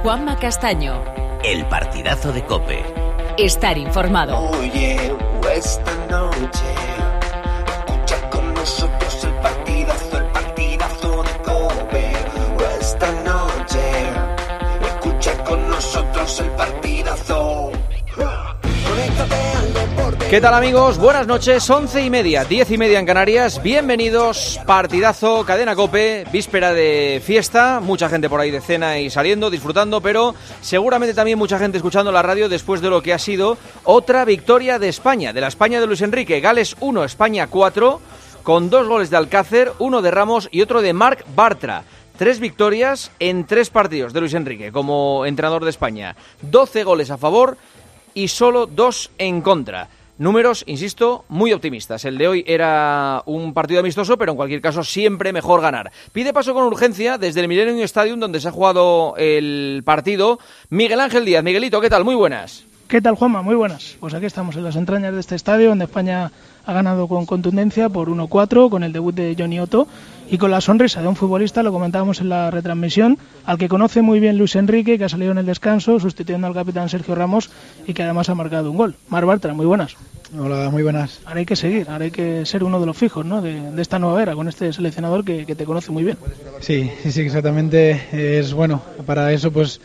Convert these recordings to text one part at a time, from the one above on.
Juanma Castaño. El partidazo de COPE. Estar informado. Oye, esta noche escucha con nosotros el partidazo de COPE. Esta noche escucha con nosotros el partidazo. Conéctate al deporte. ¿Qué tal, amigos? Buenas noches, 11:30, 10:30 en Canarias. Bienvenidos, partidazo, cadena COPE, víspera de fiesta, mucha gente por ahí de cena y saliendo, disfrutando, pero seguramente también mucha gente escuchando la radio después de lo que ha sido otra victoria de España, de la España de Luis Enrique. Gales 1, España 4, con 2 goles de Alcácer, 1 de Ramos y otro de Marc Bartra. 3 victorias en 3 partidos de Luis Enrique como entrenador de España. 12 goles a favor y solo 2 en contra. Números, insisto, muy optimistas. El de hoy era un partido amistoso, pero en cualquier caso siempre mejor ganar. Pide paso con urgencia desde el Millennium Stadium, donde se ha jugado el partido, Miguel Ángel Díaz. Miguelito, ¿qué tal? Muy buenas. ¿Qué tal, Juanma? Muy buenas. Pues aquí estamos en las entrañas de este estadio, donde España ha ganado con contundencia por 1-4, con el debut de Johnny Otto y con la sonrisa de un futbolista, lo comentábamos en la retransmisión, al que conoce muy bien Luis Enrique, que ha salido en el descanso, sustituyendo al capitán Sergio Ramos y que además ha marcado un gol. Marc Bartra, muy buenas. Hola, muy buenas. Ahora hay que seguir, ahora hay que ser uno de los fijos, ¿no?, de esta nueva era, con este seleccionador que te conoce muy bien. Sí, exactamente. Es bueno, para eso pues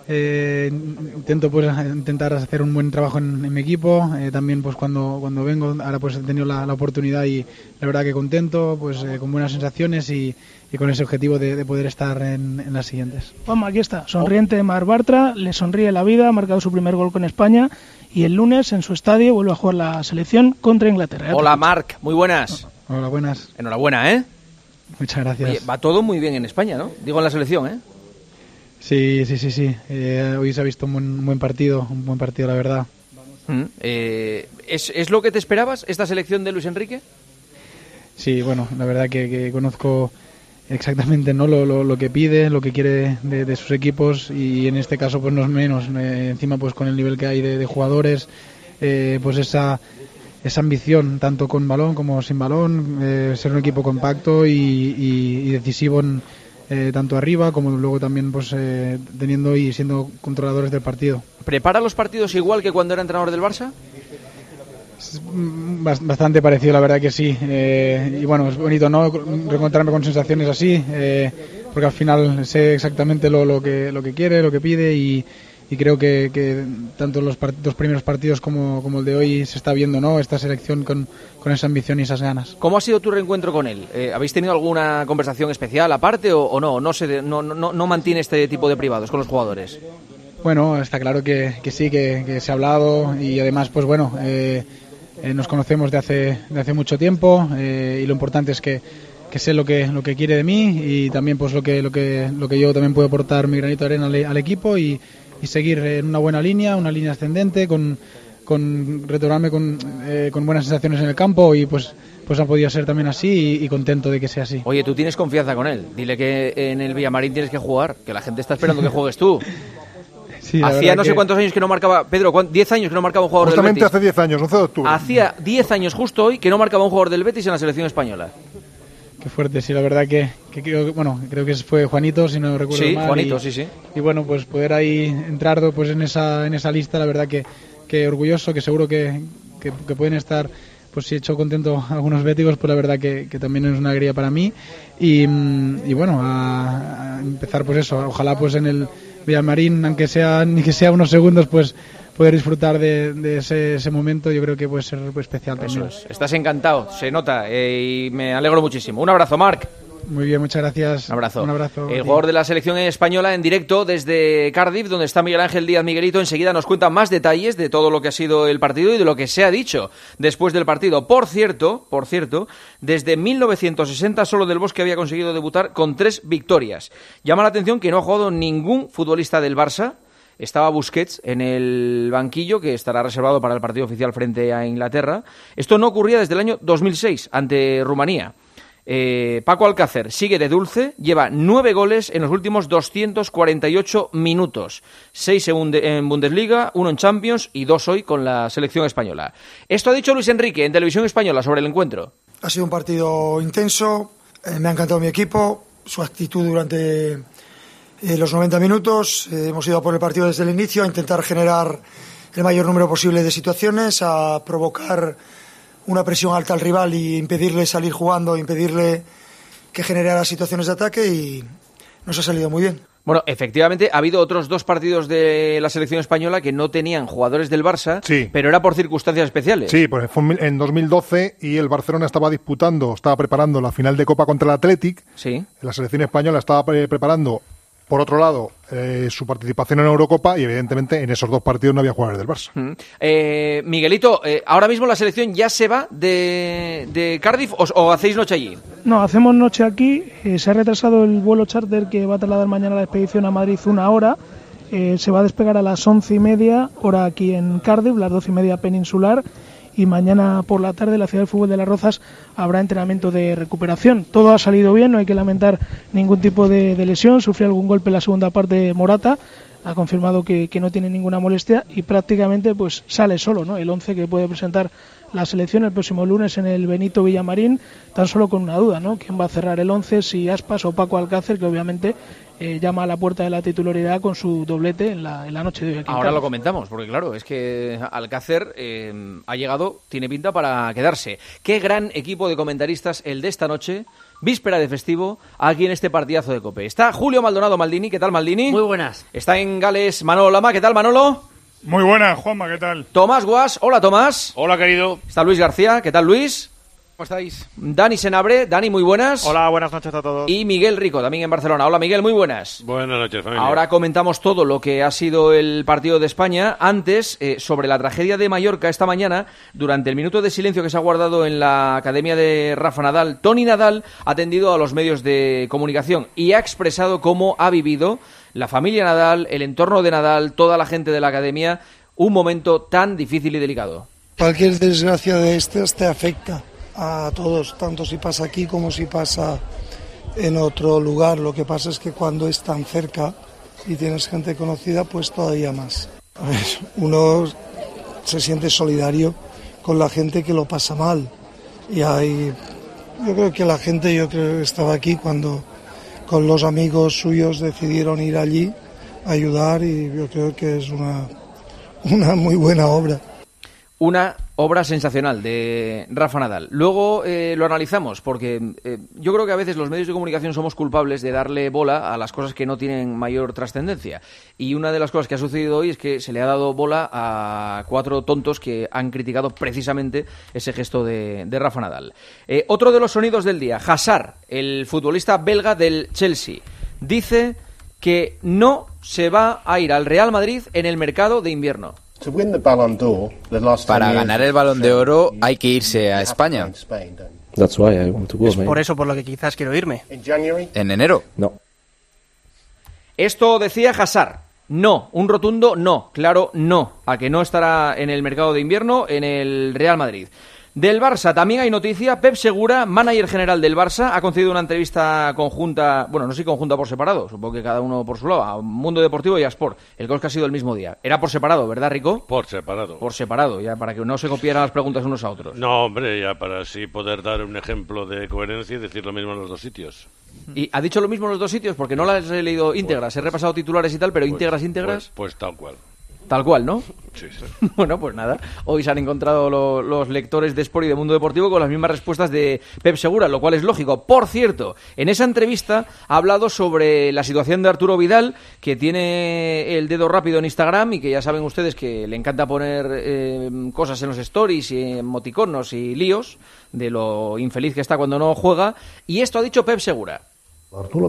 intento pues intentar hacer un buen trabajo en mi equipo. También pues cuando vengo, ahora pues he tenido la oportunidad y la verdad que contento, pues con buenas sensaciones y con ese objetivo de poder estar en las siguientes. Vamos, aquí está, sonriente Marc Bartra, le sonríe la vida, ha marcado su primer gol con España y el lunes en su estadio vuelve a jugar la selección contra Inglaterra. Hola, Marc, muy buenas. Hola, buenas. Enhorabuena, ¿eh? Muchas gracias. Oye, va todo muy bien en España, ¿no? Digo, en la selección, ¿eh? Sí. Hoy se ha visto un buen partido, la verdad. ¿Es lo que te esperabas, esta selección de Luis Enrique? Sí, bueno, la verdad que conozco exactamente no lo que pide, lo que quiere de sus equipos, y en este caso pues no es menos. Encima pues con el nivel que hay de jugadores, pues esa ambición tanto con balón como sin balón, ser un equipo compacto y decisivo tanto arriba como luego también pues teniendo y siendo controladores del partido. ¿Prepara los partidos igual que cuando era entrenador del Barça? Bastante parecido, la verdad que sí. Y bueno, es bonito, ¿no?, reencontrarme con sensaciones así, porque al final sé exactamente lo que quiere, lo que pide, y creo que tanto los dos primeros partidos como el de hoy se está viendo, ¿no?, esta selección con esa ambición y esas ganas. ¿Cómo ha sido tu reencuentro con él? ¿Habéis tenido alguna conversación especial aparte o no? ¿No mantiene este tipo de privados con los jugadores? Bueno, está claro que sí, que se ha hablado, y además pues bueno, nos conocemos de hace mucho tiempo, y lo importante es que sé lo que quiere de mí, y también pues lo que yo también puedo aportar mi granito de arena al equipo, y seguir en una buena línea, una línea ascendente, con retornarme con buenas sensaciones en el campo, y pues ha podido ser también así, y contento de que sea así. Oye, tú tienes confianza con él, dile que en el Villamarín tienes que jugar, que la gente está esperando que juegues tú. Sí, hacía no sé cuántos años que no marcaba, Pedro, 10 años que no marcaba un jugador del Betis. Justamente hace 10 años, 11 de octubre. Hacía 10 años justo hoy que no marcaba un jugador del Betis en la selección española. Qué fuerte, sí, la verdad que creo que fue Juanito, si no recuerdo mal. Sí, Juanito, sí. Y bueno, pues poder ahí entrar pues en esa lista, la verdad que orgulloso, que seguro que pueden estar, pues si he hecho contento a algunos béticos, pues la verdad que también es una alegría para mí. Y bueno, a empezar pues eso, ojalá pues en el Villamarín, aunque sea ni que sea unos segundos, pues poder disfrutar de ese momento, yo creo que puede ser especial también. Eso es. Estás encantado, se nota, y me alegro muchísimo. Un abrazo, Marc. Muy bien, muchas gracias. Un abrazo. El tío. jugador de la selección española en directo desde Cardiff, donde está Miguel Ángel Díaz. Miguelito enseguida nos cuenta más detalles de todo lo que ha sido el partido y de lo que se ha dicho después del partido. Por cierto, desde 1960 solo Del Bosque había conseguido debutar con 3 victorias. Llama la atención que no ha jugado ningún futbolista del Barça. Estaba Busquets en el banquillo, que estará reservado para el partido oficial frente a Inglaterra. Esto no ocurría desde el año 2006 ante Rumanía. Paco Alcácer sigue de dulce, lleva 9 goles en los últimos 248 minutos, 6 en Bundesliga, 1 en Champions y 2 hoy con la selección española. Esto ha dicho Luis Enrique en Televisión Española sobre el encuentro. Ha sido un partido intenso, me ha encantado mi equipo, su actitud durante los 90 minutos. Hemos ido a por el partido desde el inicio, a intentar generar el mayor número posible de situaciones, a provocar una presión alta al rival y impedirle salir jugando, impedirle que generara situaciones de ataque, y nos ha salido muy bien. Bueno, efectivamente, ha habido otros 2 partidos de la selección española que no tenían jugadores del Barça, sí, pero era por circunstancias especiales. Sí, pues fue en 2012 y el Barcelona estaba preparando la final de Copa contra el Athletic. Sí. La selección española estaba preparando, por otro lado, su participación en Eurocopa, y evidentemente en esos 2 partidos no había jugadores del Barça. Miguelito, ¿ahora mismo la selección ya se va de Cardiff o hacéis noche allí? No, hacemos noche aquí. Se ha retrasado el vuelo charter que va a trasladar mañana la expedición a Madrid 1 hora. Se va a despegar a las 11:30, hora aquí en Cardiff, las 12:30 peninsular. Y mañana por la tarde en la Ciudad del Fútbol de Las Rozas habrá entrenamiento de recuperación. Todo ha salido bien, no hay que lamentar ningún tipo de lesión. Sufrió algún golpe en la segunda parte Morata, ha confirmado que no tiene ninguna molestia y prácticamente pues sale solo, ¿no? El 11 que puede presentar la selección el próximo lunes en el Benito Villamarín, tan solo con una duda, ¿no? ¿Quién va a cerrar el 11? Si Aspas o Paco Alcácer, que obviamente llama a la puerta de la titularidad con su doblete en la noche de hoy aquí. Ahora lo comentamos, porque claro, es que Alcácer ha llegado, tiene pinta para quedarse. Qué gran equipo de comentaristas el de esta noche, víspera de festivo, aquí en este partidazo de COPE. Está Julio Maldonado Maldini, ¿qué tal, Maldini? Muy buenas. Está en Gales Manolo Lama, ¿qué tal, Manolo? Muy buenas, Juanma, ¿qué tal? Tomás Guas, hola Tomás. Hola, querido. Está Luis García, ¿qué tal, Luis? ¿Cómo estáis? Dani Senabre, Dani, muy buenas. Hola, buenas noches a todos. Y Miguel Rico, también en Barcelona. Hola, Miguel, muy buenas. Buenas noches, familia. Ahora comentamos todo lo que ha sido el partido de España. Antes, sobre la tragedia de Mallorca esta mañana, durante el minuto de silencio que se ha guardado en la academia de Rafa Nadal, Toni Nadal ha atendido a los medios de comunicación y ha expresado cómo ha vivido la familia Nadal, el entorno de Nadal, toda la gente de la academia, un momento tan difícil y delicado. Cualquier desgracia de estas te afecta a todos, tanto si pasa aquí como si pasa en otro lugar. Lo que pasa es que cuando es tan cerca y tienes gente conocida, pues todavía más. A ver, uno se siente solidario con la gente que lo pasa mal. Y yo creo que la gente, estaba aquí cuando con los amigos suyos decidieron ir allí a ayudar, y yo creo que es una muy buena obra. Una obra sensacional de Rafa Nadal. Luego lo analizamos, porque yo creo que a veces los medios de comunicación somos culpables de darle bola a las cosas que no tienen mayor trascendencia. Y una de las cosas que ha sucedido hoy es que se le ha dado bola a 4 tontos que han criticado precisamente ese gesto de Rafa Nadal. Otro de los sonidos del día, Hazard, el futbolista belga del Chelsea, dice que no se va a ir al Real Madrid en el mercado de invierno. Para ganar el Balón de Oro hay que irse a España. Es por eso por lo que quizás quiero irme. ¿En enero? No. Esto decía Hazard. No, un rotundo no, claro no, a que no estará en el mercado de invierno en el Real Madrid. Del Barça también hay noticia. Pep Segura, manager general del Barça, ha concedido una entrevista conjunta, bueno, no sé si conjunta por separado, supongo que cada uno por su lado, a Mundo Deportivo y a Sport. El caso es que ha sido el mismo día. Era por separado, ¿verdad, Rico? Por separado. Por separado, ya para que no se copiaran las preguntas unos a otros. No, hombre, ya para así poder dar un ejemplo de coherencia y decir lo mismo en los dos sitios. ¿Y ha dicho lo mismo en los dos sitios? Porque no las he leído íntegras, he repasado titulares y tal, pero íntegras. Pues tal cual. Tal cual, ¿no? Sí. Bueno, pues nada. Hoy se han encontrado los lectores de Sport y de Mundo Deportivo con las mismas respuestas de Pep Segura, lo cual es lógico. Por cierto, en esa entrevista ha hablado sobre la situación de Arturo Vidal, que tiene el dedo rápido en Instagram y que ya saben ustedes que le encanta poner cosas en los stories y emoticonos y líos de lo infeliz que está cuando no juega. Y esto ha dicho Pep Segura. Arturo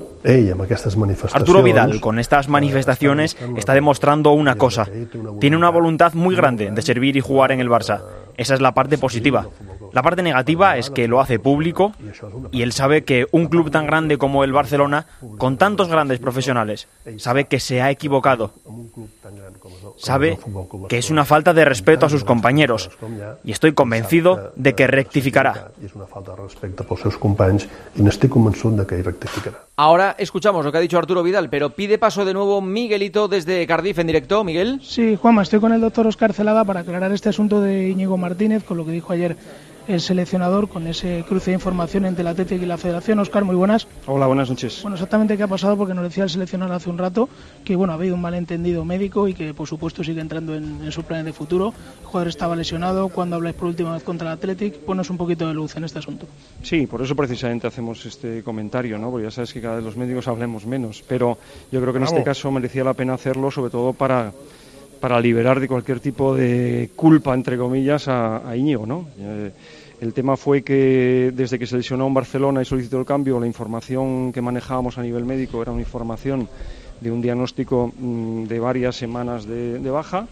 Vidal, con estas manifestaciones, está demostrando una cosa. Tiene una voluntad muy grande de servir y jugar en el Barça. Esa es la parte positiva. La parte negativa es que lo hace público y él sabe que un club tan grande como el Barcelona, con tantos grandes profesionales, sabe que se ha equivocado. Sabe que es una falta de respeto a sus compañeros y estoy convencido de que rectificará. Ahora escuchamos lo que ha dicho Arturo Vidal, pero pide paso de nuevo Miguelito desde Cardiff en directo. Miguel. Sí, Juanma, estoy con el doctor Óscar Celada para aclarar este asunto de Íñigo Martínez, con lo que dijo ayer el seleccionador con ese cruce de información entre el Athletic y la Federación. Óscar, muy buenas. Hola, buenas noches. Bueno, exactamente qué ha pasado, porque nos decía el seleccionador hace un rato que ha habido un malentendido médico y que por supuesto sigue entrando en sus planes de futuro. El jugador estaba lesionado. ¿Cuándo habláis por última vez contra el Athletic? Ponos un poquito de luz en este asunto. Sí, por eso precisamente hacemos este comentario, ¿no? Porque ya sabes que cada vez los médicos hablemos menos, pero yo creo que en este caso merecía la pena hacerlo, sobre todo para liberar de cualquier tipo de culpa, entre comillas, a Íñigo, ¿no? El tema fue que desde que se lesionó en Barcelona y solicitó el cambio, la información que manejábamos a nivel médico era una información de un diagnóstico de varias semanas de baja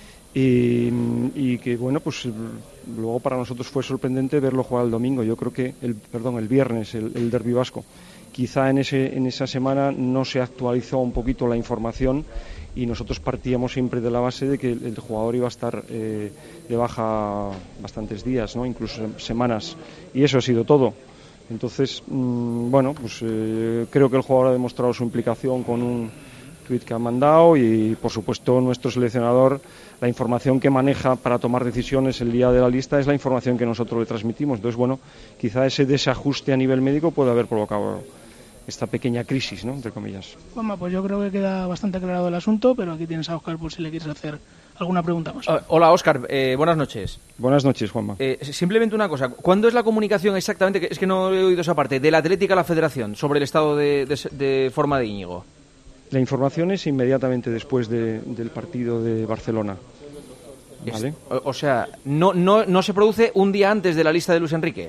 y que, bueno, pues luego para nosotros fue sorprendente verlo jugar el domingo. Yo creo que, el viernes, el derbi vasco. Quizá en esa semana no se actualizó un poquito la información y nosotros partíamos siempre de la base de que el jugador iba a estar de baja bastantes días, ¿no? Incluso semanas, y eso ha sido todo. Entonces, bueno, pues creo que el jugador ha demostrado su implicación con un tuit que ha mandado y, por supuesto, nuestro seleccionador, la información que maneja para tomar decisiones el día de la lista es la información que nosotros le transmitimos. Entonces, bueno, quizá ese desajuste a nivel médico puede haber provocado esta pequeña crisis, ¿no?, entre comillas. Juanma, pues yo creo que queda bastante aclarado el asunto, pero aquí tienes a Óscar por si le quieres hacer alguna pregunta más. Hola, Óscar, buenas noches. Buenas noches, Juanma. Simplemente una cosa, ¿cuándo es la comunicación exactamente, es que no he oído esa parte, del Atlético a la Federación sobre el estado de forma de Íñigo? La información es inmediatamente después del partido de Barcelona. ¿Vale? O sea, no se produce un día antes de la lista de Luis Enrique.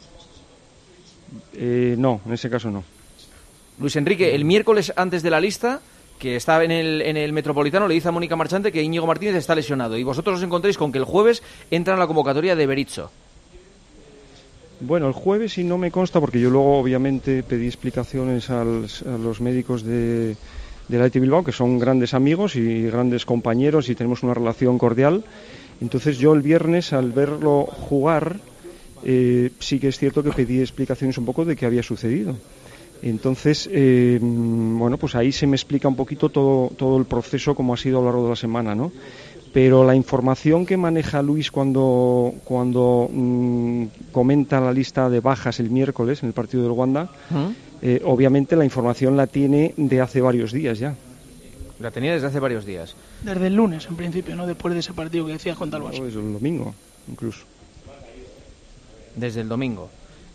No, en ese caso no. Luis Enrique, el miércoles antes de la lista, que estaba en el Metropolitano, le dice a Mónica Marchante que Íñigo Martínez está lesionado. Y vosotros os encontréis con que el jueves entra en la convocatoria de Berizzo. Bueno, el jueves sí no me consta, porque yo luego obviamente pedí explicaciones a los médicos del Athletic Bilbao, que son grandes amigos y grandes compañeros y tenemos una relación cordial. Entonces yo el viernes, al verlo jugar, sí que es cierto que pedí explicaciones un poco de qué había sucedido. Entonces, bueno, pues ahí se me explica un poquito todo el proceso, como ha sido a lo largo de la semana, ¿no? Pero la información que maneja Luis cuando comenta la lista de bajas el miércoles en el partido del Wanda, obviamente la información la tiene de hace varios días ya. La tenía desde hace varios días. Desde el lunes, en principio, ¿no? Después de ese partido que decías contra el Barça. Desde el domingo, incluso. Desde el domingo.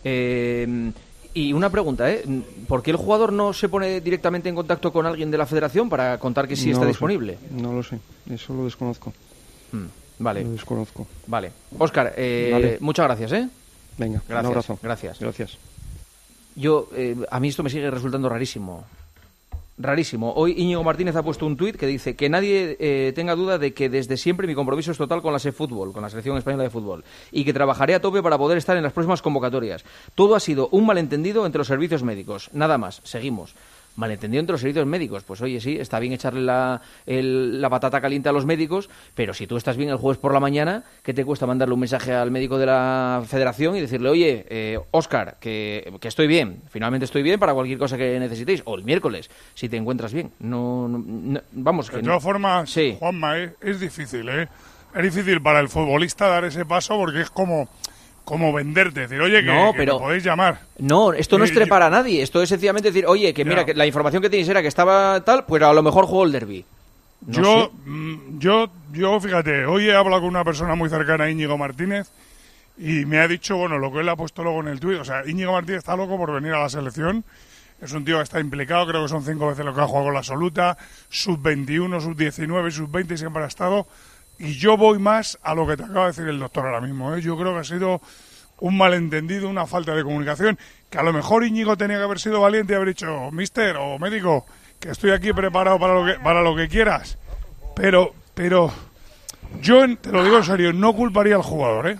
Y una pregunta, ¿por qué el jugador no se pone directamente en contacto con alguien de la Federación para contar que sí está disponible? No lo sé, eso lo desconozco. Vale. Lo desconozco. Vale. Óscar, vale. Muchas gracias, Venga, gracias, un abrazo. Gracias. A mí esto me sigue resultando rarísimo. Rarísimo. Hoy Íñigo Martínez ha puesto un tuit que dice que nadie tenga duda de que desde siempre mi compromiso es total con la SEFútbol, con la Selección Española de Fútbol, y que trabajaré a tope para poder estar en las próximas convocatorias. Todo ha sido un malentendido entre los servicios médicos. Nada más. Seguimos. Malentendido entre los servicios médicos. Pues oye, sí, está bien echarle la patata caliente a los médicos, pero si tú estás bien el jueves por la mañana, ¿qué te cuesta mandarle un mensaje al médico de la Federación y decirle, oye, Óscar, que estoy bien, finalmente estoy bien para cualquier cosa que necesitéis, o el miércoles, si te encuentras bien? No vamos. De todas formas, sí. Juanma, es difícil, Es difícil para el futbolista dar ese paso porque es como venderte, decir, oye, que me podéis llamar. No, esto no es trepar a nadie, esto es sencillamente decir, oye, que mira, que la información que tenéis era que estaba tal, pues a lo mejor juego el derbi. Yo, fíjate, hoy he hablado con una persona muy cercana a Íñigo Martínez y me ha dicho, bueno, lo que él ha puesto luego en el tuit, o sea, Íñigo Martínez está loco por venir a la selección, es un tío que está implicado, creo que son 5 veces lo que ha jugado con la absoluta, sub-21, sub-19, sub-20 siempre ha estado. Y yo voy más a lo que te acaba de decir el doctor ahora mismo, Yo creo que ha sido un malentendido, una falta de comunicación, que a lo mejor Íñigo tenía que haber sido valiente y haber dicho, mister o médico, que estoy aquí preparado para lo que quieras. Pero yo, te lo digo en serio, no culparía al jugador,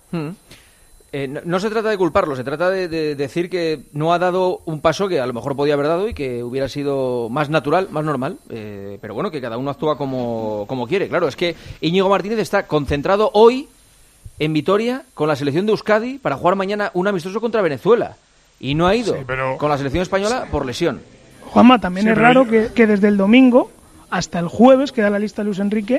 No se trata de culparlo, se trata de decir que no ha dado un paso que a lo mejor podía haber dado y que hubiera sido más natural, más normal, pero bueno, que cada uno actúa como quiere. Claro, es que Íñigo Martínez está concentrado hoy en Vitoria con la selección de Euskadi para jugar mañana un amistoso contra Venezuela y no ha ido con la selección española por lesión. Juanma, también es raro que desde el domingo hasta el jueves, que da la lista Luis Enrique,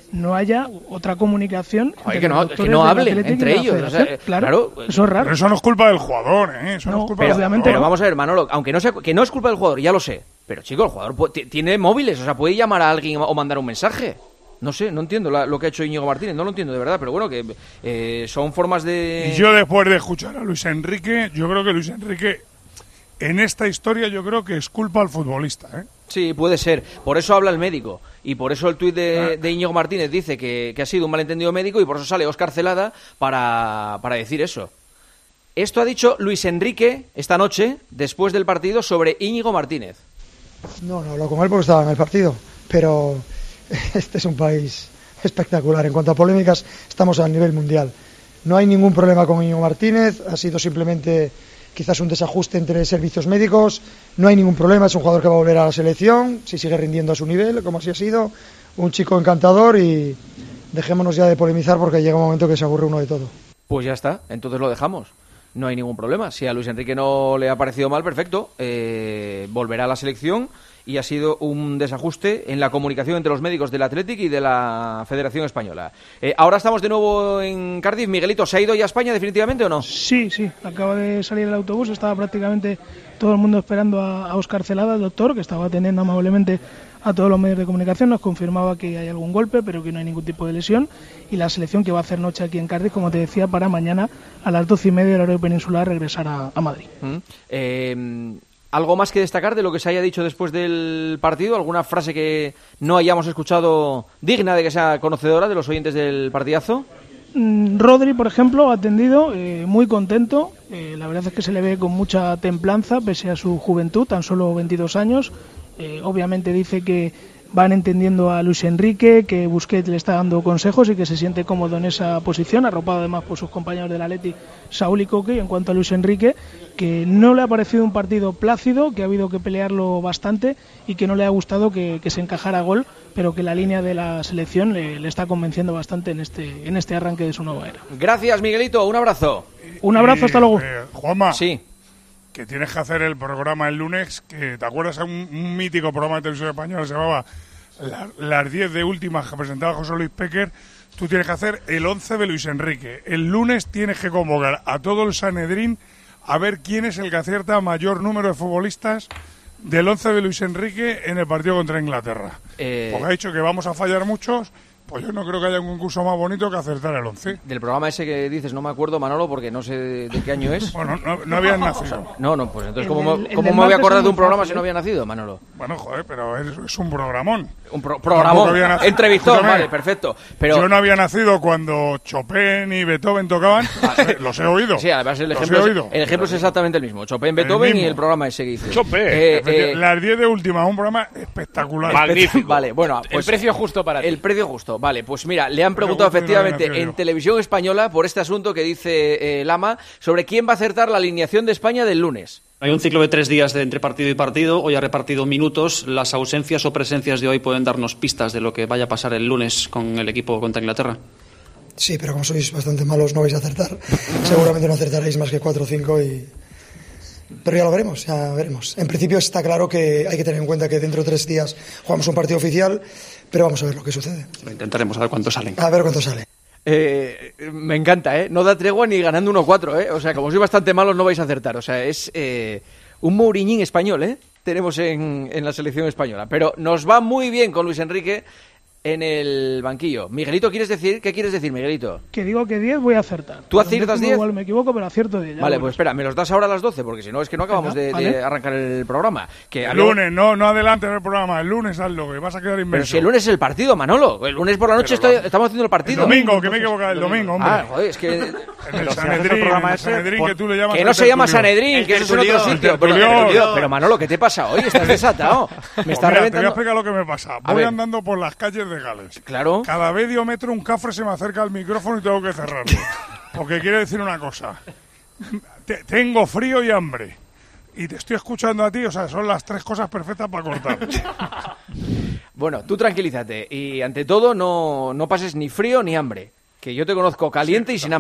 no haya otra comunicación. Oye, que no hablen entre ellos. O sea, claro, eso es raro. Pero eso no es culpa del jugador, ¿eh? Eso no es culpa del jugador. Pero vamos a ver, Manolo, aunque que no es culpa del jugador, ya lo sé. Pero, chico, el jugador tiene móviles, o sea, puede llamar a alguien o mandar un mensaje. No sé, no entiendo lo que ha hecho Íñigo Martínez, no lo entiendo de verdad, pero bueno, que son formas de... Y yo después de escuchar a Luis Enrique, yo creo que Luis Enrique, en esta historia, yo creo que es culpa al futbolista, ¿eh? Sí, puede ser. Por eso habla el médico. Y por eso el tuit de Íñigo Martínez dice que ha sido un malentendido médico y por eso sale Óscar Celada para decir eso. Esto ha dicho Luis Enrique esta noche, después del partido, sobre Íñigo Martínez. No hablo con él porque estaba en el partido, pero este es un país espectacular. En cuanto a polémicas, estamos a nivel mundial. No hay ningún problema con Íñigo Martínez, ha sido simplemente quizás un desajuste entre servicios médicos, no hay ningún problema, es un jugador que va a volver a la selección, si sigue rindiendo a su nivel, como así ha sido, un chico encantador y dejémonos ya de polemizar porque llega un momento que se aburre uno de todo. Pues ya está, entonces lo dejamos. No hay ningún problema. Si a Luis Enrique no le ha parecido mal, perfecto. Volverá a la selección y ha sido un desajuste en la comunicación entre los médicos del Athletic y de la Federación Española. Ahora estamos de nuevo en Cardiff. Miguelito, ¿se ha ido ya a España definitivamente o no? Sí. Acaba de salir el autobús. Estaba prácticamente todo el mundo esperando a Óscar Celada, el doctor, que estaba atendiendo amablemente a todos los medios de comunicación. Nos confirmaba que hay algún golpe, pero que no hay ningún tipo de lesión. Y la selección que va a hacer noche aquí en Cardiff, como te decía, para mañana a las 12:30 del horario peninsular regresar a Madrid. ¿Algo más que destacar de lo que se haya dicho después del partido? ¿Alguna frase que no hayamos escuchado digna de que sea conocedora de los oyentes del partidazo? Rodri, por ejemplo, ha atendido, muy contento. La verdad es que se le ve con mucha templanza, pese a su juventud, tan solo 22 años. Obviamente dice que van entendiendo a Luis Enrique, que Busquets le está dando consejos y que se siente cómodo en esa posición, arropado además por sus compañeros del Atleti, Saúl y Coque. Y en cuanto a Luis Enrique, que no le ha parecido un partido plácido, que ha habido que pelearlo bastante y que no le ha gustado que se encajara gol, pero que la línea de la selección le está convenciendo bastante en este arranque de su nueva era. Gracias, Miguelito, un abrazo. Un abrazo, hasta luego. Juanma. Sí. Que tienes que hacer el programa el lunes, que te acuerdas de un mítico programa de televisión española que se llamaba Las 10 de últimas, que presentaba José Luis Péquer. Tú tienes que hacer el 11 de Luis Enrique. El lunes tienes que convocar a todo el Sanedrín a ver quién es el que acierta mayor número de futbolistas del 11 de Luis Enrique en el partido contra Inglaterra. Porque ha dicho que vamos a fallar muchos. Pues yo no creo que haya un concurso más bonito que acertar el 11. Del programa ese que dices, no me acuerdo, Manolo, porque no sé de qué año es. Bueno, no habían nacido. No, pues entonces, ¿cómo me voy a acordar de un programa si no había nacido, Manolo? Bueno, joder, pero es un programón. Un programón, entrevistón, vale, perfecto. Pero yo no había nacido cuando Chopin y Beethoven tocaban, los he oído. Sí, además el ejemplo es exactamente el mismo. Chopin, Beethoven y el programa ese que dices. Chopin, Las 10 de última, un programa espectacular. Magnífico. Vale, bueno, pues, el precio justo para ti. El precio justo, vale, pues mira, le han preguntado efectivamente en Televisión Española por este asunto que dice Lama sobre quién va a acertar la alineación de España del lunes. Hay un ciclo de 3 días entre partido y partido. Hoy ha repartido minutos. Las ausencias o presencias de hoy pueden darnos pistas de lo que vaya a pasar el lunes con el equipo contra Inglaterra. Sí, pero como sois bastante malos no vais a acertar. Seguramente no acertaréis más que 4 o 5 pero ya lo veremos, En principio está claro que hay que tener en cuenta que dentro de 3 días jugamos un partido oficial, pero vamos a ver lo que sucede. Lo intentaremos, a ver cuántos salen. Me encanta, no da tregua ni ganando 1-4, o sea, como sois bastante malos no vais a acertar, o sea, es un Mourinho español, tenemos en la selección española, pero nos va muy bien con Luis Enrique en el banquillo. Miguelito, ¿qué quieres decir, Miguelito? Que digo que 10 voy a acertar. ¿Tú aciertas 10? Igual me equivoco, pero acierto 10. Vale, pues espera, me los das ahora a las 12, porque si no es que no acabamos de arrancar el programa. El lunes, no adelantes el programa, el lunes hazlo, que vas a quedar inmenso. Pero si el lunes es el partido, Manolo, el lunes por la noche estamos haciendo el partido. El domingo, que me he equivocado, el domingo, hombre. Joder, es que... en el Sanedrín, que tú le llamas... Que no se llama Sanedrín, que eso es en otro sitio. Pero Manolo, ¿qué te pasa hoy? Estás desatado. Me estás reventando. Te voy a explicar lo que me pasa. Voy andando por las calles de Gales. Claro. Cada medio metro un cafre se me acerca al micrófono y tengo que cerrarlo. Porque quiere decir una cosa. Tengo frío y hambre. Y te estoy escuchando a ti, o sea, son las 3 cosas perfectas para cortar. Bueno, tú tranquilízate. Y ante todo, no pases ni frío ni hambre. Que yo te conozco caliente y sin hambre.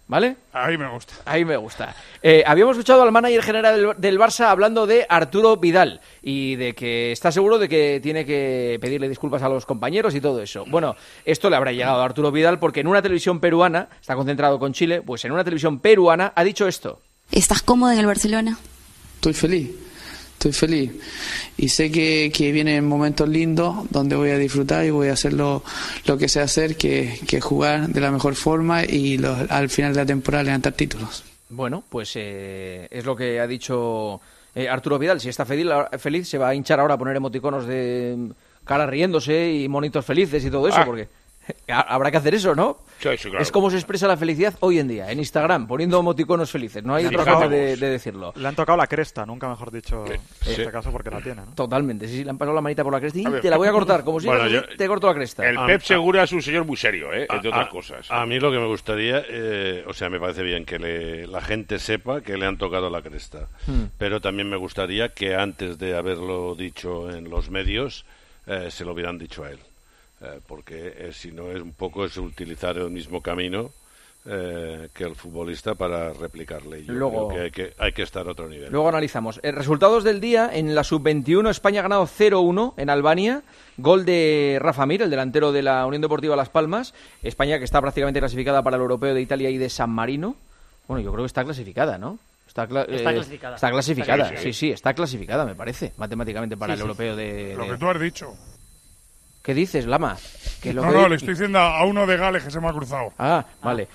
¿Vale? Ahí me gusta. Ahí me gusta. Habíamos escuchado al manager general del Barça hablando de Arturo Vidal y de que está seguro de que tiene que pedirle disculpas a los compañeros y todo eso. Bueno, esto le habrá llegado a Arturo Vidal porque en una televisión peruana, está concentrado con Chile, pues en una televisión peruana ha dicho esto. ¿Estás cómodo en el Barcelona? Estoy feliz y sé que vienen momentos lindos donde voy a disfrutar y voy a hacer lo que sé hacer, que jugar de la mejor forma y al final de la temporada levantar títulos. Bueno, pues es lo que ha dicho Arturo Vidal. Si está feliz se va a hinchar ahora a poner emoticonos de cara riéndose y monitos felices y todo eso, porque habrá que hacer eso, ¿no? Sí, claro. Es como se expresa la felicidad hoy en día, en Instagram, poniendo emoticonos felices. No hay otra forma de decirlo. Le han tocado la cresta, nunca mejor dicho, en este caso, porque la tiene, ¿no? Totalmente, sí, le han pasado la manita por la cresta y te la voy a cortar, como si te corto la cresta. El Pep Segura es un señor muy serio, entre otras cosas. A mí lo que me gustaría, me parece bien que la gente sepa que le han tocado la cresta, pero también me gustaría que antes de haberlo dicho en los medios, se lo hubieran dicho a él. Porque si no es un poco es utilizar el mismo camino que el futbolista para replicarle. Yo luego, creo que hay que estar a otro nivel. Luego analizamos. Resultados del día. En la sub-21 España ha ganado 0-1 en Albania. Gol de Rafa Mir, el delantero de la Unión Deportiva Las Palmas. España que está prácticamente clasificada para el Europeo de Italia y de San Marino. Bueno, yo creo que está clasificada, ¿no? Está clasificada. Está clasificada, sí, está clasificada, me parece, matemáticamente para el Europeo de... Lo que tú has dicho. ¿Qué dices, Lama? Le estoy diciendo a uno de Gales que se me ha cruzado. Vale.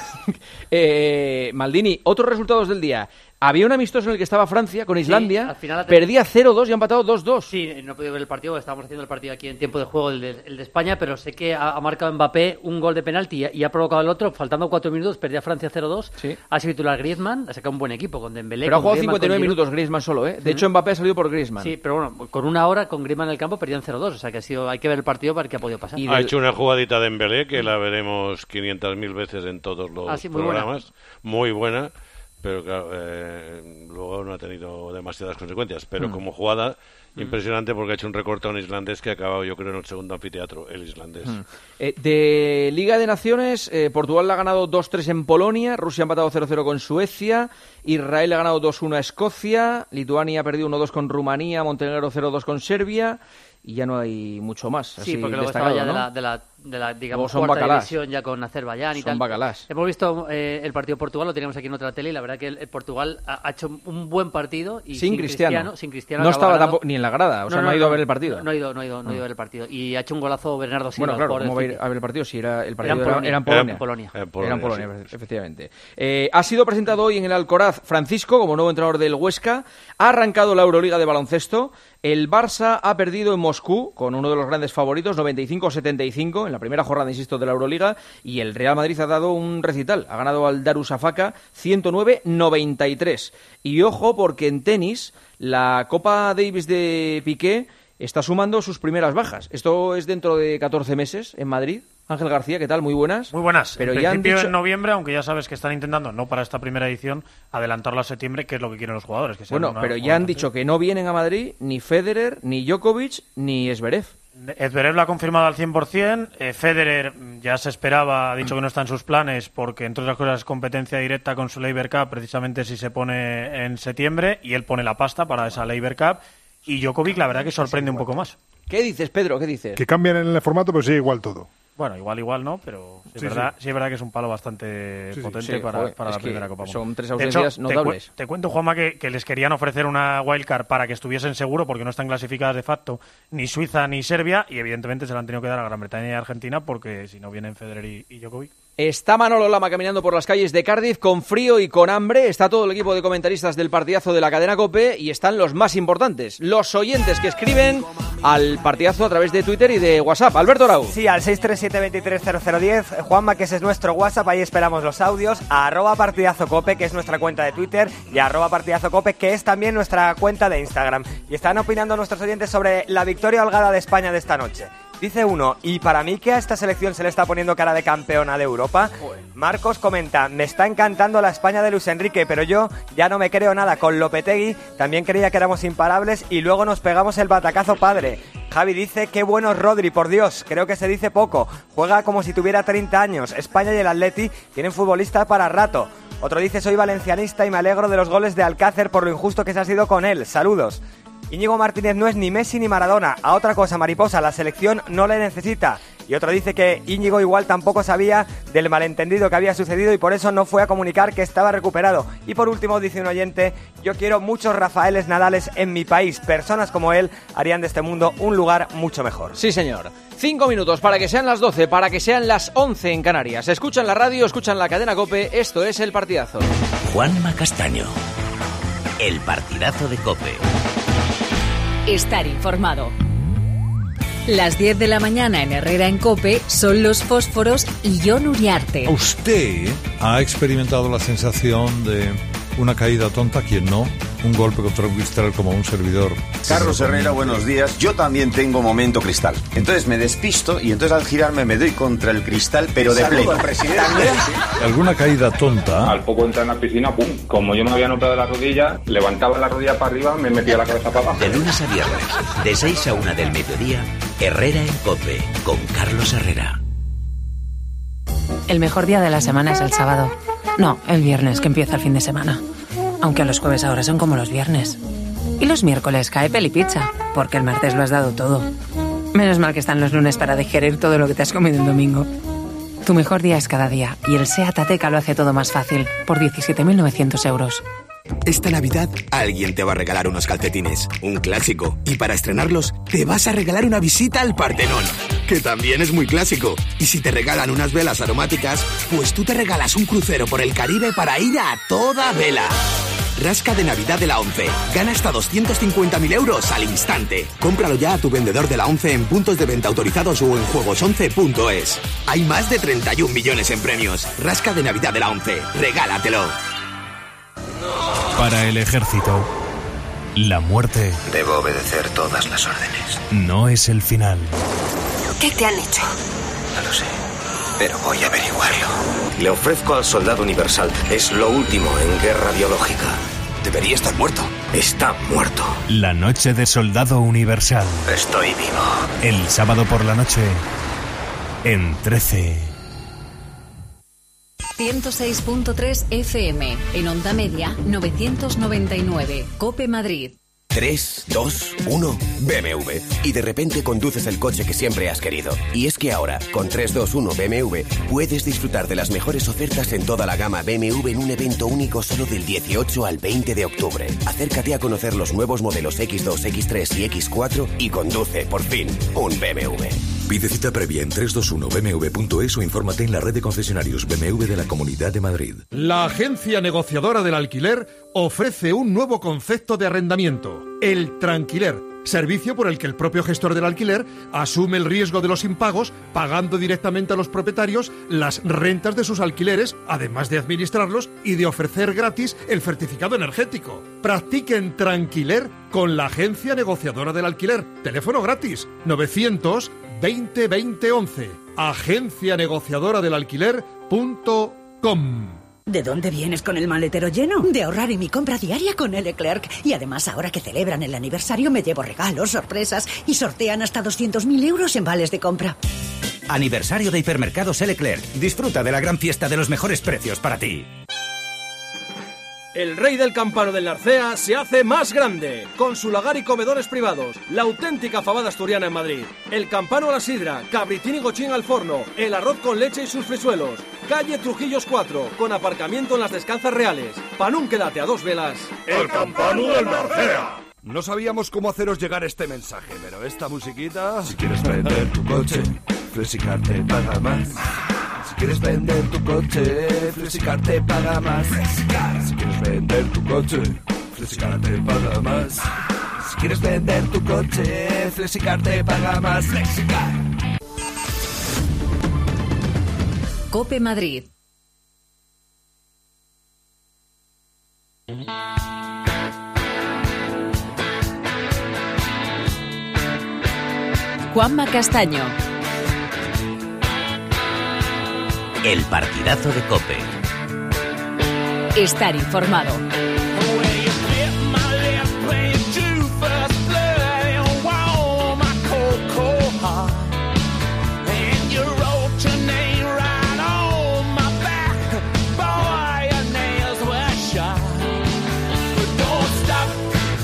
Maldini, otros resultados del día. Había un amistoso en el que estaba Francia con Islandia, al final perdía 0-2 y han empatado 2-2. Sí, no he podido ver el partido, estábamos haciendo el partido aquí en tiempo de juego, el de España, pero sé que ha marcado Mbappé un gol de penalti y ha provocado el otro, faltando 4 minutos, perdía Francia 0-2. Sí. Ha sido titular Griezmann, ha sacado un buen equipo con Dembélé. Pero ha jugado 59 minutos Griezmann solo, De hecho, Mbappé ha salido por Griezmann. Sí, pero bueno, con una hora con Griezmann en el campo perdían 0-2, o sea que hay que ver el partido para que ha podido pasar. Ha hecho una jugadita de Dembélé que la veremos 500.000 veces en todos los programas. Muy buena. Pero claro, luego no ha tenido demasiadas consecuencias. Pero como jugada, impresionante porque ha hecho un recorte a un islandés que ha acabado, yo creo, en el segundo anfiteatro, el islandés. De Liga de Naciones, Portugal le ha ganado 2-3 en Polonia, Rusia ha empatado 0-0 con Suecia, Israel le ha ganado 2-1 a Escocia, Lituania ha perdido 1-2 con Rumanía, Montenegro 0-2 con Serbia... Y ya no hay mucho más. Sí, porque luego estaba ya ¿no? de la digamos, cuarta división ya con Azerbaiyán y tal. Son bacalás. Hemos visto el partido de Portugal, lo teníamos aquí en otra tele, y la verdad que el Portugal ha hecho un buen partido. Y sin Cristiano. No estaba tampoco ni en la grada, no ha ido a ver el partido. No ha ido a ver el partido. Y ha hecho un golazo Bernardo Silva. Bueno, claro, ¿cómo va a ir a ver el partido? Si el partido era en Polonia. Era en Polonia, efectivamente. Ha sido presentado hoy en el Alcoraz Francisco como nuevo entrenador del Huesca. Ha arrancado la Euroliga de baloncesto. El Barça ha perdido en Moscú con uno de los grandes favoritos, 95-75, en la primera jornada, insisto, de la Euroliga, y el Real Madrid ha dado un recital, ha ganado al Darussafaka 109-93. Y ojo, porque en tenis, la Copa Davis de Piqué está sumando sus primeras bajas. Esto es dentro de 14 meses en Madrid. Ángel García, ¿qué tal? Muy buenas. Muy buenas. Pero en ya principio en noviembre, aunque ya sabes que están intentando, no para esta primera edición, adelantarlo a septiembre, que es lo que quieren los jugadores. Que bueno, pero ya han dicho que no vienen a Madrid ni Federer, ni Djokovic, ni Zverev. Zverev lo ha confirmado al 100%. Federer ya se esperaba, ha dicho que no está en sus planes porque, entre otras cosas, es competencia directa con su Laver Cup, precisamente si se pone en septiembre, y él pone la pasta para esa Laver Cup. Y Djokovic, la verdad, que sorprende un poco más. ¿Qué dices, Pedro? ¿Qué dices? Que cambian en el formato, pero sigue igual todo. Bueno, igual no, pero sí es verdad que es un palo bastante potente para la primera Copa Mundial. Son 3 ausencias notables. Te cuento, Juanma, que les querían ofrecer una wildcard para que estuviesen seguros, porque no están clasificadas de facto ni Suiza ni Serbia, y evidentemente se la han tenido que dar a Gran Bretaña y a Argentina, porque si no vienen Federer y Djokovic. Está Manolo Lama caminando por las calles de Cardiff con frío y con hambre. Está todo el equipo de comentaristas del partidazo de la cadena COPE y están los más importantes, los oyentes que escriben al partidazo a través de Twitter y de WhatsApp. Alberto Arau. Sí, al 637-230010. Juanma, que ese es nuestro WhatsApp, ahí esperamos los audios. A @partidazocope, que es nuestra cuenta de Twitter, y a @partidazocope, que es también nuestra cuenta de Instagram. Y están opinando nuestros oyentes sobre la victoria holgada de España de esta noche. Dice uno, ¿y para mí que a esta selección se le está poniendo cara de campeona de Europa? Marcos comenta, me está encantando la España de Luis Enrique, pero yo ya no me creo nada. Con Lopetegui también creía que éramos imparables y luego nos pegamos el batacazo padre. Javi dice, qué bueno es Rodri, por Dios, creo que se dice poco. Juega como si tuviera 30 años. España y el Atleti tienen futbolistas para rato. Otro dice, soy valencianista y me alegro de los goles de Alcácer por lo injusto que se ha sido con él. Saludos. Íñigo Martínez no es ni Messi ni Maradona. A otra cosa, mariposa, la selección no le necesita. Y otro dice que Íñigo igual tampoco sabía del malentendido que había sucedido y por eso no fue a comunicar que estaba recuperado. Y por último dice un oyente, yo quiero muchos Rafaeles Nadales en mi país. Personas como él harían de este mundo un lugar mucho mejor. Sí, señor. 5 minutos para que sean las 12, para que sean las 11 en Canarias. Escuchan la radio, escuchan la cadena COPE, esto es El Partidazo. Juanma Castaño, El Partidazo de COPE. Estar informado. Las 10 de la mañana en Herrera en COPE son Los Fósforos y Jon Uriarte. ¿Usted ha experimentado la sensación de una caída tonta? ¿Quién no? Un golpe contra un cristal como un servidor. Carlos Herrera, buenos días. Yo también tengo momento cristal. Entonces me despisto y entonces al girarme me doy contra el cristal, pero de pleno. ¿Alguna caída tonta? Al poco entrar en la piscina, pum. Como yo me había notado la rodilla, levantaba la rodilla para arriba, me metía la cabeza para abajo. De lunes a viernes, de 6 a 1 del mediodía, Herrera en COPE, con Carlos Herrera. El mejor día de la semana es el sábado. No, el viernes, que empieza el fin de semana. Aunque los jueves ahora son como los viernes. Y los miércoles cae pelipizza, porque el martes lo has dado todo. Menos mal que están los lunes para digerir todo lo que te has comido el domingo. Tu mejor día es cada día, y el SEAT Ateca lo hace todo más fácil, por 17.900 euros. Esta Navidad alguien te va a regalar unos calcetines, un clásico, y para estrenarlos te vas a regalar una visita al Partenón, que también es muy clásico. Y si te regalan unas velas aromáticas, pues tú te regalas un crucero por el Caribe para ir a toda vela. Rasca de Navidad de la ONCE. Gana hasta 250.000 euros al instante. Cómpralo ya a tu vendedor de la ONCE en puntos de venta autorizados o en juegos11.es. Hay más de 31 millones en premios. Rasca de Navidad de la ONCE. Regálatelo. Para el ejército, la muerte... Debo obedecer todas las órdenes. No es el final. ¿Qué te han hecho? No lo sé, pero voy a averiguarlo. Le ofrezco al soldado universal. Es lo último en guerra biológica. Debería estar muerto. Está muerto. La noche de soldado universal. Estoy vivo. El sábado por la noche, en 13. 106.3 FM, en onda media 999, COPE Madrid. 3, 2, 1, BMW. Y de repente conduces el coche que siempre has querido. Y es que ahora, con 3, 2, 1 BMW, puedes disfrutar de las mejores ofertas en toda la gama BMW en un evento único solo del 18 al 20 de octubre. Acércate a conocer los nuevos modelos X2, X3 y X4 y conduce, por fin, un BMW. Pide cita previa en 321bmw.es o infórmate en la red de concesionarios BMW de la Comunidad de Madrid. La agencia negociadora del alquiler ofrece un nuevo concepto de arrendamiento, el tranquiler, servicio por el que el propio gestor del alquiler asume el riesgo de los impagos, pagando directamente a los propietarios las rentas de sus alquileres, además de administrarlos y de ofrecer gratis el certificado energético. Practiquen tranquiler con la agencia negociadora del alquiler. Teléfono gratis, 900 20 20 11. Agencia negociadora del alquiler.com. ¿De dónde vienes con el maletero lleno? De ahorrar en mi compra diaria con Leclerc. Y además, ahora que celebran el aniversario, me llevo regalos, sorpresas y sortean hasta 200.000 euros en vales de compra. Aniversario de Hipermercados Leclerc. Disfruta de la gran fiesta de los mejores precios para ti. El Rey del Campano del Narcea se hace más grande, con su lagar y comedores privados, la auténtica fabada asturiana en Madrid, el campano a la sidra, cabritín y gochín al forno, el arroz con leche y sus frisuelos, calle Trujillos 4, con aparcamiento en las Descansas Reales. Panún, quédate a dos velas. El Campano del Narcea. No sabíamos cómo haceros llegar este mensaje, pero esta musiquita... Si quieres vender tu coche, Flexicar te paga más. Si quieres vender tu coche, Flexicar te paga más. Si quieres vender tu coche, Flexicar te paga más. Si quieres vender tu coche, Flexicar te paga más. Flexicar. COPE Madrid. Juanma Castaño. El partidazo de COPE. Estar informado.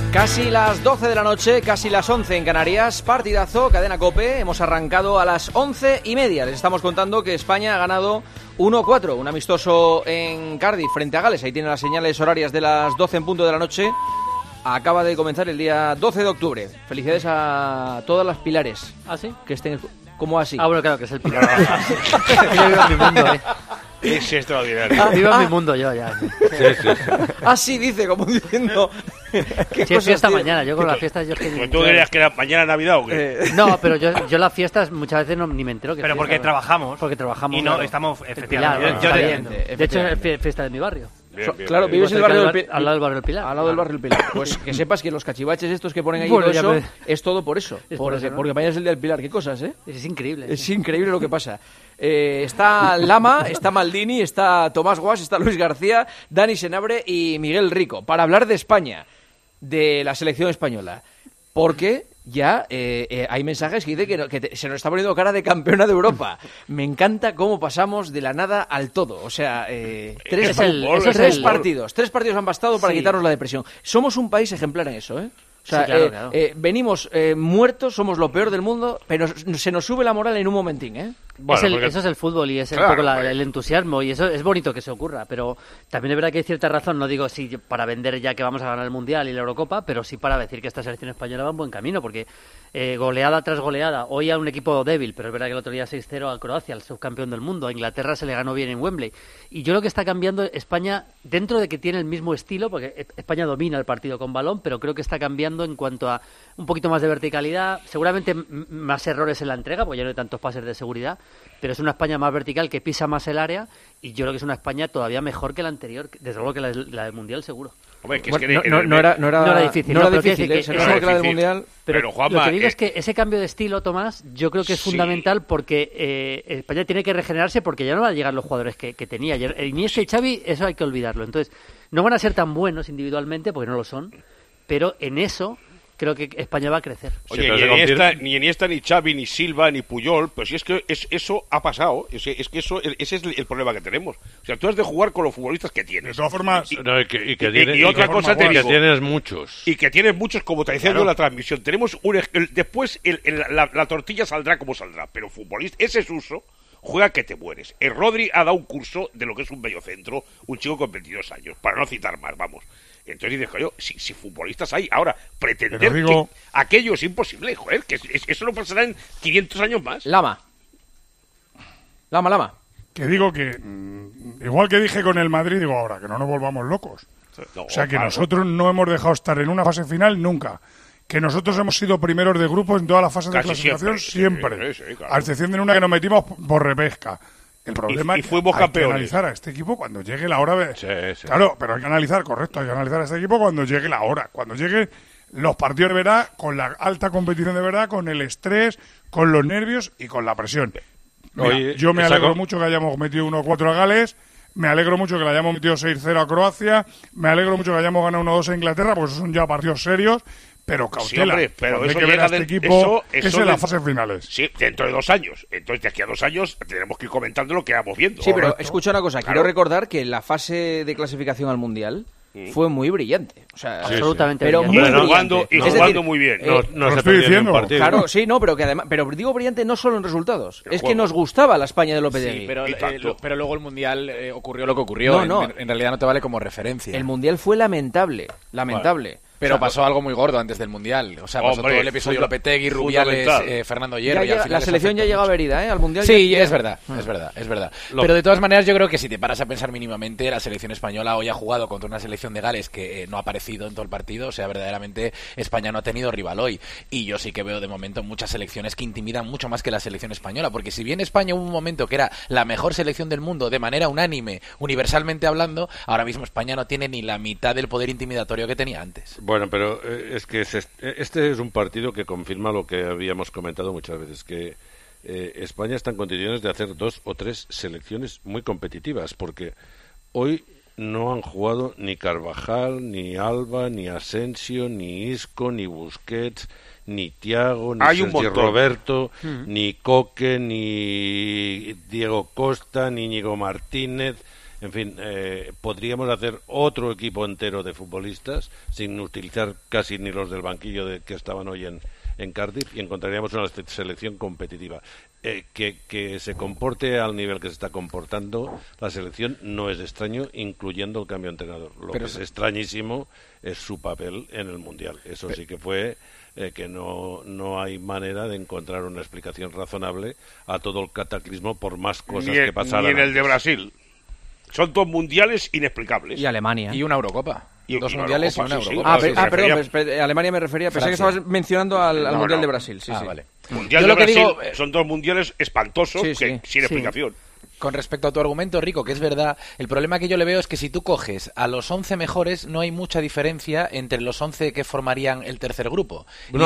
Casi las 12 de la noche, casi las 11 en Canarias, partidazo, Cadena COPE, hemos arrancado a las 11:30, les estamos contando que España ha ganado 1-4, un amistoso en Cardiff frente a Gales, ahí tienen las señales horarias de las 12 en punto de la noche, acaba de comenzar el día 12 de octubre, felicidades a todas las pilares. ¿Ah, sí? Que estén, ¿cómo así? Ah, bueno, claro, que es el pilar. Yo vivo en mi mundo, Es extraordinario. Vivo en mi mundo yo ya. Así dice, como diciendo... Sí, es fiesta mañana, yo con las fiestas... Pues tú dirías que era mañana Navidad o qué. No, pero yo las fiestas muchas veces ni me entero que pero porque trabajamos. Porque trabajamos. Y no, claro. estamos... Efectivamente. De hecho, es fiesta de mi barrio. Bien, bien, claro, bien. vives en el barrio del Pilar. Al lado del barrio del Pilar. Al lado del barrio del Pilar. Pues que sepas que los cachivaches estos que ponen ahí Bueno, todo ya eso, es todo por eso. Es porque, por eso, ¿no? porque mañana es el día del Pilar. ¿Qué cosas, eh? Es increíble. Es increíble lo que pasa. Está Lama, está Maldini, está Tomás Guas, está Luis García, Dani Senabre y Miguel Rico. Para hablar de España, de la selección española. Porque... ya hay mensajes que dicen que se nos está poniendo cara de campeona de Europa. Me encanta cómo pasamos de la nada al todo. O sea, tres partidos han bastado para quitarnos la depresión. Somos un país ejemplar en eso, ¿eh? O sea, sí, claro. Venimos muertos, somos lo peor del mundo, pero se nos sube la moral en un momentín, ¿eh? Bueno, eso es el fútbol y es un poco el entusiasmo y eso es bonito que se ocurra, pero también es verdad que hay cierta razón, no digo sí para vender ya que vamos a ganar el Mundial y la Eurocopa, pero sí para decir que esta selección española va en buen camino, porque goleada tras goleada, hoy a un equipo débil, pero es verdad que el otro día 6-0 a Croacia, el subcampeón del mundo, a Inglaterra se le ganó bien en Wembley, y yo creo que está cambiando España dentro de que tiene el mismo estilo, porque España domina el partido con balón, pero creo que está cambiando en cuanto a un poquito más de verticalidad, seguramente más errores en la entrega, porque ya no hay tantos pases de seguridad, pero es una España más vertical que pisa más el área y yo creo que es una España todavía mejor que la anterior, desde luego que la del Mundial seguro. Hombre, que bueno, es que no era difícil, no era era difícil, difícil, no era del Mundial. Pero Juanma, lo que digo es que ese cambio de estilo, Tomás, yo creo que es fundamental porque España tiene que regenerarse porque ya no van a llegar los jugadores que tenía. Iniesta y Xavi, eso hay que olvidarlo. Entonces, no van a ser tan buenos individualmente, porque no lo son, pero en eso creo que España va a crecer. Oye, ni Iniesta, ni Xavi, ni Silva, ni Puyol, pues si es que eso ha pasado, ese es el problema que tenemos. O sea, tú has de jugar con los futbolistas que tienes. De todas formas... Y otra cosa te digo, que tienes muchos. Y que tienes muchos, como te decía yo en la transmisión. Tenemos después la tortilla saldrá como saldrá, pero futbolista, ese Suso juega que te mueres. El Rodri ha dado un curso de lo que es un mediocentro, un chico con 22 años, para no citar más, vamos. Entonces digo yo, si futbolistas hay, ahora pretender que aquello es imposible, joder, que eso no pasará en 500 años más. Lama. Que digo que, igual que dije con el Madrid, digo ahora, que no nos volvamos locos. No, o sea, que nosotros no hemos dejado estar en una fase final nunca. Que nosotros hemos sido primeros de grupo en todas las fases de clasificación siempre. Sí, claro. A excepción de una que nos metimos por repesca. El problema es que hay que analizar a este equipo cuando llegue la hora de... Sí. Claro, pero hay que analizar, hay que analizar a este equipo cuando llegue la hora, cuando lleguen los partidos de verdad, con la alta competición de verdad, con el estrés, con los nervios y con la presión. Mira, yo me alegro mucho que hayamos metido 1-4 a Gales, me alegro mucho que le hayamos metido 6-0 a Croacia, me alegro mucho que hayamos ganado 1-2 a Inglaterra, porque esos son ya partidos serios. Pero cautela, sí, hombre, pero eso hay que ver a este equipo es en las fases finales. Sí, dentro de 2 años. Entonces, de aquí a 2 años tenemos que ir comentando lo que vamos viendo. Sí, pero escucha una cosa. Claro. Quiero recordar que la fase de clasificación al Mundial fue muy brillante. O sea, absolutamente pero brillante. Muy brillante. Jugando muy bien. No se estoy diciendo. Claro, sí, no, pero que además, pero digo brillante no solo en resultados. Es que nos gustaba la España de Lopetegui. Sí, pero luego el Mundial ocurrió lo que ocurrió. No. En realidad no te vale como referencia. El Mundial fue lamentable. Pero pasó algo muy gordo antes del Mundial. O sea, pasó todo el episodio Lopetegui, Rubiales, Fernando Hierro. Y al final la selección ya llegaba herida, al Mundial. Sí, es verdad. Pero de todas maneras yo creo que si te paras a pensar mínimamente, la selección española hoy ha jugado contra una selección de Gales que no ha aparecido en todo el partido. O sea, verdaderamente España no ha tenido rival hoy. Y yo sí que veo de momento muchas selecciones que intimidan mucho más que la selección española. Porque si bien España hubo un momento que era la mejor selección del mundo de manera unánime, universalmente hablando, ahora mismo España no tiene ni la mitad del poder intimidatorio que tenía antes. Bueno, pero es que este es un partido que confirma lo que habíamos comentado muchas veces, que España está en condiciones de hacer 2 o 3 selecciones muy competitivas, porque hoy no han jugado ni Carvajal, ni Alba, ni Asensio, ni Isco, ni Busquets, ni Thiago, ni Sergio Roberto, ni Coque, ni Diego Costa, ni Íñigo Martínez. En fin, podríamos hacer otro equipo entero de futbolistas sin utilizar casi ni los del banquillo que estaban hoy en Cardiff, y encontraríamos una selección competitiva. Que se comporte al nivel que se está comportando la selección no es extraño, incluyendo el cambio de entrenador. Lo que es extrañísimo es su papel en el Mundial. Eso sí que fue que no hay manera de encontrar una explicación razonable a todo el cataclismo, por más cosas que pasaran. Ni en el de Brasil. Son 2 mundiales inexplicables. Y Alemania. Y una Eurocopa. Dos mundiales y una Eurocopa. Perdón, Alemania me refería. Pensé que estabas mencionando al Mundial de Brasil. Sí. Vale. Mundial de Brasil son 2 mundiales espantosos sin explicación. Con respecto a tu argumento, Rico, que es verdad, el problema que yo le veo es que si tú coges a los 11 mejores, no hay mucha diferencia entre los 11 que formarían el tercer grupo.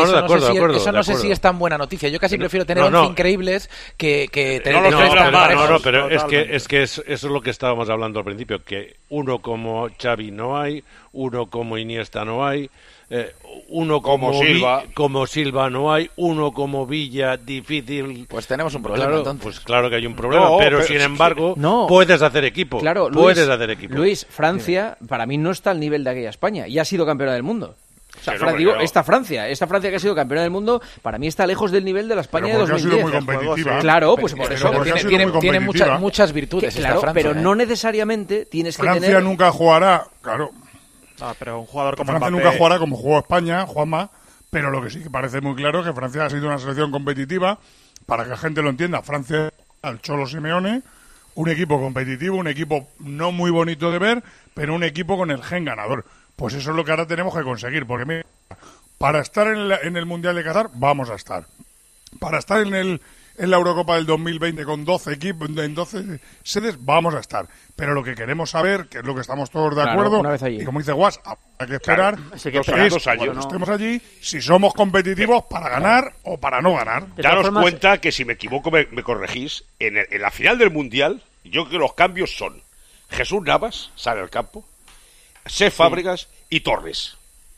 Eso no sé si es tan buena noticia. Yo casi prefiero tener 11 increíbles que tener... Pero es que eso es lo que estábamos hablando al principio, que uno como Xavi no hay, uno como Iniesta no hay, uno como Silva no hay, uno como Villa difícil. Pues tenemos un problema, claro, entonces. Pues claro que hay un problema, pero sin embargo puedes hacer equipo. Claro, Luis, Francia para mí no está al nivel de aquella España y ha sido campeona del mundo. O sea, esta Francia que ha sido campeona del mundo, para mí está lejos del nivel de la España de 2010. Ha sido muy competitiva. Claro, pues por eso. Tiene muchas virtudes. Claro, Francia, pero no necesariamente tienes que Francia tener... nunca jugará, claro. Pero un jugador como Francia Mbappé... nunca jugará como jugó España, Juanma, pero lo que sí que parece muy claro es que Francia ha sido una selección competitiva, para que la gente lo entienda. Francia, al Cholo Simeone, un equipo competitivo, un equipo no muy bonito de ver, pero un equipo con el gen ganador. Pues eso es lo que ahora tenemos que conseguir, porque mira, para estar en el Mundial de Qatar, vamos a estar. Para estar en la Eurocopa del 2020 con 12 equipos, en 12 sedes, vamos a estar. Pero lo que queremos saber, que es lo que estamos todos de acuerdo, y como dice Guas, hay que esperar, estemos allí, si somos competitivos para ganar o para no ganar. Daros cuenta que, si me equivoco, me corregís, en la final del Mundial, yo creo que los cambios son Jesús Navas, sale al campo, Cesc Fábregas y Torres.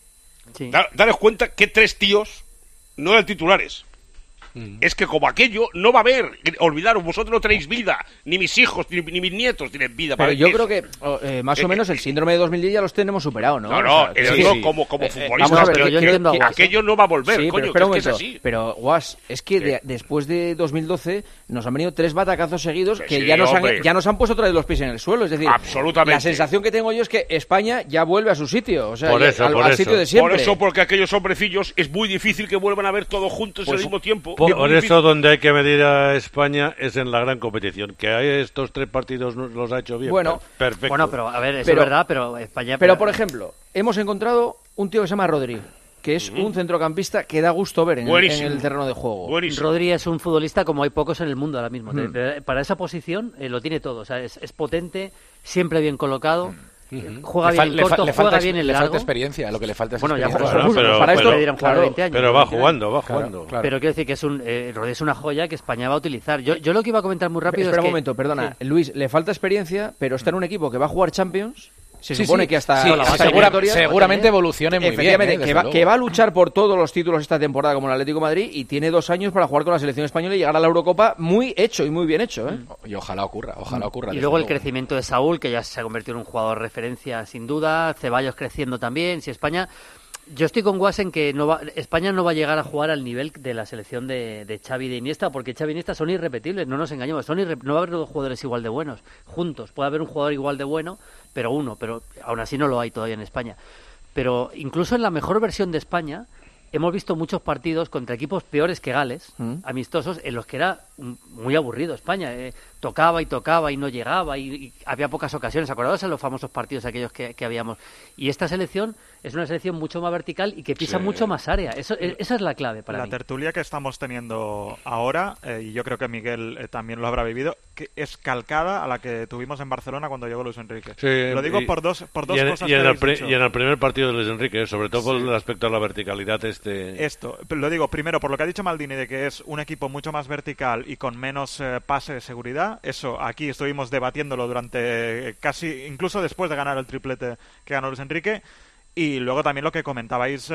Daros cuenta que 3 tíos no eran titulares. Es que como aquello no va a haber, olvidaros, vosotros no tenéis vida, ni mis hijos, ni mis nietos tienen vida. Pero yo creo que más o menos el síndrome de 2010 ya los tenemos superado, ¿no? Como futbolistas, aquello no va a volver, coño, pero que es así. Pero, Guas, es que después de 2012 nos han venido 3 batacazos seguidos que ya nos han puesto otra vez los pies en el suelo. Es decir, la sensación que tengo yo es que España ya vuelve a su sitio, o sea, al sitio de siempre. Por eso, porque aquellos hombrecillos es muy difícil que vuelvan a ver todos juntos al mismo tiempo. Por eso donde hay que medir a España es en la gran competición. Que hay estos 3 partidos los ha hecho bien. Bueno, perfecto. Bueno, pero a ver, eso es verdad, pero España... Pero, por ejemplo, hemos encontrado un tío que se llama Rodri, que es un centrocampista que da gusto ver en el terreno de juego. Buenísimo. Rodri es un futbolista como hay pocos en el mundo ahora mismo. Para esa posición lo tiene todo. O sea, es potente, siempre bien colocado. Juega bien corto, juega bien el largo. Le falta experiencia, lo que le falta es experiencia. Para esto le dieron 20 años. Pero va jugando. Pero quiero decir que Rodri es una joya que España va a utilizar. Yo lo que iba a comentar muy rápido un momento, perdona. Sí. Luis, le falta experiencia, pero está en un equipo que va a jugar Champions. Se supone que hasta seguramente evolucione muy bien. Que va a luchar por todos los títulos esta temporada como el Atlético de Madrid, y tiene 2 años para jugar con la selección española y llegar a la Eurocopa muy hecho y muy bien hecho. Y ojalá ocurra. Y luego el crecimiento de Saúl, que ya se ha convertido en un jugador de referencia sin duda, Ceballos creciendo también. Si España... Yo estoy con Guas en que España no va a llegar a jugar al nivel de la selección de Xavi y de Iniesta, porque Xavi y Iniesta son irrepetibles, no nos engañemos, no va a haber 2 jugadores igual de buenos juntos. Puede haber un jugador igual de bueno, pero aún así no lo hay todavía en España. Pero incluso en la mejor versión de España hemos visto muchos partidos contra equipos peores que Gales, amistosos, en los que era muy aburrido España. Tocaba y no llegaba y había pocas ocasiones. Acordaos en los famosos partidos aquellos que habíamos. Y esta selección es una selección mucho más vertical y que pisa mucho más área. Esa es la clave para mí. La tertulia que estamos teniendo ahora, y yo creo que Miguel también lo habrá vivido, que es calcada a la que tuvimos en Barcelona cuando llegó Luis Enrique. Sí, lo digo por dos cosas y en el primer partido de Luis Enrique, sobre todo por el aspecto de la verticalidad. Esto, lo digo primero por lo que ha dicho Maldini, de que es un equipo mucho más vertical y con menos pase de seguridad. Eso aquí estuvimos debatiéndolo durante casi, incluso después de ganar el triplete que ganó Luis Enrique. Y luego también lo que comentabais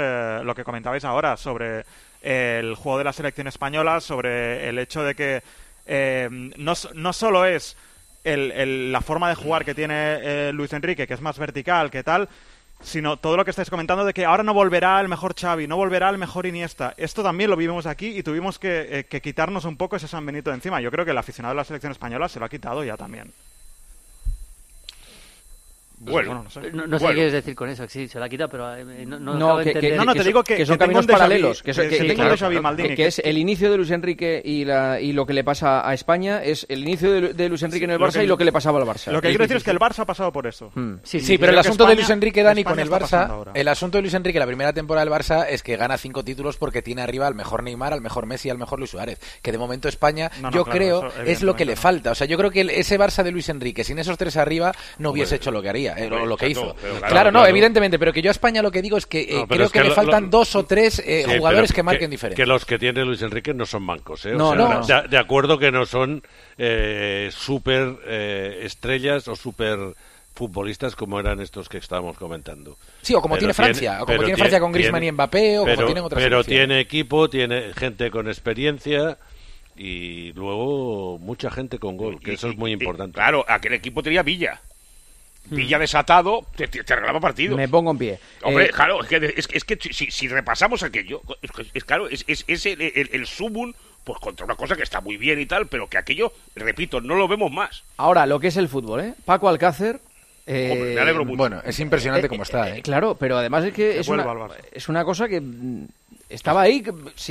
ahora sobre el juego de la selección española, sobre el hecho de que no solo es la forma de jugar que tiene Luis Enrique, que es más vertical, que tal, sino todo lo que estáis comentando de que ahora no volverá el mejor Xavi, no volverá el mejor Iniesta. Esto también lo vivimos aquí y tuvimos que quitarnos un poco ese San Benito de encima. Yo creo que el aficionado de la selección española se lo ha quitado ya también. Bueno, no sé qué quieres decir con eso, sí, se la quita, pero no te digo que son caminos paralelos, que es el inicio de Luis Enrique y lo que le pasa a España es el inicio de Luis Enrique en el Barça y lo que le pasaba al Barça. Lo que quiero decir es que el Barça ha pasado por eso. Sí, pero el asunto de Luis Enrique, Dani, con el Barça, el asunto de Luis Enrique la primera temporada del Barça es que gana 5 títulos porque tiene arriba al mejor Neymar, al mejor Messi, al mejor Luis Suárez, que de momento España, creo, es lo que le falta. O sea, yo creo que ese Barça de Luis Enrique, sin esos 3 arriba, no hubiese hecho lo que haría, lo que hizo. Claro, evidentemente, pero que yo a España lo que digo es que creo que le faltan 2 o 3 jugadores que marquen diferencia. Que los que tiene Luis Enrique no son mancos, ¿eh? De acuerdo que no son súper estrellas o súper futbolistas como eran estos que estábamos comentando. Sí, o como tiene Francia, Francia con Griezmann y Mbappé, o como tienen otras selecciones. Pero tiene equipo, tiene gente con experiencia y luego mucha gente con gol, que eso es muy importante. Claro, aquel equipo tenía Villa. Villa desatado, te regalaba partido. Me pongo en pie. Hombre, claro, es que si repasamos aquello, es el sumum, pues contra una cosa que está muy bien y tal, pero que aquello, repito, no lo vemos más. Ahora, lo que es el fútbol, ¿eh? Paco Alcácer... Hombre, me alegro mucho. Bueno, es impresionante cómo está, ¿eh? Claro, pero además es que es una cosa que... Estaba ahí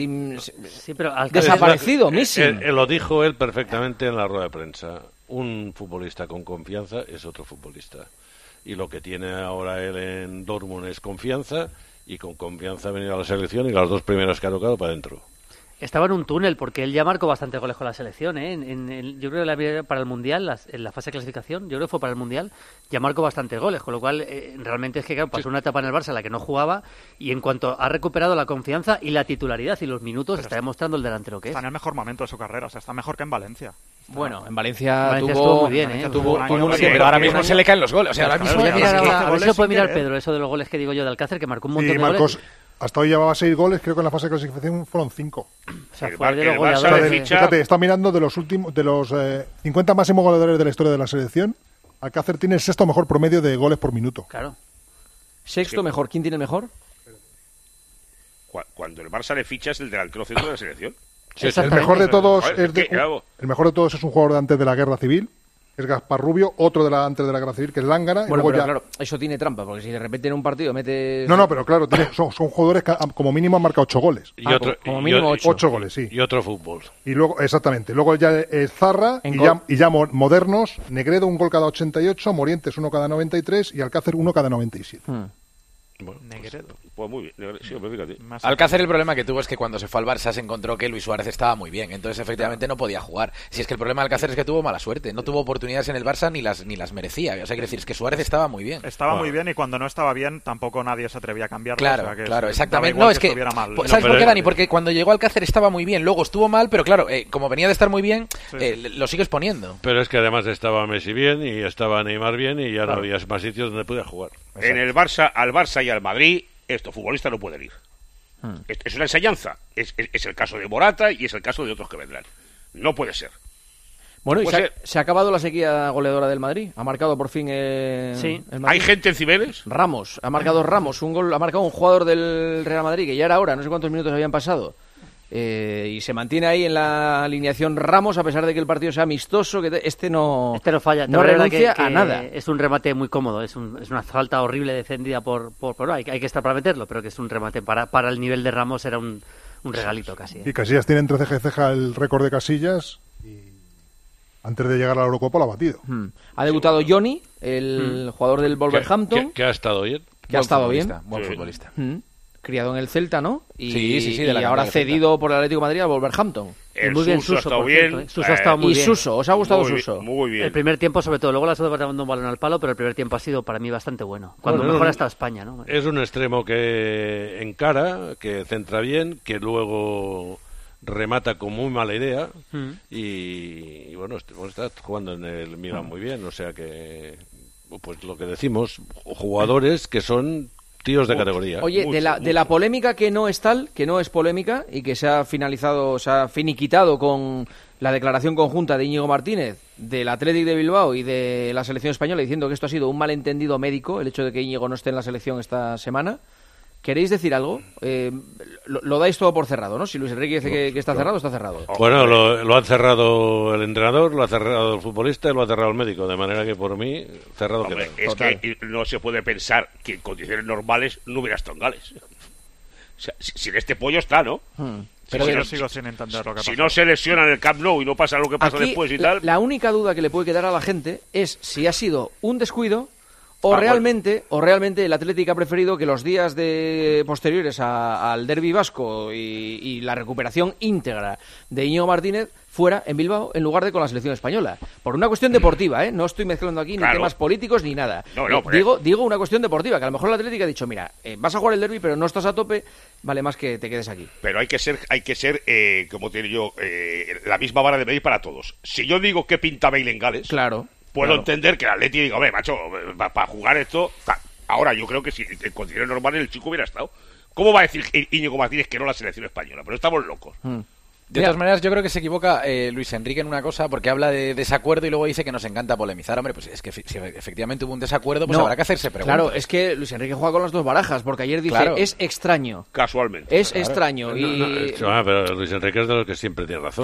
desaparecido, missing. Lo dijo él perfectamente en la rueda de prensa. Un futbolista con confianza es otro futbolista. Y lo que tiene ahora él en Dortmund es confianza, y con confianza ha venido a la selección y las 2 primeras que ha tocado para adentro. Estaba en un túnel porque él ya marcó bastante goles con la selección, ¿eh? Yo creo que para el Mundial, en la fase de clasificación, yo creo que fue para el Mundial, ya marcó bastantes goles, con lo cual realmente es que claro, pasó una etapa en el Barça en la que no jugaba, y en cuanto ha recuperado la confianza y la titularidad y los minutos, está demostrando el delantero que es. Está en el mejor momento de su carrera, o sea, está mejor que en Valencia. Bueno, en Valencia estuvo muy bien, pero ahora mismo se le caen los goles. O sea, ahora mismo a ver si lo puede mirar Pedro, eso de los goles que digo yo de Alcácer, que marcó un montón de goles. Hasta hoy llevaba 6 goles, creo que en la fase de clasificación fueron 5. O sea, fue de los goleadores. Fíjate, está mirando de los 50 máximos goleadores de la historia de la selección. Alcácer tiene el 6º mejor promedio de goles por minuto. Claro. 6º mejor. ¿Quién tiene el mejor? Cuando el Barça le ficha es el delantero centro de la selección. El mejor de todos es un jugador de antes de la Guerra Civil, es Gaspar Rubio, otro antes de la Guerra Civil, que es Lángara. Bueno, pero claro, eso tiene trampa, porque si de repente en un partido metes... No, pero claro, son jugadores que como mínimo han marcado 8 goles. Como mínimo 8 goles, sí. Y otro fútbol. Y luego, exactamente, luego ya es Zarra, y ya modernos, Negredo, un gol cada 88, Morientes, 1 cada 93, y Alcácer, 1 cada 97. Bueno, pues muy bien. Sí, fíjate. Alcácer, el problema que tuvo es que cuando se fue al Barça se encontró que Luis Suárez estaba muy bien, entonces efectivamente no podía jugar. Si es que el problema de Alcácer es que tuvo mala suerte, no tuvo oportunidades en el Barça ni las merecía. O sea, quiero decir, es que Suárez estaba muy bien. Estaba muy bien, y cuando no estaba bien tampoco nadie se atrevía a cambiarlo. Claro, o sea que claro, exactamente. No, es que ¿sabes por qué, Dani? Porque cuando llegó Alcácer estaba muy bien, luego estuvo mal, pero claro, como venía de estar muy bien, lo sigues poniendo. Pero es que además estaba Messi bien y estaba Neymar bien, y ya no había más sitios donde podía jugar. En el Barça, al Barça y al Madrid, estos futbolistas no pueden ir. Es una enseñanza. Es el caso de Morata y es el caso de otros que vendrán. No puede ser. Bueno, y se ha acabado la sequía goleadora del Madrid. Ha marcado por fin el Madrid. ¿Hay gente en Cibeles? Ramos. Ha marcado Ramos. Un gol. Ha marcado un jugador del Real Madrid, que ya era hora. No sé cuántos minutos habían pasado. Y se mantiene ahí en la alineación Ramos, a pesar de que el partido sea amistoso, que este no falla, no renuncia a nada. Es un remate muy cómodo, es una falta horrible defendida por hay que estar para meterlo, pero que es un remate para el nivel de Ramos, era un regalito casi. Y Casillas tiene entre ceja y ceja el récord de Casillas, y antes de llegar a la Eurocopa lo ha batido. Ha debutado Johnny, el jugador del Wolverhampton, que ha estado bien. Buen futbolista. Criado en el Celta, ¿no? Sí, y ahora cedido por el Atlético de Madrid al Wolverhampton. Muy bien Suso, ha estado bien. Suso ha estado muy bien. Suso, ¿os ha gustado Suso? Muy bien. El primer tiempo, sobre todo, luego la segunda parte dando un balón al palo, pero el primer tiempo ha sido para mí bastante bueno. Cuando mejor ha estado España, ¿no? Es un extremo que encara, que centra bien, que luego remata con muy mala idea, y bueno, está jugando en el Milan muy bien, o sea que, pues lo que decimos, jugadores que son tíos de categoría. Oye, de la polémica que no es tal, que no es polémica y que se ha finalizado, se ha finiquitado con la declaración conjunta de Íñigo Martínez del Athletic de Bilbao y de la selección española diciendo que esto ha sido un malentendido médico, el hecho de que Íñigo no esté en la selección esta semana. ¿Queréis decir algo? Lo dais todo por cerrado, ¿no? Si Luis Enrique dice que está cerrado, está cerrado. Bueno, lo ha cerrado el entrenador, lo ha cerrado el futbolista y lo ha cerrado el médico, de manera que por mí, cerrado queda. Es que no se puede pensar que en condiciones normales no hubiera estado en Gales. O sea, sin este pollo está, ¿no? Pero yo sigo sin entender lo que pasa. Si no se lesiona en el Camp Nou y no pasa lo que pasa aquí, después y tal... La única duda que le puede quedar a la gente es si ha sido un descuido o realmente el Athletic ha preferido que los días posteriores al derbi vasco y la recuperación íntegra de Íñigo Martínez fuera en Bilbao en lugar de con la selección española. Por una cuestión deportiva, ¿eh? No estoy mezclando aquí ni temas políticos ni nada. Digo una cuestión deportiva, que a lo mejor el Athletic ha dicho, mira, vas a jugar el derbi pero no estás a tope, vale más que te quedes aquí. Pero hay que ser como te digo yo, la misma vara de medir para todos. Si yo digo que pinta Bale en Gales... Claro. Puedo entender que el Atleti diga, macho, para jugar esto... Ahora, yo creo que si en condiciones normales el chico hubiera estado. ¿Cómo va a decir Íñigo Martínez que no la selección española? Pero estamos locos. De todas maneras, yo creo que se equivoca Luis Enrique en una cosa, porque habla de desacuerdo y luego dice que nos encanta polemizar. Hombre, pues es que si efectivamente hubo un desacuerdo, pues habrá que hacerse preguntas. Claro, es que Luis Enrique juega con las dos barajas, porque ayer dice, es extraño. Casualmente. Es extraño. Pero Luis Enrique es de los que siempre tiene razón.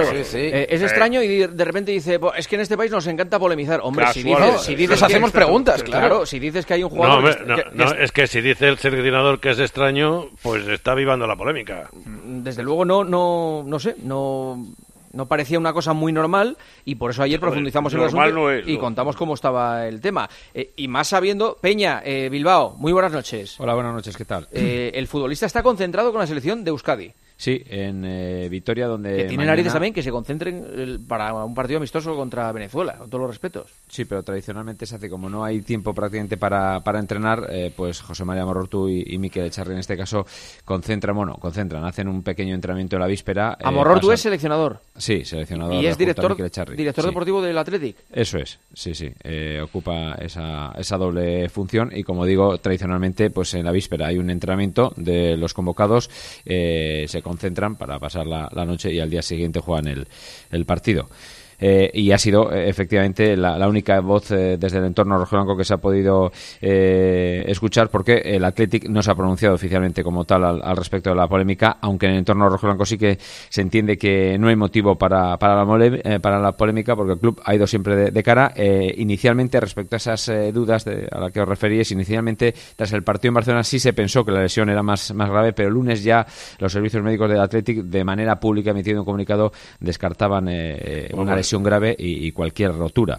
Es extraño y de repente dice, es que en este país nos encanta polemizar. Hombre, si dices nos hacemos preguntas, claro. Si dices que hay un jugador... Es que si dice el seleccionador que es extraño, pues está avivando la polémica. Desde luego no sé, no parecía una cosa muy normal y por eso ayer profundizamos en el asunto y contamos cómo estaba el tema. Y más sabiendo, Peña, Bilbao, muy buenas noches. Hola, buenas noches, ¿qué tal? El futbolista está concentrado con la selección de Euskadi. Sí, en Vitoria, donde... Que tiene narices también que se concentren para un partido amistoso contra Venezuela, con todos los respetos. Sí, pero tradicionalmente se hace, como no hay tiempo prácticamente para entrenar, pues José María Morortu y Mikel Echarri en este caso concentran, hacen un pequeño entrenamiento en la víspera. Morortu es seleccionador. Sí, seleccionador. Y es director deportivo del Athletic. Eso es, sí. Ocupa esa doble función y, como digo, tradicionalmente, pues en la víspera hay un entrenamiento de los convocados, se concentran para pasar la noche y al día siguiente juegan el partido. Y ha sido efectivamente la única voz desde el entorno rojiblanco que se ha podido escuchar, porque el Athletic no se ha pronunciado oficialmente como tal al respecto de la polémica, aunque en el entorno rojiblanco sí que se entiende que no hay motivo para la polémica, porque el club ha ido siempre de cara. Inicialmente, respecto a esas dudas a las que os referíais, inicialmente tras el partido en Barcelona sí se pensó que la lesión era más grave, pero el lunes ya los servicios médicos del Athletic, de manera pública, emitiendo un comunicado, descartaban una lesión grave y cualquier rotura.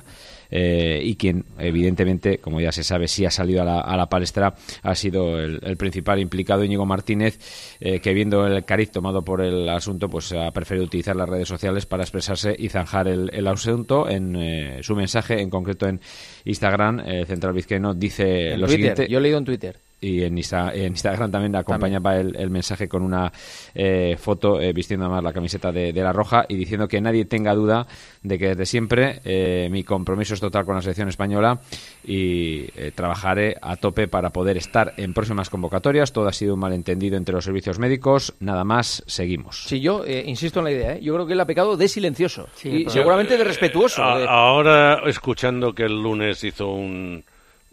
Y quien, evidentemente, como ya se sabe, sí ha salido a la palestra, ha sido el principal implicado, Íñigo Martínez, que viendo el cariz tomado por el asunto, pues ha preferido utilizar las redes sociales para expresarse y zanjar el asunto. En su mensaje, en concreto en Instagram, el central vizcaíno dice lo siguiente. Yo he leído en Twitter. Y en Instagram también acompañaba el mensaje con una foto vistiendo además la camiseta de la Roja y diciendo que nadie tenga duda de que desde siempre mi compromiso es total con la selección española y trabajaré a tope para poder estar en próximas convocatorias. Todo ha sido un malentendido entre los servicios médicos, nada más, seguimos. Sí, yo insisto en la idea, yo creo que él ha pecado de silencioso y seguramente de respetuoso. Ahora, escuchando que el lunes hizo un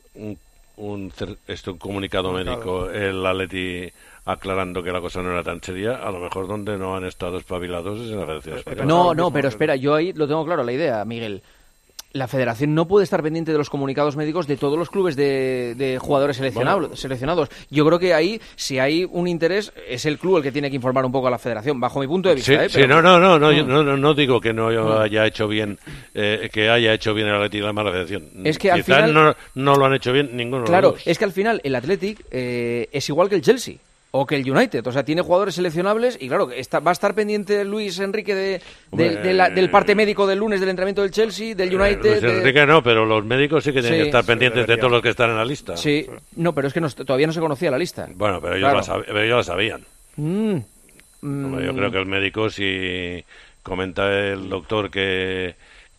comunicado médico, el Atleti aclarando que la cosa no era tan seria, a lo mejor donde no han estado espabilados es en la Federación Española. No, pero espera, yo ahí lo tengo claro la idea, Miguel. La federación no puede estar pendiente de los comunicados médicos de todos los clubes de jugadores seleccionados. Yo creo que ahí, si hay un interés, es el club el que tiene que informar un poco a la federación, bajo mi punto de vista. No digo que no haya hecho bien, que haya hecho bien el Athletic la mala federación. Es que al final no lo han hecho bien ninguno. Claro, es que al final el Athletic es igual que el Chelsea. O que el United, o sea, tiene jugadores seleccionables y claro, va a estar pendiente Luis Enrique del parte médico del lunes del entrenamiento del Chelsea, del United... Luis Enrique no, pero los médicos sí que tienen que estar pendientes de todos los que están en la lista. Sí, no, pero es que todavía no se conocía la lista. Bueno, pero ellos la sabían. Hombre, yo creo que el médico, si comenta el doctor que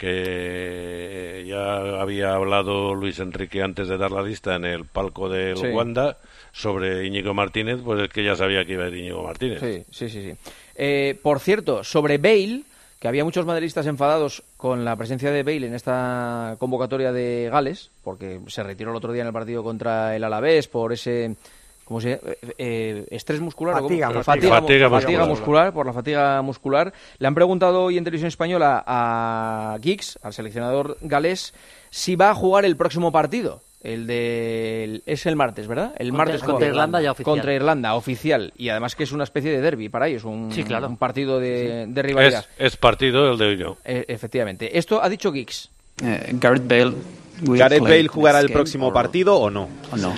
ya había hablado Luis Enrique antes de dar la lista en el palco del Wanda sobre Íñigo Martínez, pues es que ya sabía que iba a ir Íñigo Martínez. Sí. Por cierto, sobre Bale, que había muchos madridistas enfadados con la presencia de Bale en esta convocatoria de Gales, porque se retiró el otro día en el partido contra el Alavés por ese... ¿Cómo se llama? ¿Estrés muscular? Fatiga muscular, por la fatiga muscular. Le han preguntado hoy en Televisión Española a Giggs, al seleccionador galés, si va a jugar el próximo partido. Es el martes, ¿verdad? El martes contra Irlanda ya oficial. Contra Irlanda, oficial. Y además que es una especie de derbi para ellos, un partido de rivalidad. Es partido el de hoy, ¿no? Efectivamente. Esto ha dicho Giggs. Gareth Bale jugará el próximo partido o no?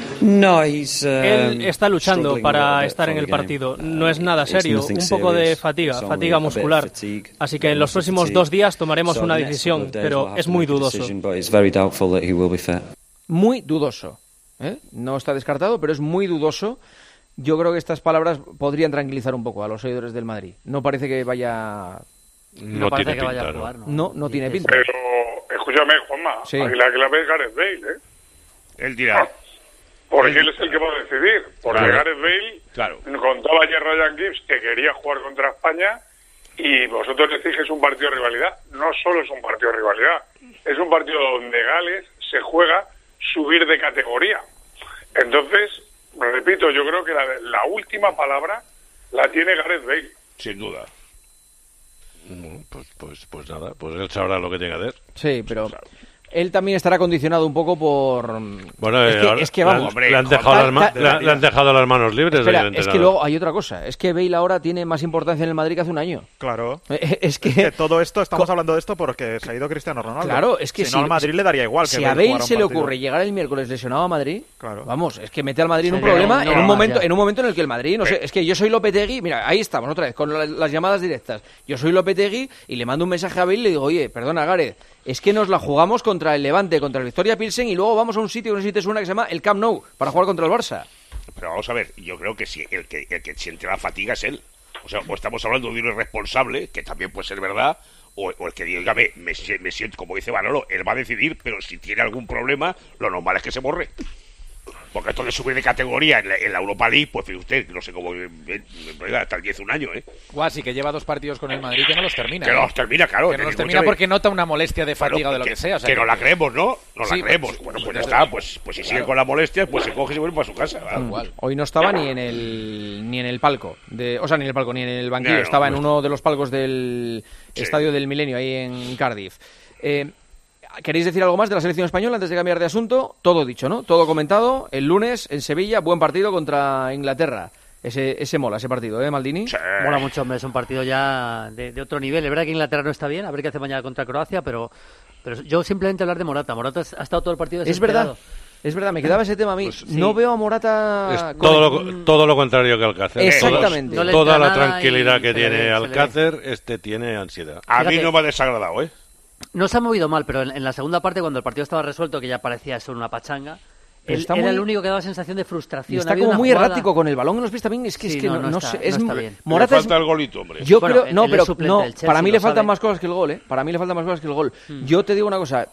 Él está luchando para estar en el partido. No es nada serio, un poco de fatiga muscular. Así que en los próximos 2 días tomaremos una decisión, pero es muy dudoso. Muy dudoso. No está descartado, pero es muy dudoso. Yo creo que estas palabras podrían tranquilizar un poco a los seguidores del Madrid. No parece que vaya... No parece que vaya a jugar, No tiene pinta. Pero, escúchame, Juanma, sí. la clave es Gareth Bale, Él dirá. Porque él es el que va a decidir. Porque Gareth Bale, contaba ayer Ryan Gibbs que quería jugar contra España y vosotros decís que es un partido de rivalidad. No solo es un partido de rivalidad, es un partido donde Gales se juega subir de categoría. Entonces, repito, yo creo que la última palabra la tiene Gareth Bale. Sin duda. Pues nada, pues él sabrá lo que tiene que hacer. Sí, pero él también estará condicionado un poco por... Bueno, es que vamos, le han dejado las manos libres. Espera, es que luego hay otra cosa. Es que Bale ahora tiene más importancia en el Madrid que hace un año. Claro. Es que todo esto, estamos hablando de esto porque se ha ido Cristiano Ronaldo. Claro, es que si no al Madrid le daría igual. Si a Bale se le ocurre llegar el miércoles lesionado a Madrid, vamos, es que mete al Madrid en un problema en un momento en el que el Madrid, no sé, es que yo soy Lopetegui, mira, ahí estamos otra vez, con las llamadas directas. Yo soy Lopetegui y le mando un mensaje a Bale y le digo, oye, perdona, Gareth, es que nos la jugamos contra el Levante, contra el Victoria Pilsen y luego vamos a un sitio que no sé si te suena que se llama el Camp Nou para jugar contra el Barça. Pero vamos a ver, yo creo que si el que siente la fatiga es él. O sea, o estamos hablando de un irresponsable, que también puede ser verdad, o el que diga, me siento, como dice Manolo, él va a decidir, pero si tiene algún problema, lo normal es que se borre. Porque esto de subir de categoría en la Europa League, pues fíjate usted, no sé cómo, hasta el 10 un año, Guasi, que lleva 2 partidos con el Madrid que no los termina. Que no los termina, claro. Que no los termina porque nota una molestia de fatiga o de lo que sea. O sea que no la creemos, ¿no? No la creemos. Bueno, pues ya está, pues si sigue con la molestia, pues se coge y se vuelve para su casa. Hoy no estaba ni en el palco, ni en el banquillo, estaba en uno de los palcos del Estadio del Milenio, ahí en Cardiff. ¿Queréis decir algo más de la selección española antes de cambiar de asunto? Todo dicho, ¿no? Todo comentado. El lunes en Sevilla, buen partido contra Inglaterra. Ese mola, ese partido, Maldini? Sí. Mola mucho, hombre. Es un partido ya de otro nivel. Es verdad que Inglaterra no está bien, a ver qué hace mañana contra Croacia, pero yo simplemente hablar de Morata. Morata ha estado todo el partido desesperado. Es verdad, me quedaba ese tema a mí. Pues sí. No veo a Morata... Es todo lo contrario que Alcácer. Exactamente. Toda la tranquilidad que tiene Alcácer, tiene ansiedad. A mí no me ha desagradado, No se ha movido mal, pero en la segunda parte, cuando el partido estaba resuelto, que ya parecía ser una pachanga, él era el único que daba sensación de frustración. Está como muy errático con el balón en los pies también. Es que no sé. Está bien. Morata le falta el golito, hombre. Yo creo, para mí le faltan más cosas que el gol, Para mí le faltan más cosas que el gol. Yo te digo una cosa,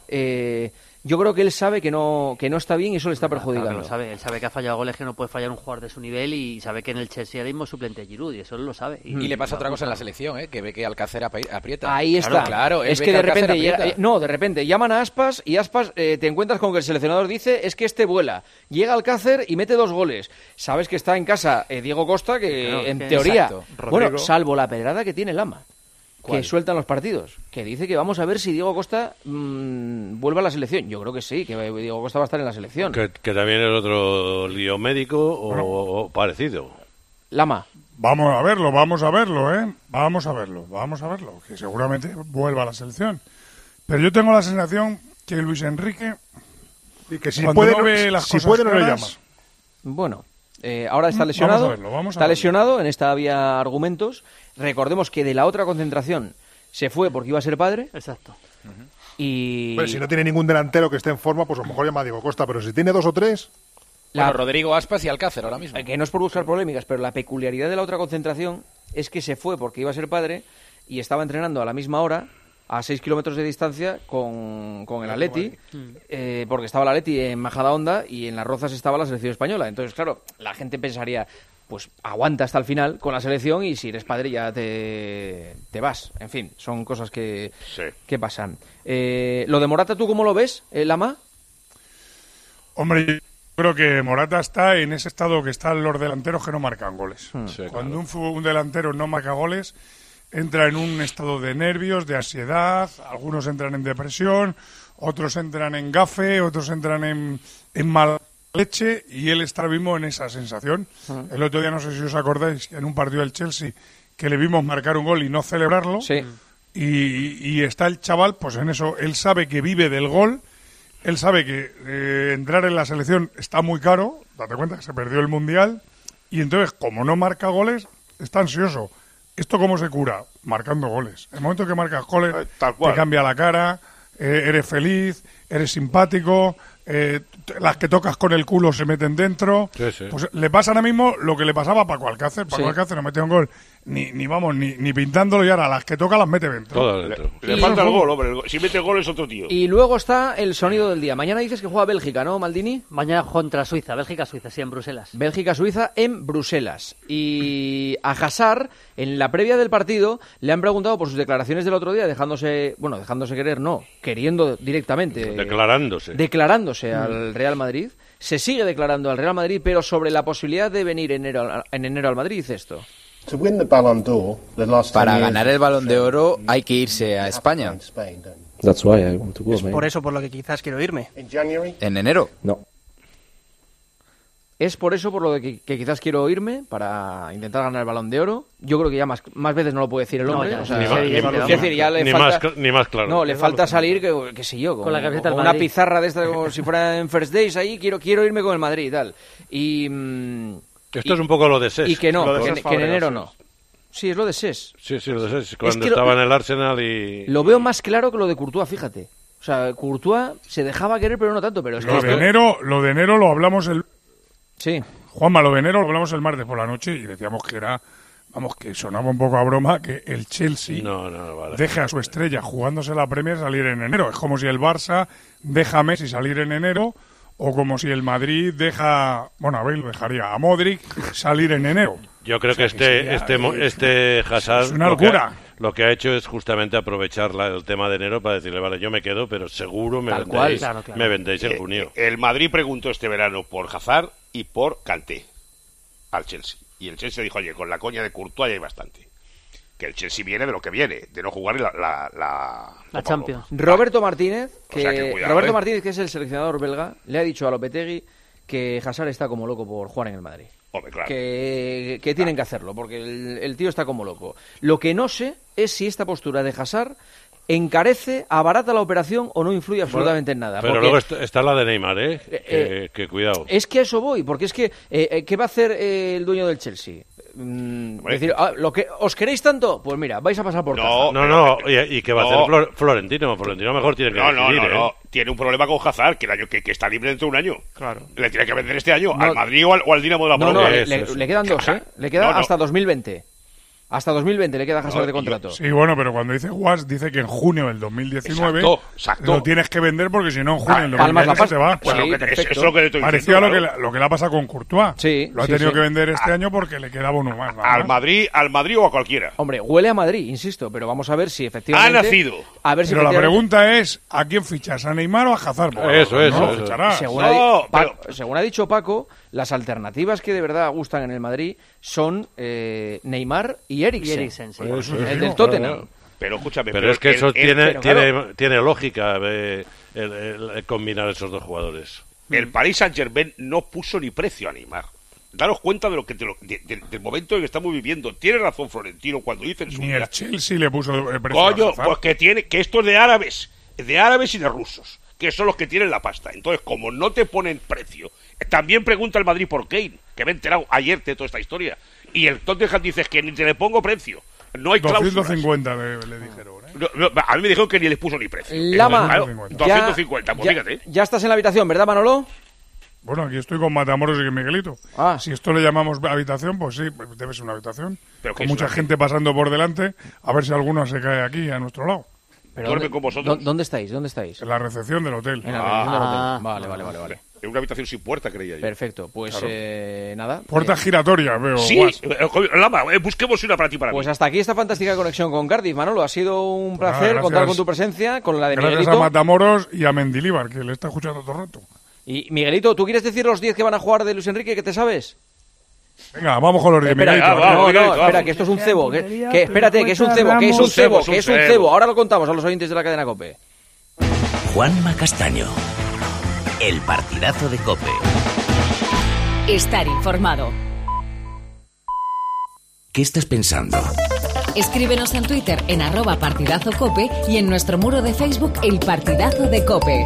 yo creo que él sabe que no está bien y eso le está perjudicando. Claro, él sabe que ha fallado goles, que no puede fallar un jugador de su nivel y sabe que en el Chelsea ahora mismo es suplente de Giroud y eso él lo sabe. Y le pasa otra cosa en la selección, que ve que Alcácer aprieta. Ahí está. Claro, es que de repente llaman a Aspas y Aspas te encuentras con que el seleccionador dice es que este vuela. Llega Alcácer y mete 2 goles. Sabes que está en casa Diego Costa, que en teoría, bueno, salvo la pedrada que tiene Lama. Que sueltan los partidos, que dice que vamos a ver si Diego Costa vuelve a la selección. Yo creo que sí, que Diego Costa va a estar en la selección. Que también es otro lío médico o parecido. Lama. Vamos a verlo, Vamos a verlo, que seguramente vuelva a la selección. Pero yo tengo la sensación que Luis Enrique, y que si puede no le llama. Bueno, ahora está lesionado. Está lesionado, en esta había argumentos. Recordemos que de la otra concentración se fue porque iba a ser padre. Exacto. Y... Bueno, si no tiene ningún delantero que esté en forma, pues a lo mejor llama a Diego Costa, pero si tiene 2 o 3... Rodrigo Aspas y Alcácer ahora mismo. Que no es por buscar polémicas, pero la peculiaridad de la otra concentración es que se fue porque iba a ser padre y estaba entrenando a la misma hora, a 6 kilómetros de distancia, con el Atleti, porque estaba el Atleti en Majadahonda y en Las Rozas estaba la selección española. Entonces, claro, la gente pensaría... pues aguanta hasta el final con la selección y si eres padre ya te vas. En fin, son cosas que pasan. Lo de Morata, ¿tú cómo lo ves, Lama? Hombre, yo creo que Morata está en ese estado que están los delanteros que no marcan goles. Cuando un delantero no marca goles, entra en un estado de nervios, de ansiedad, algunos entran en depresión, otros entran en gafe, otros entran en mala leche, y él está mismo en esa sensación. El otro día, no sé si os acordáis, en un partido del Chelsea, que le vimos marcar un gol y no celebrarlo, y está el chaval, pues en eso, él sabe que vive del gol, él sabe que entrar en la selección está muy caro, date cuenta que se perdió el Mundial, y entonces, como no marca goles, está ansioso. ¿Esto cómo se cura? Marcando goles. El momento que marcas goles, te cambia la cara, eres feliz, eres simpático, las que tocas con el culo se meten dentro. Pues le pasa ahora mismo lo que le pasaba a Paco Alcácer. Paco Alcácer no metió un gol ni pintándolo, y ahora las que toca las mete dentro. Todo dentro. Le falta el gol, hombre. Si mete gol es otro tío. Y luego está el sonido del día. Mañana dices que juega Bélgica, ¿no, Maldini? Mañana contra Suiza. Bélgica-Suiza, sí, en Bruselas. Bélgica-Suiza en Bruselas. Y a Hazard, en la previa del partido, le han preguntado por sus declaraciones del otro día, dejándose querer, no, queriendo directamente. Declarándose al Real Madrid. Se sigue declarando al Real Madrid, pero sobre la posibilidad de venir en enero al Madrid, dice esto. Para ganar el Balón de Oro hay que irse a España. Es por eso por lo que quizás quiero irme. ¿En enero? No. Es por eso por lo que quizás quiero irme, para intentar ganar el Balón de Oro. Yo creo que ya más veces no lo puede decir el hombre. Ni más claro. No, le falta salir, qué sé yo, con la camiseta del una Madrid. pizarra de esta, como si fuera en First Days ahí, quiero irme con el Madrid y tal. Esto es un poco lo de SES. Y que no, que en enero no. Sí, es lo de SES. Sí, lo de SES, cuando estaba en el Arsenal y... Lo veo más claro que lo de Courtois, fíjate. O sea, Courtois se dejaba querer, pero no tanto. Pero es lo de enero lo hablamos el... Sí. Juanma, lo de enero lo hablamos el martes por la noche y decíamos que era... Vamos, que sonaba un poco a broma que el Chelsea deje a su estrella jugándose la Premier salir en enero. Es como si el Barça deja a Messi salir en enero, o como si el Madrid deja... Bueno, a ver, lo dejaría a Modric salir en enero. Yo creo que este Hazard... Es una locura. Lo que ha hecho es justamente aprovechar el tema de enero para decirle, vale, yo me quedo, pero seguro me vendéis en junio. El Madrid preguntó este verano por Hazard y por Kanté al Chelsea. Y el Chelsea dijo, oye, con la coña de Courtois ya hay bastante. Que el Chelsea viene de lo que viene, de no jugar la Champions. Roberto Martínez, cuidado, Martínez, que es el seleccionador belga, le ha dicho a Lopetegui que Hazard está como loco por jugar en el Madrid. Hombre, claro. Que tienen que hacerlo, porque el tío está como loco. Lo que no sé es si esta postura de Hazard encarece, abarata la operación o no influye absolutamente en nada. Pero porque, luego está la de Neymar, que cuidado. Es que a eso voy, porque es que ¿qué va a hacer el dueño del Chelsea? Decir, lo que os queréis tanto, pues mira, vais a pasar por caja. ¿Y qué va a hacer Florentino? Florentino mejor tiene que decidir, no. Tiene un problema con Hazard, que el año que está libre dentro de un año. Claro. Le tiene que vender este año al Madrid o al Dinamo de la Polonia. Le quedan dos, le queda hasta 2020. Hasta 2020 le queda Hazard de contrato. Sí, bueno, pero cuando dice Guas, dice que en junio del 2019 exacto. lo tienes que vender, porque si no, en junio del 2020 se va. Pues eso es lo que le estoy parecía diciendo, lo que le ha pasado con Courtois. Lo ha tenido que vender este año porque le quedaba uno más. Al Madrid o a cualquiera. Hombre, huele a Madrid, insisto, pero vamos a ver si efectivamente... Ha nacido. Pero la pregunta es, ¿a quién fichas? ¿A Neymar o a Hazard? Según ha dicho Paco, las alternativas que de verdad gustan en el Madrid son Neymar y Eriksen. El del Tottenham. Pero escúchame, es que eso tiene lógica el combinar esos dos jugadores. El Paris Saint-Germain no puso ni precio a Neymar. Daros cuenta del momento en que estamos viviendo. Tiene razón Florentino cuando dice en su Ni el Chelsea le puso precio. Coño, pues que esto es de árabes y de rusos, que son los que tienen la pasta. Entonces, como no te ponen precio, también pregunta el Madrid por Kane, que me he enterado ayer de toda esta historia. Y el Tottenham dice que ni te le pongo precio. No hay cláusulas. 250 le dijeron. A mí me dijeron que ni les puso ni precio. Lama, 250, pues fíjate. Ya estás en la habitación, ¿verdad, Manolo? Bueno, aquí estoy con Matamoros y con Miguelito. Si esto le llamamos habitación, pues sí, debe ser una habitación. Pero con mucha gente pasando por delante, a ver si alguno se cae aquí a nuestro lado. Duerme con vosotros. ¿Dónde estáis? En la recepción del hotel. En la recepción del hotel. Vale. En una habitación sin puerta, creía yo. Perfecto, pues claro. Nada. Puerta giratoria, veo. Sí, Lama, busquemos una para ti, para pues mí. Hasta aquí esta fantástica conexión con Cardiff, Manolo. Ha sido un placer contar con tu presencia, con la de gracias Miguelito. A Matamoros y a Mendilibar, que le está escuchando todo el rato. Y Miguelito, ¿tú quieres decir los 10 que van a jugar de Luis Enrique, que te sabes? Venga, vamos con los 10. Miguelito. Espera, que esto es un cebo. Espérate, que es un cebo. Ahora lo contamos a los oyentes de la cadena COPE. Juanma Castaño. El partidazo de COPE. Estar informado. ¿Qué estás pensando? Escríbenos en Twitter en @partidazocope y en nuestro muro de Facebook El Partidazo de COPE.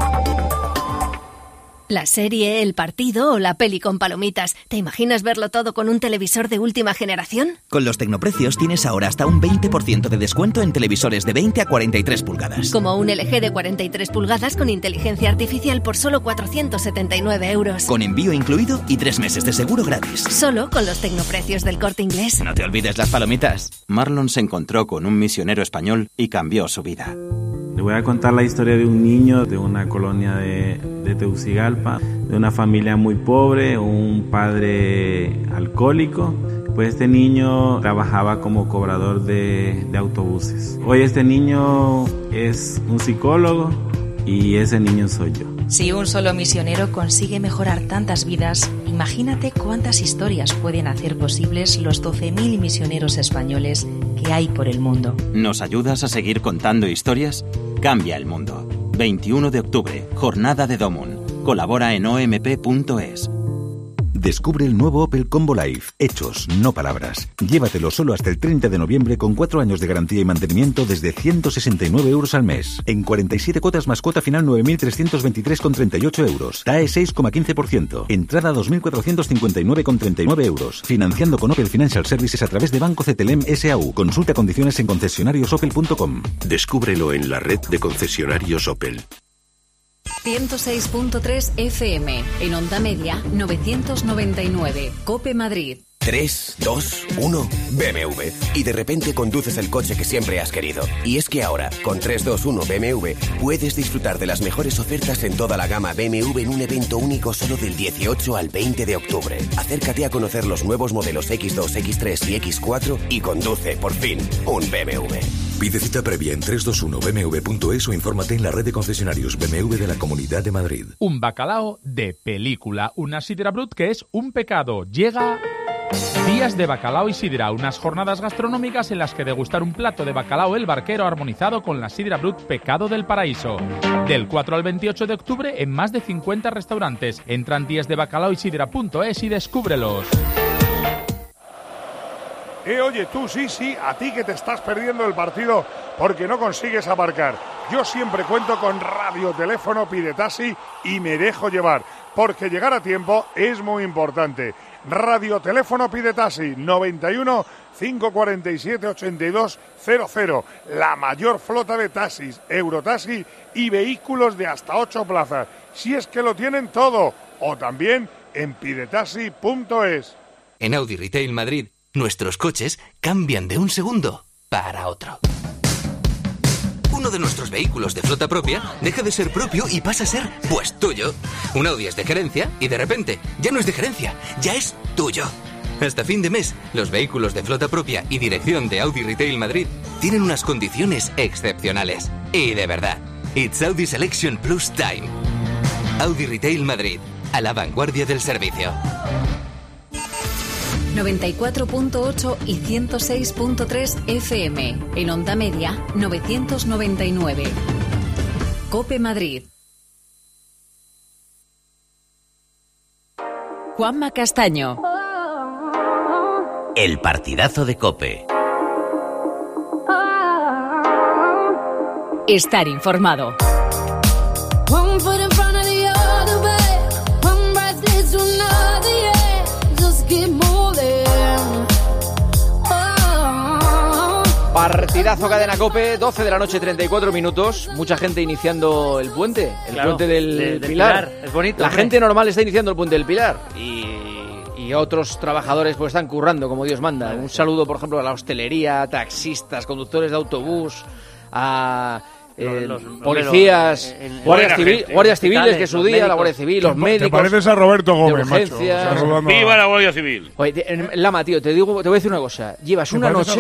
La serie, el partido o la peli con palomitas. ¿Te imaginas verlo todo con un televisor de última generación? Con los Tecnoprecios tienes ahora hasta un 20% de descuento en televisores de 20 a 43 pulgadas. Como un LG de 43 pulgadas con inteligencia artificial por solo 479 euros. Con envío incluido y 3 meses de seguro gratis. Solo con los Tecnoprecios del Corte Inglés. No te olvides las palomitas. Marlon se encontró con un misionero español y cambió su vida. Le voy a contar la historia de un niño de una colonia de Tegucigalpa, de una familia muy pobre, un padre alcohólico. Pues este niño trabajaba como cobrador de autobuses. Hoy este niño es un psicólogo y ese niño soy yo. Si un solo misionero consigue mejorar tantas vidas, imagínate cuántas historias pueden hacer posibles los 12.000 misioneros españoles que hay por el mundo. ¿Nos ayudas a seguir contando historias? Cambia el mundo. 21 de octubre, Jornada de Domun. Colabora en omp.es. Descubre el nuevo Opel Combo Life. Hechos, no palabras. Llévatelo solo hasta el 30 de noviembre con 4 años de garantía y mantenimiento desde 169 euros al mes. En 47 cuotas más cuota final 9.323,38 euros. TAE 6,15%. Entrada 2.459,39 euros. Financiando con Opel Financial Services a través de Banco CTLM S.A.U. Consulta condiciones en concesionariosopel.com. Descúbrelo en la red de concesionarios Opel. 106.3 FM, en Onda Media, 999, COPE Madrid. 3, 2, 1, BMW. Y de repente conduces el coche que siempre has querido. Y es que ahora, con 3, 2, 1 BMW, puedes disfrutar de las mejores ofertas en toda la gama BMW en un evento único solo del 18 al 20 de octubre. Acércate a conocer los nuevos modelos X2, X3 y X4 y conduce, por fin, un BMW. Pide cita previa en 321bmw.es o infórmate en la red de concesionarios BMW de la Comunidad de Madrid. Un bacalao de película, una sidra brut que es un pecado. Llega Días de Bacalao y Sidra, unas jornadas gastronómicas en las que degustar un plato de bacalao el barquero armonizado con la sidra brut Pecado del Paraíso. Del 4 al 28 de octubre en más de 50 restaurantes. Entra en díasdebacalaoysidra.es y descúbrelos. Oye, tú, sí, a ti que te estás perdiendo el partido porque no consigues aparcar. Yo siempre cuento con radioteléfono Pide Taxi y me dejo llevar, porque llegar a tiempo es muy importante. Radioteléfono Pide Taxi 91 547 8200. La mayor flota de taxis, Eurotaxi y vehículos de hasta 8 plazas. Si es que lo tienen todo. O también en pidetaxi.es. En Audi Retail Madrid, nuestros coches cambian de un segundo para otro. Uno de nuestros vehículos de flota propia deja de ser propio y pasa a ser, pues, tuyo. Un Audi es de gerencia y de repente ya no es de gerencia, ya es tuyo. Hasta fin de mes, los vehículos de flota propia y dirección de Audi Retail Madrid tienen unas condiciones excepcionales. Y de verdad, it's Audi Selection Plus Time. Audi Retail Madrid, a la vanguardia del servicio. 94.8 y 106.3 FM. En Onda Media, 999. COPE Madrid. Juanma Castaño. El partidazo de COPE. Estar informado. Partidazo Cadena COPE, 12 de la noche, 34 minutos. Mucha gente iniciando el puente, puente del Pilar. Es bonito. La gente normal está iniciando el puente del Pilar. Y otros trabajadores pues están currando como Dios manda. Un saludo, por ejemplo, a la hostelería, taxistas, conductores de autobús, a policías, guardias civiles, que es su día, la Guardia Civil, los médicos. Te pareces a Roberto Gómez, macho. ¡Viva la Guardia Civil! Oye, Lama, tío, te voy a decir una cosa. Llevas una noche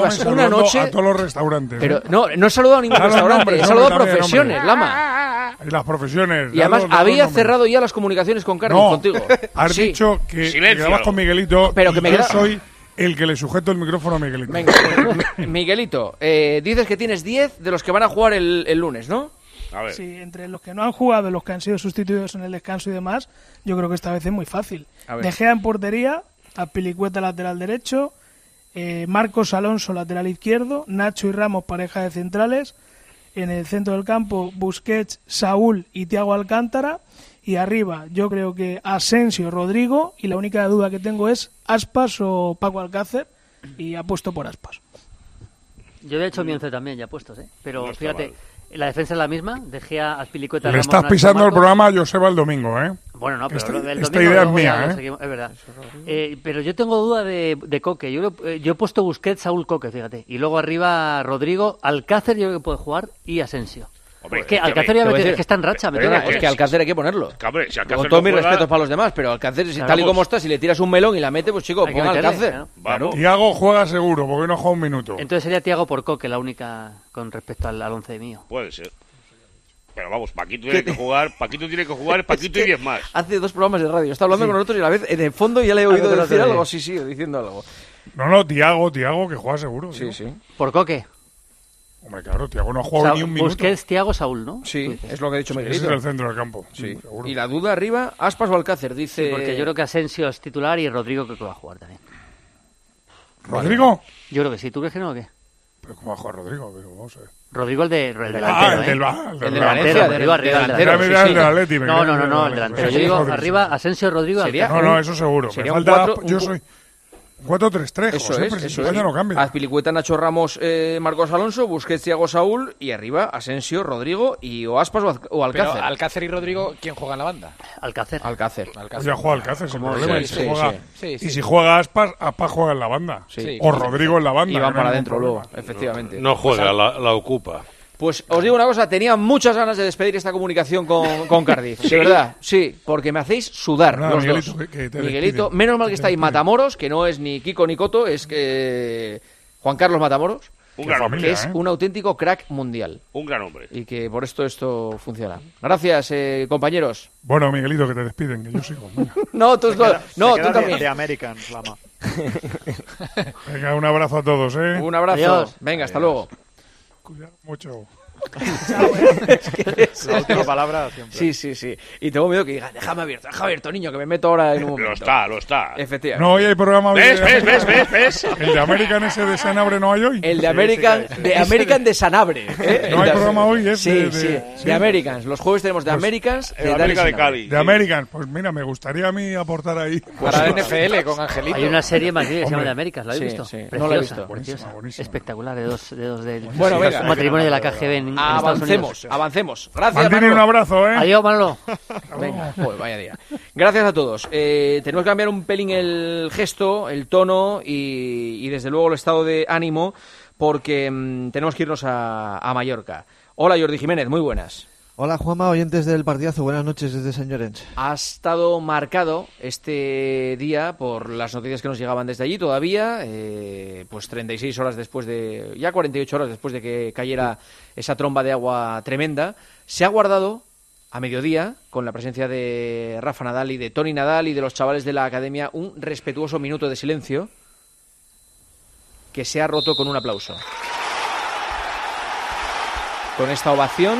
a todos los restaurantes. Pero no he saludado a ningún restaurante, he saludado a profesiones, Lama. Y las profesiones. Y además había cerrado ya las comunicaciones con Carlos, contigo. Has dicho que quedabas con Miguelito, pero que yo soy el que le sujeto el micrófono a Miguelito. Venga, Miguelito, dices que tienes 10 de los que van a jugar el lunes, ¿no? A ver. Sí, entre los que no han jugado, los que han sido sustituidos en el descanso y demás, yo creo que esta vez es muy fácil. De Gea en portería, Azpilicueta lateral derecho, Marcos Alonso lateral izquierdo, Nacho y Ramos pareja de centrales, en el centro del campo Busquets, Saúl y Thiago Alcántara, y arriba yo creo que Asensio, Rodrigo, y la única duda que tengo es Aspas o Paco Alcácer, y apuesto por Aspas. Yo había hecho mi 11 también, ya puestos, pero no fíjate, la defensa es la misma, De Gea, Azpilicueta... Le estás pisando el programa a Joseba el domingo, ¿eh? Bueno, no, pero esta idea es mía, seguimos, es verdad. Pero yo tengo duda de Coque. Yo he puesto Busquets, Saúl, Coque, fíjate. Y luego arriba Rodrigo, Alcácer yo creo que puede jugar, y Asensio. Hombre, es que Alcácer es que está en racha. Es que Alcácer hay que ponerlo. Hombre, si con todos mis respetos para los demás, pero Alcácer, tal y como está, si le tiras un melón y la mete, pues chico, ponga Alcácer. Claro. Thiago juega seguro, porque no juega un minuto. Entonces sería Thiago por Coque la única con respecto al 11 mío. Puede ser. Pero vamos, Paquito tiene que jugar, Paquito y 10 más. Hace 2 programas de radio, está hablando con nosotros y a la vez en el fondo ya le he oído decir algo. Sí, diciendo algo. No, Thiago, que juega seguro. Sí. ¿Por Coque? Hombre, claro, Thiago no ha jugado ni un minuto. Busquets, Thiago, Saúl, ¿no? Sí, es lo que ha dicho Miguelito. Ese es el centro del campo. Sí. Y la duda arriba, Aspas o Alcácer, dice... Sí, porque yo creo que Asensio es titular y Rodrigo creo que va a jugar también. ¿Rodrigo? Yo creo que sí. ¿Tú crees que no o qué? Pero ¿cómo va a jugar Rodrigo? Pero vamos a ver. Rodrigo el delantero. El del Valencia, Rodrigo arriba. El del Atleti. No, el delantero. Yo digo arriba, Asensio, Rodrigo. No, eso seguro. Me falta... Yo soy... 4-3-3, eso es. No cambia. Azpilicueta, Nacho Ramos, Marcos Alonso, Busquets, Thiago, Saúl, y arriba Asensio, Rodrigo y o Aspas o Alcácer. Pero Alcácer y Rodrigo, ¿quién juega en la banda? Alcácer. Pues ya juega Alcácer, sin problema. Sí. Y si juega Aspas juega en la banda. O Rodrigo en la banda. Y van para adentro luego, efectivamente. No juega, la ocupa. Pues os digo una cosa, tenía muchas ganas de despedir esta comunicación con Cardiff, de verdad, sí, porque me hacéis sudar los Miguelito, dos. Que Miguelito, menos mal que está ahí Matamoros, que no es ni Kiko ni Coto, es que Juan Carlos Matamoros, que es un auténtico crack mundial. Un gran hombre. Y que por esto funciona. Gracias, compañeros. Bueno, Miguelito, que te despiden, que yo sigo. No, tú también. De Americans, Lama. Venga, un abrazo a todos, ¿eh? Un abrazo. Adiós. Venga, hasta luego. Cuidado mucho. La última palabra siempre. Sí. Y tengo miedo que diga, déjame abierto, niño, que me meto ahora en un momento. Lo está. Efectivamente. No, hoy hay programa. ¿Ves? El de American ese de Sanabre no hay hoy. El de American, American de Sanabre. No hay programa hoy, Sí. De Americans. Los jueves tenemos de Americans. De América de Cali. De American. Pues mira, me gustaría a mí aportar ahí. Para NFL con Angelito. Hay una serie más que se llama de Americans, ¿la habéis visto? Sí. No la he visto. Preciosa. Espectacular, de dos bueno, venga. Un matrimonio de la KGB en Avancemos. Gracias, Mantiene un abrazo, ¿eh? Adiós, Manolo. Venga, vaya día. Gracias a todos. Tenemos que cambiar un pelín el gesto, el tono y desde luego el estado de ánimo porque tenemos que irnos a Mallorca. Hola, Jordi Jiménez, muy buenas. Hola, Juanma, oyentes del partidazo. Buenas noches desde Sant Llorenç. Ha estado marcado este día por las noticias que nos llegaban desde allí todavía, pues 36 horas después ya 48 horas después de que cayera esa tromba de agua tremenda. Se ha guardado a mediodía, con la presencia de Rafa Nadal y de Toni Nadal y de los chavales de la academia, un respetuoso minuto de silencio que se ha roto con un aplauso. Con esta ovación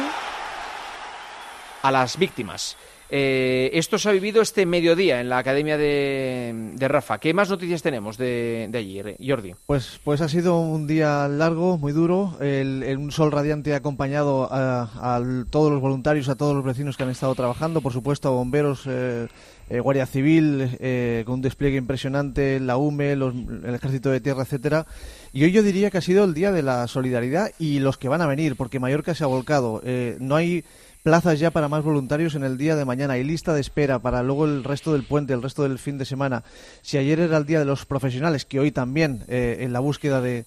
a las víctimas. Esto se ha vivido este mediodía en la academia de Rafa. ¿Qué más noticias tenemos de allí, Jordi? Pues ha sido un día largo, muy duro. Un sol radiante ha acompañado a todos los voluntarios, a todos los vecinos que han estado trabajando, por supuesto a bomberos, Guardia Civil, con un despliegue impresionante, la UME, el Ejército de Tierra, etcétera. Y hoy yo diría que ha sido el día de la solidaridad y los que van a venir, porque Mallorca se ha volcado. No hay plazas ya para más voluntarios en el día de mañana. Hay lista de espera para luego el resto del puente, el resto del fin de semana. Si ayer era el día de los profesionales, que hoy también, en la búsqueda de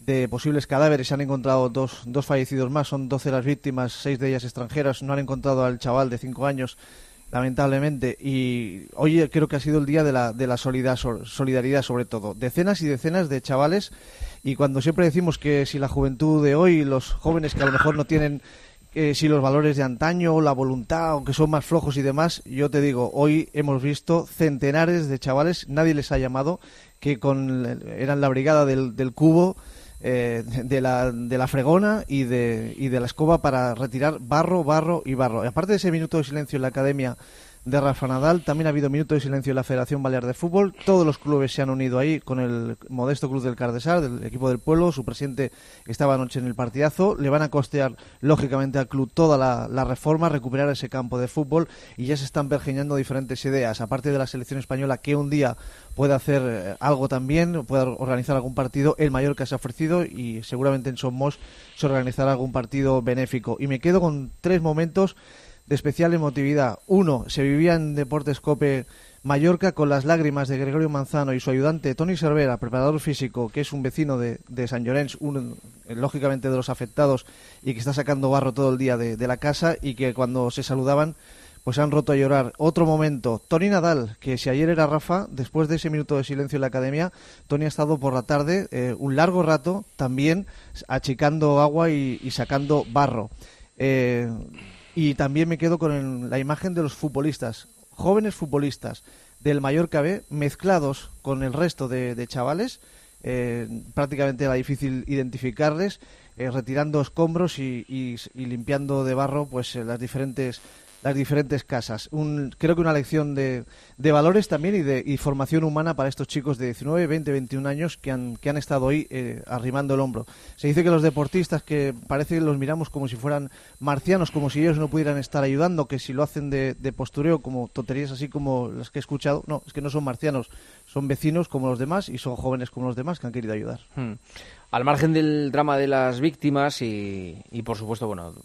de posibles cadáveres. Se han encontrado dos fallecidos más, son 12 las víctimas, 6 de ellas extranjeras. No han encontrado al chaval de 5 años, lamentablemente. Y hoy creo que ha sido el día de la solidaridad, sobre todo. Decenas y decenas de chavales. Y cuando siempre decimos que si la juventud de hoy, los jóvenes que a lo mejor no tienen si los valores de antaño, la voluntad, aunque son más flojos y demás, yo te digo, hoy hemos visto centenares de chavales, nadie les ha llamado, que eran la brigada del cubo, de la fregona y de la escoba para retirar barro y barro. Y aparte de ese minuto de silencio en la Academia de Rafa Nadal, también ha habido minuto de silencio en la Federación Balear de Fútbol. Todos los clubes se han unido ahí con el modesto club del Cardesar, del equipo del pueblo. Su presidente estaba anoche en el partidazo. Le van a costear, lógicamente, al club toda la reforma, recuperar ese campo de fútbol, y ya se están pergeñando diferentes ideas. Aparte de la selección española, que un día puede hacer algo también, puede organizar algún partido, el Mallorca se ha ofrecido y seguramente en Somos se organizará algún partido benéfico. Y me quedo con 3 momentos de especial emotividad. Uno, se vivía en Deportes Cope Mallorca con las lágrimas de Gregorio Manzano y su ayudante Toni Cervera, preparador físico, que es un vecino de Sant Llorenç, lógicamente de los afectados, y que está sacando barro todo el día de la casa, y que cuando se saludaban pues han roto a llorar. Otro momento, Toni Nadal, que si ayer era Rafa, después de ese minuto de silencio en la Academia, Toni ha estado por la tarde un largo rato también achicando agua y sacando barro. Y también me quedo con la imagen de los futbolistas, jóvenes futbolistas del Mallorca B, mezclados con el resto de chavales. Prácticamente era difícil identificarles, retirando escombros y limpiando de barro pues las diferentes casas. Creo que una lección de valores también y formación humana para estos chicos de 19, 20, 21 años que han estado ahí arrimando el hombro. Se dice que los deportistas, que parece que los miramos como si fueran marcianos, como si ellos no pudieran estar ayudando, que si lo hacen de postureo, como tonterías así como las que he escuchado. No, es que no son marcianos, son vecinos como los demás y son jóvenes como los demás que han querido ayudar. Al margen del drama de las víctimas y por supuesto, bueno,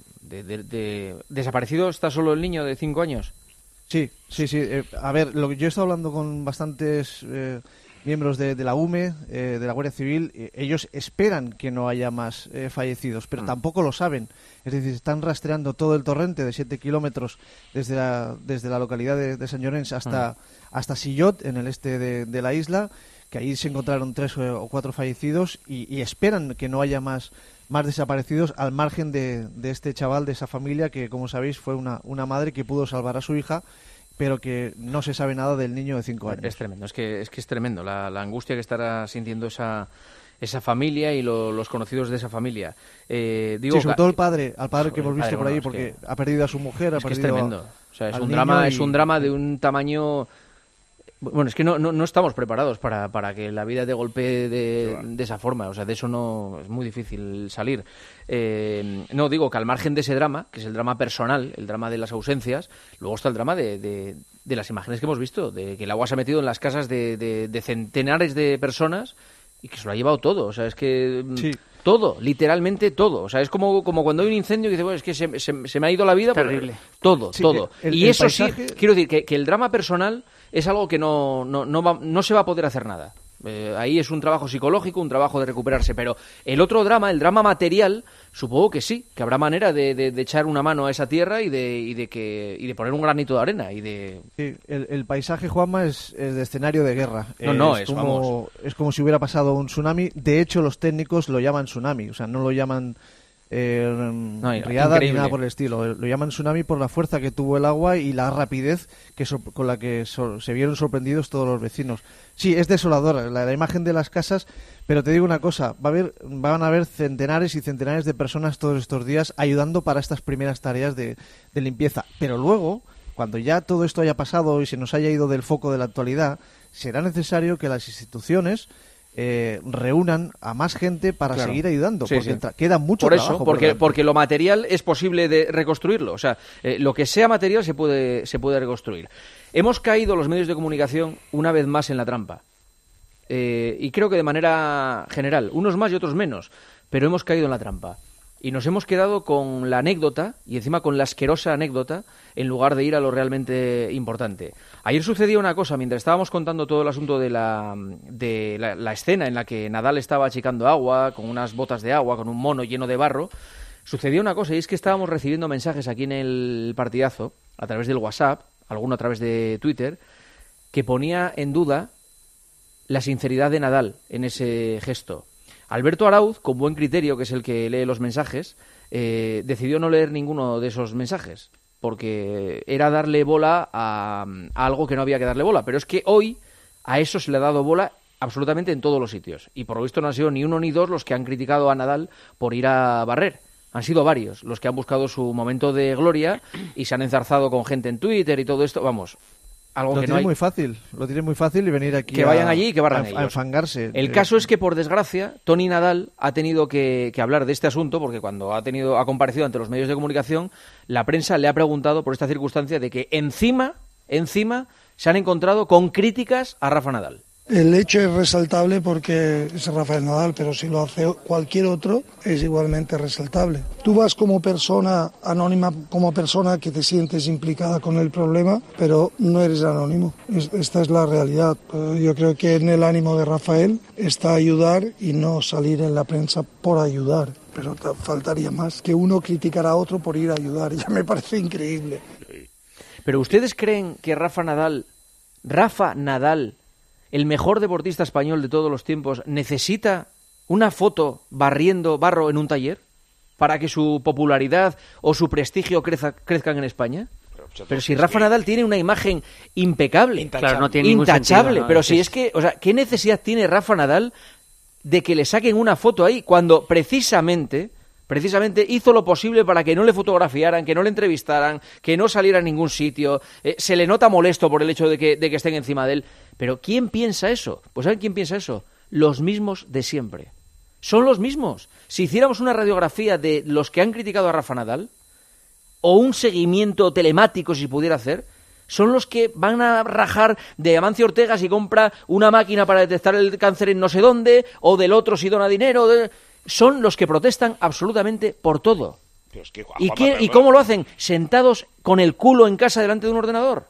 de desaparecido, ¿está solo el niño de 5 años? Sí. A ver, yo he estado hablando con bastantes miembros de la UME, de la Guardia Civil. Ellos esperan que no haya más fallecidos, pero tampoco lo saben. Es decir, están rastreando todo el torrente de 7 kilómetros desde la localidad de Sant Llorenç hasta Sillot, en el este de la isla, que ahí se encontraron 3 o 4 fallecidos y esperan que no haya más desaparecidos, al margen de este chaval, de esa familia que, como sabéis, fue una madre que pudo salvar a su hija, pero que no se sabe nada del niño de 5 años. Es tremendo, es que es tremendo la angustia que estará sintiendo esa familia y los conocidos de esa familia. Sí, sobre todo al padre que hemos visto por ahí, porque ha perdido a su mujer, ha perdido. Es tremendo. O sea, es un drama de un tamaño. Bueno, es que no estamos preparados para que la vida te golpee de esa forma. O sea, de eso no es muy difícil salir. No, digo que al margen de ese drama, que es el drama personal, el drama de las ausencias, luego está el drama de las imágenes que hemos visto, de que el agua se ha metido en las casas de centenares de personas y que se lo ha llevado todo. O sea, es que todo, literalmente todo. O sea, es como cuando hay un incendio y dices, bueno, es que se me ha ido la vida. Terrible. Todo. Y el eso paisaje... sí, quiero decir que el drama personal es algo que no se va a poder hacer nada. Ahí es un trabajo psicológico, un trabajo de recuperarse, pero el otro drama, el drama material, supongo que sí, que habrá manera de echar una mano a esa tierra y de poner un granito de arena Sí, el paisaje, Juanma, es de escenario de guerra. Es como si hubiera pasado un tsunami. De hecho, los técnicos lo llaman tsunami, o sea, no lo llaman riada increíble. Ni nada por el estilo. Lo llaman tsunami por la fuerza que tuvo el agua y la rapidez con la que se vieron sorprendidos todos los vecinos. Sí, es desoladora la imagen de las casas, pero te digo una cosa, van a haber centenares y centenares de personas todos estos días ayudando para estas primeras tareas de limpieza. Pero luego, cuando ya todo esto haya pasado y se nos haya ido del foco de la actualidad, será necesario que las instituciones reúnan a más gente para seguir ayudando, porque queda mucho trabajo. Porque lo material es posible de reconstruirlo. O sea, lo que sea material se puede reconstruir. Hemos caído los medios de comunicación una vez más en la trampa. Y creo que de manera general, unos más y otros menos, pero hemos caído en la trampa. Y nos hemos quedado con la anécdota, y encima con la asquerosa anécdota, en lugar de ir a lo realmente importante. Ayer sucedió una cosa, mientras estábamos contando todo el asunto de la escena en la que Nadal estaba achicando agua, con unas botas de agua, con un mono lleno de barro, sucedió una cosa, y es que estábamos recibiendo mensajes aquí en el partidazo, a través del WhatsApp, alguno a través de Twitter, que ponía en duda la sinceridad de Nadal en ese gesto. Alberto Arauz, con buen criterio, que es el que lee los mensajes, decidió no leer ninguno de esos mensajes, porque era darle bola a algo que no había que darle bola. Pero es que hoy a eso se le ha dado bola absolutamente en todos los sitios. Y por lo visto no han sido ni uno ni dos los que han criticado a Nadal por ir a barrer. Han sido varios los que han buscado su momento de gloria y se han enzarzado con gente en Twitter y todo esto. Vamos, algo lo que tiene no hay... muy fácil, lo tiene muy fácil y venir aquí que vayan allí y que barran ellos. A enfangarse. El caso es que, por desgracia, Tony Nadal ha tenido que hablar de este asunto, porque cuando ha comparecido ante los medios de comunicación, la prensa le ha preguntado por esta circunstancia de que encima se han encontrado con críticas a Rafa Nadal. El hecho es resaltable porque es Rafael Nadal, pero si lo hace cualquier otro es igualmente resaltable. Tú vas como persona anónima, como persona que te sientes implicada con el problema, pero no eres anónimo. Esta es la realidad. Yo creo que en el ánimo de Rafael está ayudar y no salir en la prensa por ayudar. Pero faltaría más que uno criticara a otro por ir a ayudar. Ya me parece increíble. ¿Pero ustedes creen que Rafa Nadal, el mejor deportista español de todos los tiempos, necesita una foto barriendo barro en un taller para que su popularidad o su prestigio crezcan en España? Pero si Rafa Nadal tiene una imagen impecable, Claro, no tiene ningún intachable, sentido, ¿no? pero si es que, o sea, ¿qué necesidad tiene Rafa Nadal de que le saquen una foto ahí cuando precisamente hizo lo posible para que no le fotografiaran, que no le entrevistaran, que no saliera a ningún sitio, se le nota molesto por el hecho de que estén encima de él? Pero ¿quién piensa eso? Pues ¿saben quién piensa eso? Los mismos de siempre. Son los mismos. Si hiciéramos una radiografía de los que han criticado a Rafa Nadal, o un seguimiento telemático si pudiera hacer, son los que van a rajar de Amancio Ortega si compra una máquina para detectar el cáncer en no sé dónde, o del otro si dona dinero. Son los que protestan absolutamente por todo. Pero es que, ¿Y cómo lo hacen? Sentados con el culo en casa delante de un ordenador.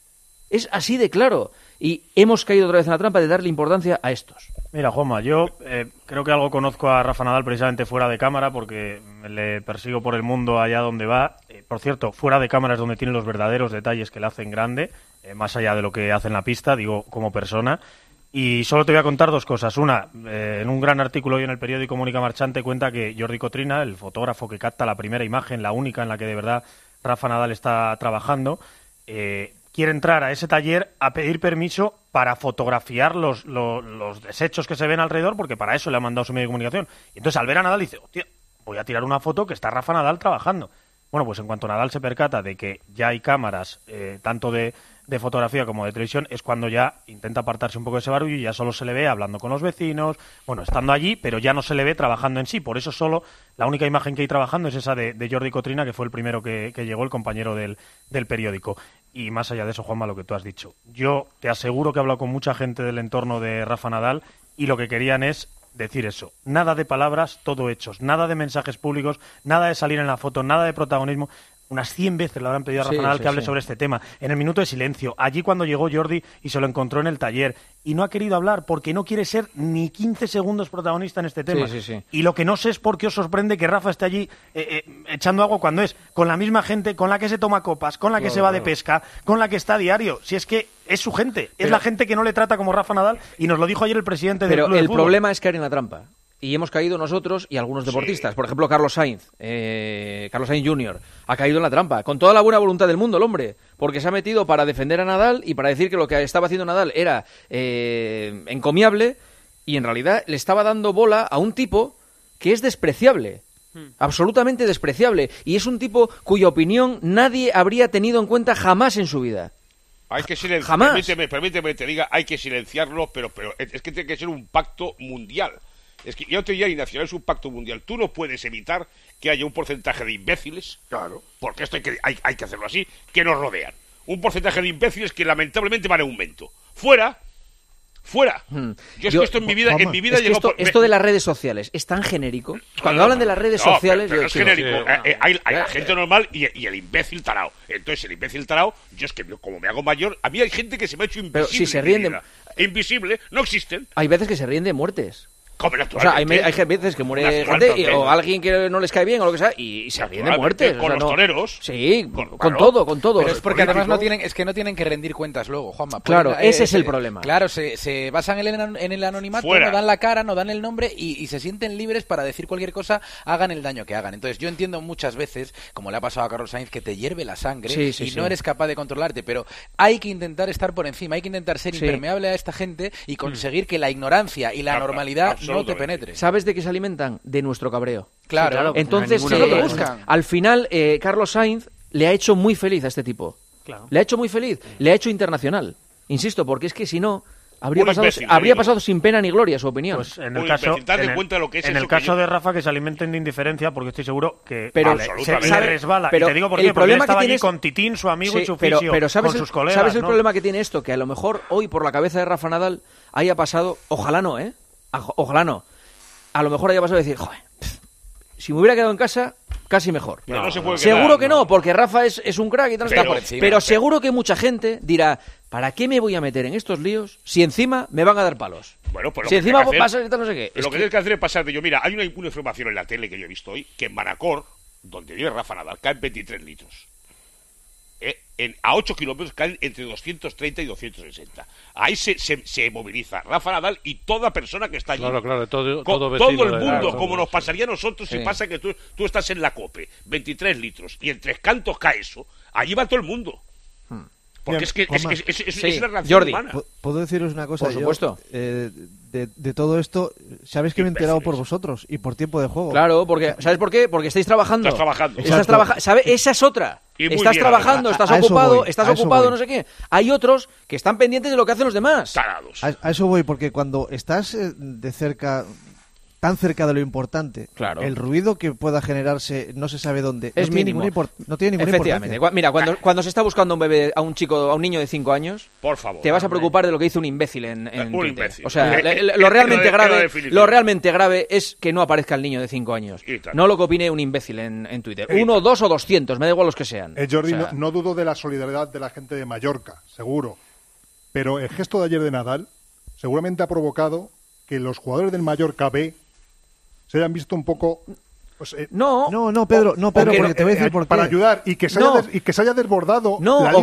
Es así de claro. Y hemos caído otra vez en la trampa de darle importancia a estos. Mira, Juanma, yo creo que algo conozco a Rafa Nadal precisamente fuera de cámara, porque le persigo por el mundo allá donde va. Por cierto, fuera de cámara es donde tiene los verdaderos detalles que le hacen grande, más allá de lo que hace en la pista, digo, como persona. Y solo te voy a contar dos cosas. Una, en un gran artículo hoy en el periódico Mónica Marchante cuenta que Jordi Cotrina, el fotógrafo que capta la primera imagen, la única en la que de verdad Rafa Nadal está trabajando, quiere entrar a ese taller a pedir permiso para fotografiar los desechos que se ven alrededor, porque para eso le ha mandado su medio de comunicación. Y entonces al ver a Nadal dice, hostia, voy a tirar una foto que está Rafa Nadal trabajando. Bueno, pues en cuanto Nadal se percata de que ya hay cámaras, tanto de fotografía como de televisión, es cuando ya intenta apartarse un poco de ese barullo y ya solo se le ve hablando con los vecinos, bueno, estando allí, pero ya no se le ve trabajando en sí. Por eso solo la única imagen que hay trabajando es esa de Jordi Cotrina, que fue el primero que llegó, el compañero del periódico. Y más allá de eso, Juanma, lo que tú has dicho. Yo te aseguro que he hablado con mucha gente del entorno de Rafa Nadal y lo que querían es decir eso. Nada de palabras, todo hechos. Nada de mensajes públicos, nada de salir en la foto, nada de protagonismo. Unas 100 veces le habrán pedido a Rafa Nadal que hable sobre este tema. En el minuto de silencio, allí cuando llegó Jordi y se lo encontró en el taller. Y no ha querido hablar porque no quiere ser ni 15 segundos protagonista en este tema. Y lo que no sé es por qué os sorprende que Rafa esté allí echando agua cuando es con la misma gente con la que se toma copas, con la que se va de pesca, con la que está a diario. Si es que es su gente, es la gente que no le trata como Rafa Nadal, y nos lo dijo ayer el presidente del club de fútbol. Pero el problema es caer en la trampa. Y hemos caído nosotros y algunos deportistas. Por ejemplo, Carlos Sainz Jr. ha caído en la trampa. Con toda la buena voluntad del mundo, el hombre. Porque se ha metido para defender a Nadal y para decir que lo que estaba haciendo Nadal era encomiable. Y en realidad le estaba dando bola a un tipo que es despreciable. Absolutamente despreciable. Y es un tipo cuya opinión nadie habría tenido en cuenta jamás en su vida. Hay que silenciarlo. Permíteme que te diga, hay que silenciarlo, pero es que tiene que ser un pacto mundial. Es que yo te diría, Ignacio, es un pacto mundial. Tú no puedes evitar que haya un porcentaje de imbéciles, claro, porque esto hay que hacerlo así, que nos rodean. Un porcentaje de imbéciles que lamentablemente van en aumento. Fuera, Fuera. Yo es que esto en mi vida llegó esto de las redes sociales es tan genérico. Cuando hablan de las redes sociales, pero es genérico. Hay la gente normal y el imbécil tarao. Entonces el imbécil tarao, yo es que como me hago mayor, a mí hay gente que se me ha hecho invisible. Pero si se ríen invisible, no existen. Hay veces que se ríen de muertes. O sea, hay veces que muere gente o alguien que no les cae bien o lo que sea y se ríen de muertes. Con los toreros. Sí, con todo. Pero es porque además no tienen que rendir cuentas luego, Juanma. Claro, ese es el problema. Claro, se basan en el anonimato, no dan la cara, no dan el nombre y se sienten libres para decir cualquier cosa, hagan el daño que hagan. Entonces yo entiendo muchas veces, como le ha pasado a Carlos Sainz, que te hierve la sangre no eres capaz de controlarte, pero hay que intentar estar por encima, hay que intentar ser impermeable a esta gente y conseguir que la ignorancia y la normalidad no te penetre. ¿Sabes de qué se alimentan? De nuestro cabreo. Claro. Entonces, al final, Carlos Sainz le ha hecho muy feliz a este tipo. Claro. Le ha hecho muy feliz. Le ha hecho internacional. Insisto, porque es que si no, habría pasado sin pena ni gloria su opinión. Pues en el caso de Rafa, que se alimenten de indiferencia, porque estoy seguro que se resbala. Pero y te digo por qué, porque él estaba allí con Titín, su amigo y su fisio, pero con sus colegas. ¿Sabes el problema que tiene esto? Que a lo mejor hoy por la cabeza de Rafa Nadal haya pasado, ojalá no, ojalá no. A lo mejor haya pasado de decir, joder, si me hubiera quedado en casa, casi mejor. Seguro que no, porque Rafa es un crack y tal. Pero seguro que mucha gente dirá, ¿para qué me voy a meter en estos líos si encima me van a dar palos? Bueno, pues si encima pasa no sé qué. Lo que tienes que hacer es pasar de mira, hay una información en la tele que yo he visto hoy, que en Manacor, donde vive Rafa Nadal, caen 23 litros. A 8 kilómetros caen entre 230 y 260. Ahí se moviliza Rafa Nadal y toda persona que está allí. Claro, todo el mundo, como nos pasaría a nosotros si pasa que tú estás en la COPE, 23 litros, y en Tres Cantos cae eso, allí va todo el mundo. Porque es la reacción humana. ¿Puedo deciros una cosa? Por supuesto. De todo esto, sabéis que me he enterado por vosotros y por tiempo de juego. Claro, porque ¿sabes por qué? Porque estáis trabajando. Estás trabajando. ¿Sabes? Esa es otra. Estás trabajando, estás ocupado, no sé qué. Hay otros que están pendientes de lo que hacen los demás. Tarados. A eso voy, porque cuando estás de cerca, tan cerca de lo importante, el ruido que pueda generarse no se sabe dónde. Es mínimo. No tiene ninguna importancia. Mira, cuando se está buscando un bebé, a un niño de 5 años, por favor, te vas a preocupar de lo que dice un imbécil en Twitter. Imbécil. O sea, lo realmente grave es que no aparezca el niño de 5 años. No lo que opine un imbécil en Twitter. 1, 2 o 200, me da igual los que sean. Jordi, no dudo de la solidaridad de la gente de Mallorca, seguro. Pero el gesto de ayer de Nadal seguramente ha provocado que los jugadores del Mallorca B se hayan visto un poco... Pues, no, Pedro, porque te voy a decir por qué. Para ayudar y que se haya desbordado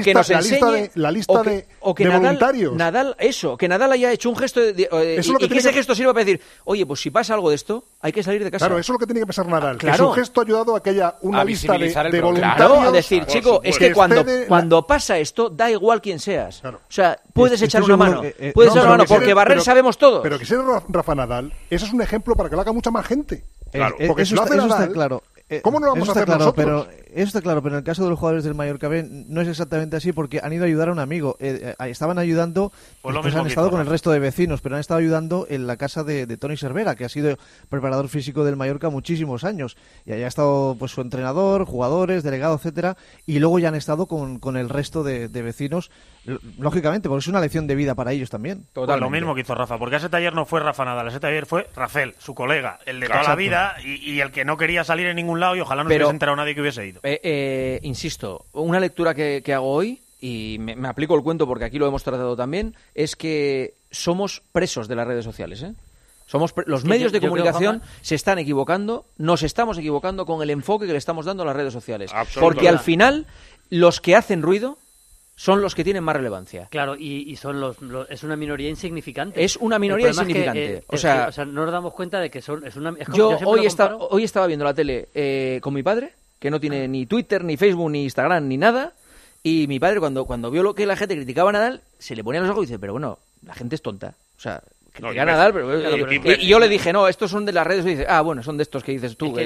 la lista de voluntarios. Que Nadal haya hecho un gesto y que ese gesto sirva para decir, oye, pues si pasa algo de esto, hay que salir de casa. Claro, eso es lo que tiene que pensar Nadal. Claro. Que su gesto ha ayudado a que haya una lista de voluntarios. Claro, a decir, chico, es que cuando pasa esto, da igual quién seas. Claro. O sea, puedes echar una mano. Porque barrer sabemos todos. Pero que sea Rafa Nadal, eso es un ejemplo para que lo haga mucha más gente. Claro, porque eso está claro. ¿Cómo no lo vamos a hacer nosotros? Pero eso está claro, pero en el caso de los jugadores del Mallorca B no es exactamente así porque han ido a ayudar a un amigo. Estaban ayudando, pues han estado con el resto de vecinos, pero han estado ayudando en la casa de Toni Cervera, que ha sido preparador físico del Mallorca muchísimos años. Y allá ha estado pues su entrenador, jugadores, delegado, etcétera, y luego ya han estado con el resto de vecinos, lógicamente, porque es una lección de vida para ellos también. Pues lo mismo que hizo Rafa, porque ese taller no fue Rafa Nadal, ese taller fue Rafael, su colega, el de toda la vida y el que no quería salir en ningún lado y ojalá no se hubiese enterado nadie que hubiese ido. Insisto, una lectura que hago hoy, y me aplico el cuento porque aquí lo hemos tratado también, es que somos presos de las redes sociales, los medios de comunicación se están equivocando, nos estamos equivocando con el enfoque que le estamos dando a las redes sociales. Porque al final, los que hacen ruido son los que tienen más relevancia. Claro, y son es una minoría insignificante. Es una minoría insignificante. O sea, no nos damos cuenta de que es una... Yo hoy estaba viendo la tele con mi padre, que no tiene ni Twitter, ni Facebook, ni Instagram, ni nada, y mi padre cuando vio lo que la gente criticaba a Nadal, se le ponía los ojos y dice, pero bueno, la gente es tonta. O sea, critica Nadal, y yo le dije, no, estos son de las redes, y dice, bueno, son de estos que dices tú.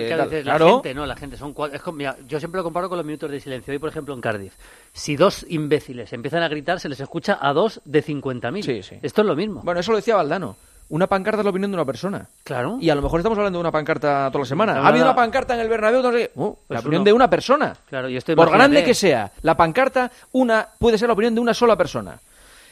La gente son cuatro. Mira, yo siempre lo comparo con los minutos de silencio. Hoy, por ejemplo, en Cardiff, si 2 imbéciles empiezan a gritar, se les escucha a 2 de 50.000. Sí. Esto es lo mismo. Bueno, eso lo decía Valdano. Una pancarta es la opinión de una persona. Claro. Y a lo mejor estamos hablando de una pancarta toda la semana. Ha habido una pancarta en el Bernabéu, no sé qué. La opinión de una persona. Claro, por grande que sea, la pancarta puede ser la opinión de una sola persona.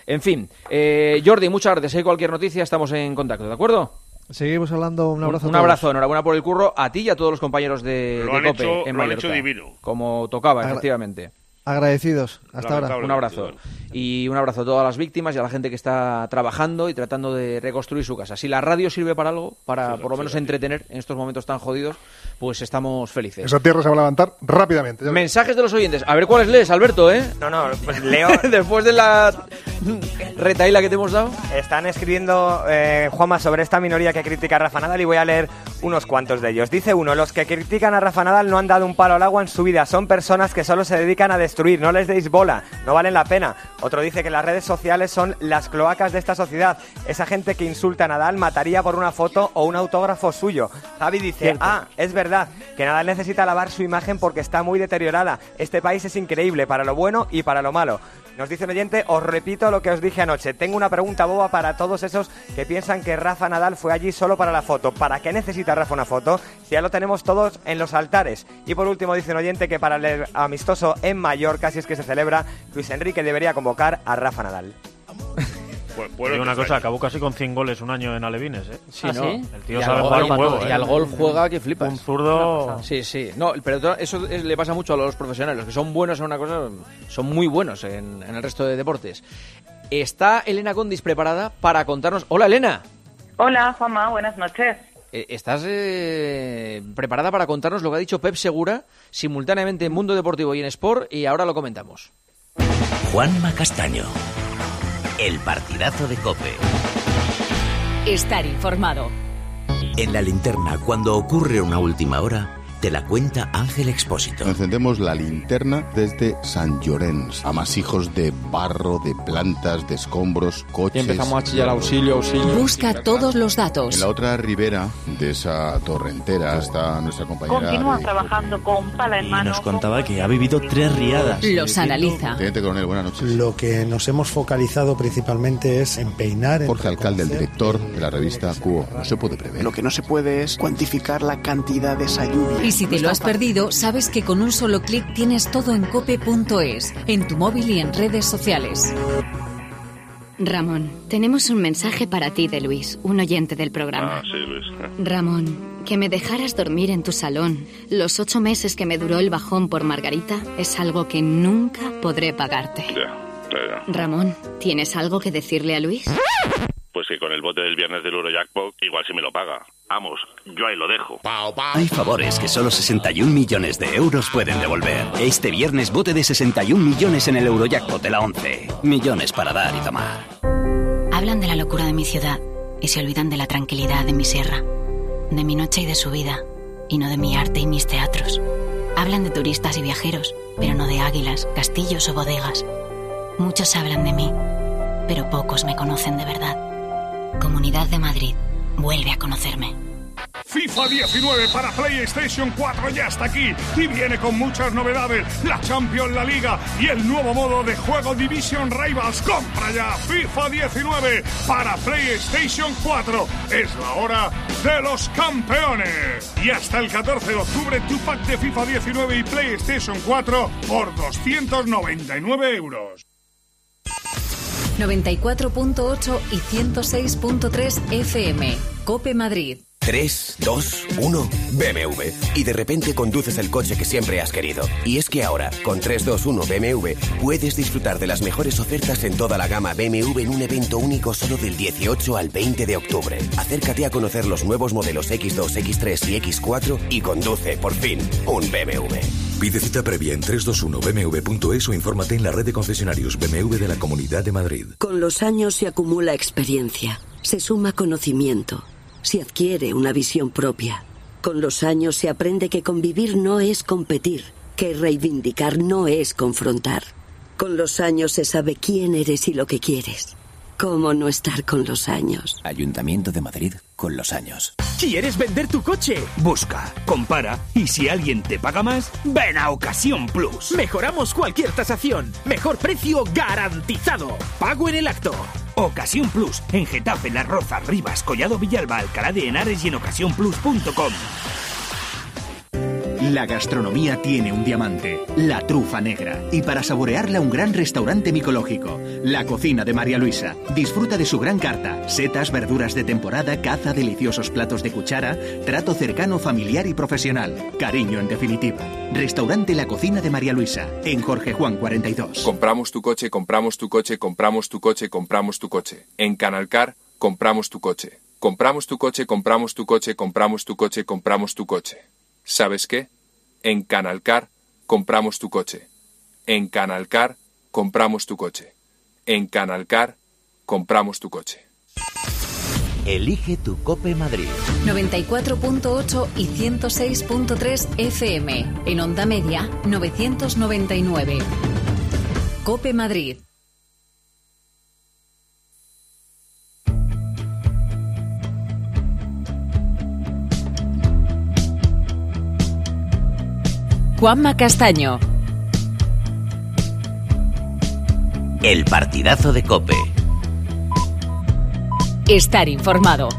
En fin, Jordi, muchas gracias. Si hay cualquier noticia, estamos en contacto, ¿de acuerdo? Seguimos hablando, un abrazo. Un abrazo, enhorabuena por el curro a ti y a todos los compañeros de COPE en Mallorca. Lo han hecho divino. Como tocaba, efectivamente. Agradecidos. Hasta ahora. Un abrazo. Y un abrazo a todas las víctimas y a la gente que está trabajando y tratando de reconstruir su casa. Si la radio sirve para algo, para por lo menos entretener en estos momentos tan jodidos, pues estamos felices. Esa tierra se va a levantar rápidamente. Mensajes de los oyentes. A ver cuáles lees, Alberto, ¿eh? No, pues leo... Después de la retaíla que te hemos dado. Están escribiendo, Juanma, sobre esta minoría que critica a Rafa Nadal y voy a leer unos cuantos de ellos. Dice uno: los que critican a Rafa Nadal no han dado un palo al agua en su vida. Son personas que solo se dedican a destruir. No les deis bola. No valen la pena. Otro dice que las redes sociales son las cloacas de esta sociedad. Esa gente que insulta a Nadal mataría por una foto o un autógrafo suyo. Javi dice: es verdad, que Nadal necesita lavar su imagen porque está muy deteriorada. Este país es increíble para lo bueno y para lo malo. Nos dice un oyente: os repito lo que os dije anoche. Tengo una pregunta boba para todos esos que piensan que Rafa Nadal fue allí solo para la foto. ¿Para qué necesita Rafa una foto si ya lo tenemos todos en los altares? Y por último dice un oyente que para el amistoso en Mallorca, si es que se celebra, Luis Enrique debería convocar a Rafa Nadal. Bueno, una cosa, acabó casi con 100 goles un año en Alevines, ¿eh? Sí, ¿no? El tío sabe jugar un huevo, y al gol juega que flipas. Un zurdo... Sí. No, pero eso le pasa mucho a los profesionales. Los que son buenos en una cosa, son muy buenos en el resto de deportes. Está Elena Condis preparada para contarnos... Hola, Elena. Hola, Juanma, buenas noches. ¿Estás preparada para contarnos lo que ha dicho Pep Segura simultáneamente en Mundo Deportivo y en Sport? Y ahora lo comentamos. Juanma Castaño. El partidazo de COPE. Estar informado. En la linterna, cuando ocurre una última hora, te la cuenta Ángel Expósito. Encendemos la linterna desde Sant Llorenç. Amasijos de barro, de plantas, de escombros, coches... Y empezamos a chillar auxilio. Busca todos los datos. En la otra ribera de esa torrentera está nuestra compañera... Continúa trabajando con pala en mano. Nos contaba que ha vivido 3 riadas. Los analiza. Teniente Coronel, buenas noches. Lo que nos hemos focalizado principalmente es en peinar... Jorge Alcalde, el director de la revista Cuo. No se puede prever. Lo que no se puede es cuantificar la cantidad de esa lluvia. Y si te lo has perdido, sabes que con un solo clic tienes todo en cope.es, en tu móvil y en redes sociales. Ramón, tenemos un mensaje para ti de Luis, un oyente del programa. Sí, Luis. Ramón, que me dejaras dormir en tu salón los 8 meses que me duró el bajón por Margarita es algo que nunca podré pagarte. Ya. Ramón, ¿tienes algo que decirle a Luis? Pues que con el bote del viernes del Eurojackpot igual si me lo paga. Vamos, yo ahí lo dejo. Hay favores que solo 61 millones de euros pueden devolver. Este viernes bote de 61 millones en el Eurojackpot de la 11. Millones para dar y tomar. Hablan de la locura de mi ciudad y se olvidan de la tranquilidad de mi sierra, de mi noche y de su vida, y no de mi arte y mis teatros. Hablan de turistas y viajeros, pero no de águilas, castillos o bodegas. Muchos hablan de mí, pero pocos me conocen de verdad. Comunidad de Madrid, vuelve a conocerme. FIFA 19 para PlayStation 4 ya está aquí y viene con muchas novedades. La Champions, la Liga y el nuevo modo de juego Division Rivals. Compra ya FIFA 19 para PlayStation 4. Es la hora de los campeones. Y hasta el 14 de octubre tu pack de FIFA 19 y PlayStation 4 por 299 euros. 94.8 y 106.3 FM. COPE Madrid. 3, 2, 1, BMW. Y de repente conduces el coche que siempre has querido. Y es que ahora, con 321 BMW, puedes disfrutar de las mejores ofertas en toda la gama BMW en un evento único solo del 18 al 20 de octubre. Acércate a conocer los nuevos modelos X2, X3 y X4 y conduce, por fin, un BMW. Pide cita previa en 321bmw.es o infórmate en la red de concesionarios BMW de la Comunidad de Madrid. Con los años se acumula experiencia, se suma conocimiento, se adquiere una visión propia. Con los años se aprende que convivir no es competir, que reivindicar no es confrontar. Con los años se sabe quién eres y lo que quieres. ¿Cómo no estar con los años? Ayuntamiento de Madrid, con los años. ¿Quieres vender tu coche? Busca, compara y si alguien te paga más, ven a Ocasión Plus. Mejoramos cualquier tasación. Mejor precio garantizado. Pago en el acto. Ocasión Plus, en Getafe, Las Rozas, Rivas, Collado Villalba, Alcalá de Henares y en ocasiónplus.com. La gastronomía tiene un diamante, la trufa negra. Y para saborearla, un gran restaurante micológico, La Cocina de María Luisa. Disfruta de su gran carta, setas, verduras de temporada, caza, deliciosos platos de cuchara, trato cercano, familiar y profesional. Cariño en definitiva. Restaurante La Cocina de María Luisa, en Jorge Juan 42. Compramos tu coche, compramos tu coche, compramos tu coche, compramos tu coche. En Canalcar, compramos tu coche. Compramos tu coche, compramos tu coche, compramos tu coche, compramos tu coche. ¿Sabes qué? En Canalcar, compramos tu coche. En Canalcar, compramos tu coche. En Canalcar, compramos tu coche. Elige tu Cope Madrid. 94.8 y 106.3 FM. En onda media, 999. Cope Madrid. Juanma Castaño. El partidazo de Cope. Estar informado.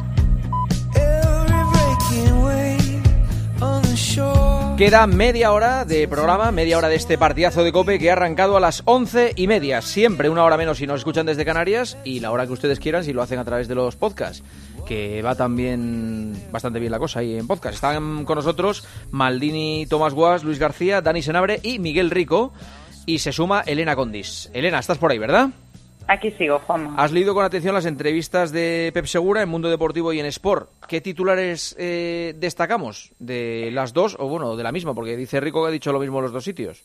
Queda media hora de programa, media hora de este partidazo de Cope que ha arrancado a las 11:30. Siempre una hora menos si nos escuchan desde Canarias y la hora que ustedes quieran si lo hacen a través de los podcasts, que va también bastante bien la cosa ahí en podcast. Están con nosotros Maldini, Tomás Guas, Luis García, Dani Senabre y Miguel Rico. Y se suma Elena Condis. Elena, estás por ahí, ¿verdad? Aquí sigo, Juanma. Has leído con atención las entrevistas de Pep Segura en Mundo Deportivo y en Sport. ¿Qué titulares destacamos? ¿De las dos o bueno, de la misma? Porque dice Rico que ha dicho lo mismo en los dos sitios.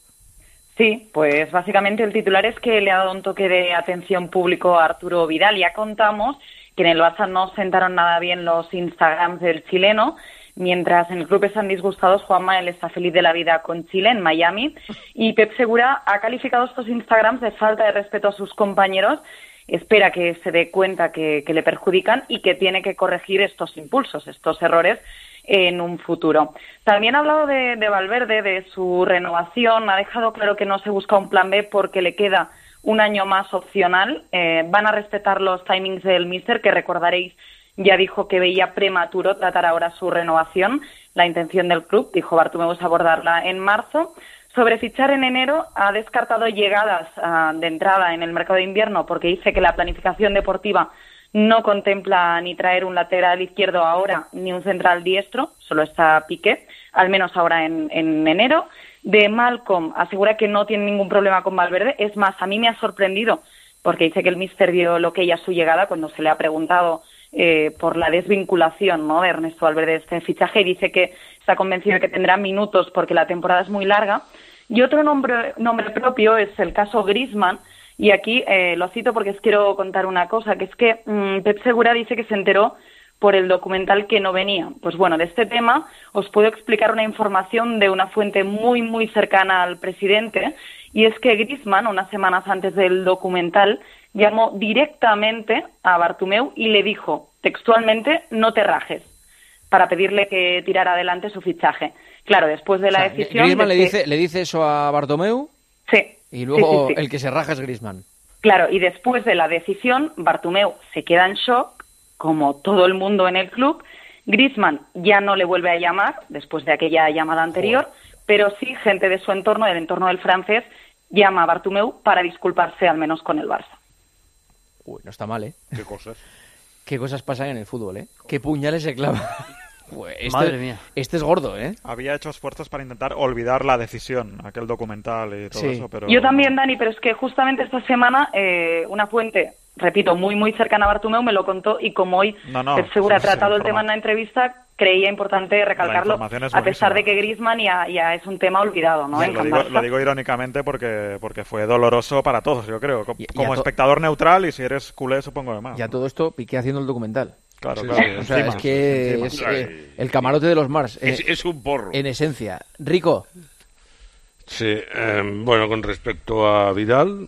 Sí, pues básicamente el titular es que le ha dado un toque de atención público a Arturo Vidal. Ya contamos que en el Barça no sentaron nada bien los Instagrams del chileno. Mientras en el club están disgustados, Juanma, él está feliz de la vida con Chile, en Miami, y Pep Segura ha calificado estos Instagrams de falta de respeto a sus compañeros. Espera que se dé cuenta que le perjudican y que tiene que corregir estos impulsos, estos errores en un futuro. También ha hablado de Valverde, de su renovación, ha dejado claro que no se busca un plan B porque le queda un año más opcional. Van a respetar los timings del míster, que recordaréis ya dijo que veía prematuro tratar ahora su renovación. La intención del club, dijo Bartomeu, es abordarla en marzo. Sobre fichar en enero, ha descartado llegadas de entrada en el mercado de invierno porque dice que la planificación deportiva no contempla ni traer un lateral izquierdo ahora ni un central diestro, solo está Piqué, al menos ahora en enero. De Malcolm asegura que no tiene ningún problema con Valverde. Es más, a mí me ha sorprendido porque dice que el míster dio lo que ella a su llegada cuando se le ha preguntado por la desvinculación, ¿no?, de Ernesto Valverde de este fichaje, y dice que está convencido de que tendrá minutos porque la temporada es muy larga. Y otro nombre propio es el caso Griezmann, y aquí lo cito porque os quiero contar una cosa, que es que Pep Segura dice que se enteró por el documental que no venía. Pues bueno, de este tema os puedo explicar una información de una fuente muy, muy cercana al presidente, y es que Griezmann, unas semanas antes del documental, llamó directamente a Bartomeu y le dijo textualmente: no te rajes, para pedirle que tirara adelante su fichaje. Claro, después de la decisión... Griezmann le dice eso a Bartomeu. Sí. Y luego sí. El que se raja es Griezmann. Claro, y después de la decisión, Bartomeu se queda en shock, como todo el mundo en el club. Griezmann ya no le vuelve a llamar, después de aquella llamada anterior, pero sí gente de su entorno, del entorno del francés, llama a Bartomeu para disculparse al menos con el Barça. Uy, no está mal, ¿eh? ¿Qué cosas? ¿Qué cosas pasan en el fútbol, eh? ¿Qué puñales se clavan? Pues Madre mía. Este es gordo, ¿eh? Había hecho esfuerzos para intentar olvidar la decisión, aquel documental y todo eso, pero... Yo también, Dani, pero es que justamente esta semana una fuente, repito, muy, muy cercana a Bartomeu me lo contó, y como hoy Pep Segura ha tratado el tema en una entrevista, creía importante recalcarlo, a pesar de que Griezmann ya es un tema olvidado, ¿no? Lo digo irónicamente porque fue doloroso para todos, yo creo, como espectador neutral, y si eres culé, supongo además. Ya todo esto Piqué haciendo el documental. Claro, sí, claro. O sea, es que es el camarote de los Mars. Es un porro. En esencia. Rico. Sí, bueno, con respecto a Vidal...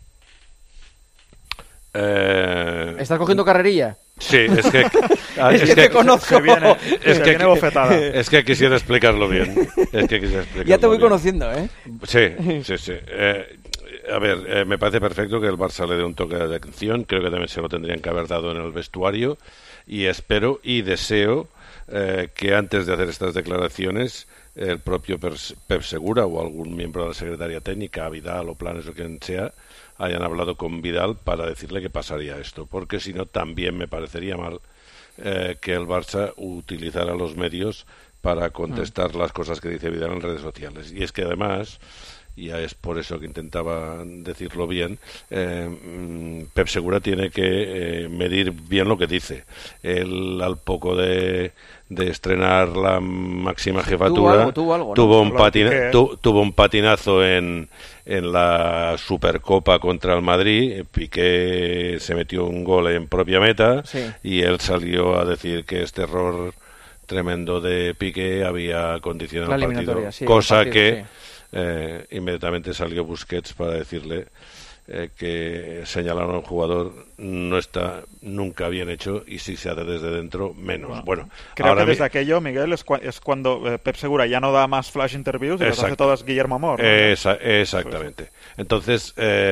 ¿Estás cogiendo carrerilla? Sí, es que... es que te conozco. Es que quisiera explicarlo bien. Ya te voy conociendo, ¿eh? Sí. A ver, me parece perfecto que el Barça le dé un toque de atención. Creo que también se lo tendrían que haber dado en el vestuario. Y espero y deseo que antes de hacer estas declaraciones el propio Pep Segura o algún miembro de la Secretaría Técnica, Vidal o Planes o quien sea, hayan hablado con Vidal para decirle que pasaría esto, porque si no también me parecería mal que el Barça utilizara los medios para contestar las cosas que dice Vidal en redes sociales. Y es que además, ya es por eso que intentaba decirlo bien, Pep Segura tiene que medir bien lo que dice. Él, al poco de estrenar la máxima jefatura, tuvo un patinazo en la Supercopa contra el Madrid. Piqué se metió un gol en propia meta, y él salió a decir que este error tremendo de Piqué había condicionado el partido, cosa que inmediatamente salió Busquets para decirle que señalar a un jugador no está nunca bien hecho, y si se hace desde dentro, menos. Bueno, creo que desde aquello, Miguel, es cuando Pep Segura ya no da más flash interviews y las hace todas Guillermo Amor, ¿no? Exactamente. Entonces,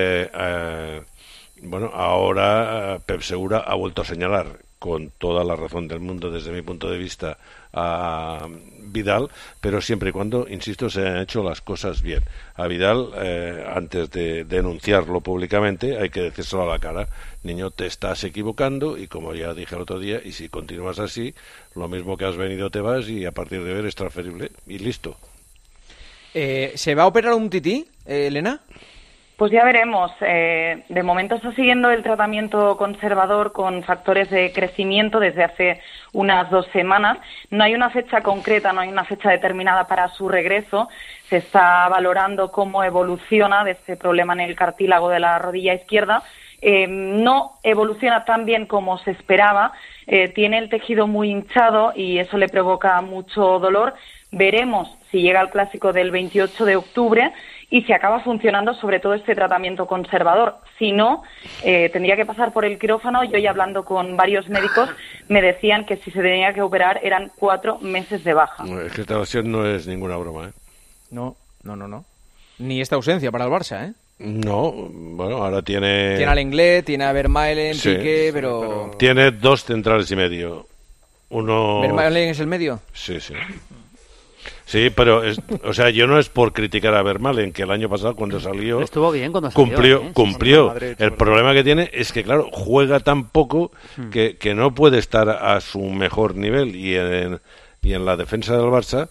bueno, ahora Pep Segura ha vuelto a señalar, con toda la razón del mundo desde mi punto de vista, a Vidal, pero siempre y cuando, insisto, se han hecho las cosas bien. A Vidal, antes de denunciarlo públicamente, hay que decírselo a la cara: niño, te estás equivocando, y como ya dije el otro día, y si continúas así, lo mismo que has venido te vas, y a partir de hoy eres transferible, y listo. ¿Se va a operar un tití, Elena? Pues ya veremos. De momento está siguiendo el tratamiento conservador con factores de crecimiento desde hace unas 2 semanas. No hay una fecha concreta, no hay una fecha determinada para su regreso. Se está valorando cómo evoluciona de este problema en el cartílago de la rodilla izquierda. No evoluciona tan bien como se esperaba. Tiene el tejido muy hinchado y eso le provoca mucho dolor. Veremos si llega al clásico del 28 de octubre y si acaba funcionando sobre todo este tratamiento conservador. Si no, tendría que pasar por el quirófano. Yo, ya hablando con varios médicos, me decían que si se tenía que operar eran 4 meses de baja. Es que esta lesión no es ninguna broma, ¿eh? No. Ni esta ausencia para el Barça, ¿eh? No, bueno, ahora tiene... Tiene al Lenglet, tiene a Vermaelen, Piqué, pero... Tiene 2 centrales y medio. Uno... ¿Vermaelen es el medio? Sí. Sí, pero yo no es por criticar a Vermaelen, que el año pasado cuando salió estuvo bien cuando salió, cumplió. El problema que tiene es que, claro, juega tan poco que no puede estar a su mejor nivel, y en la defensa del Barça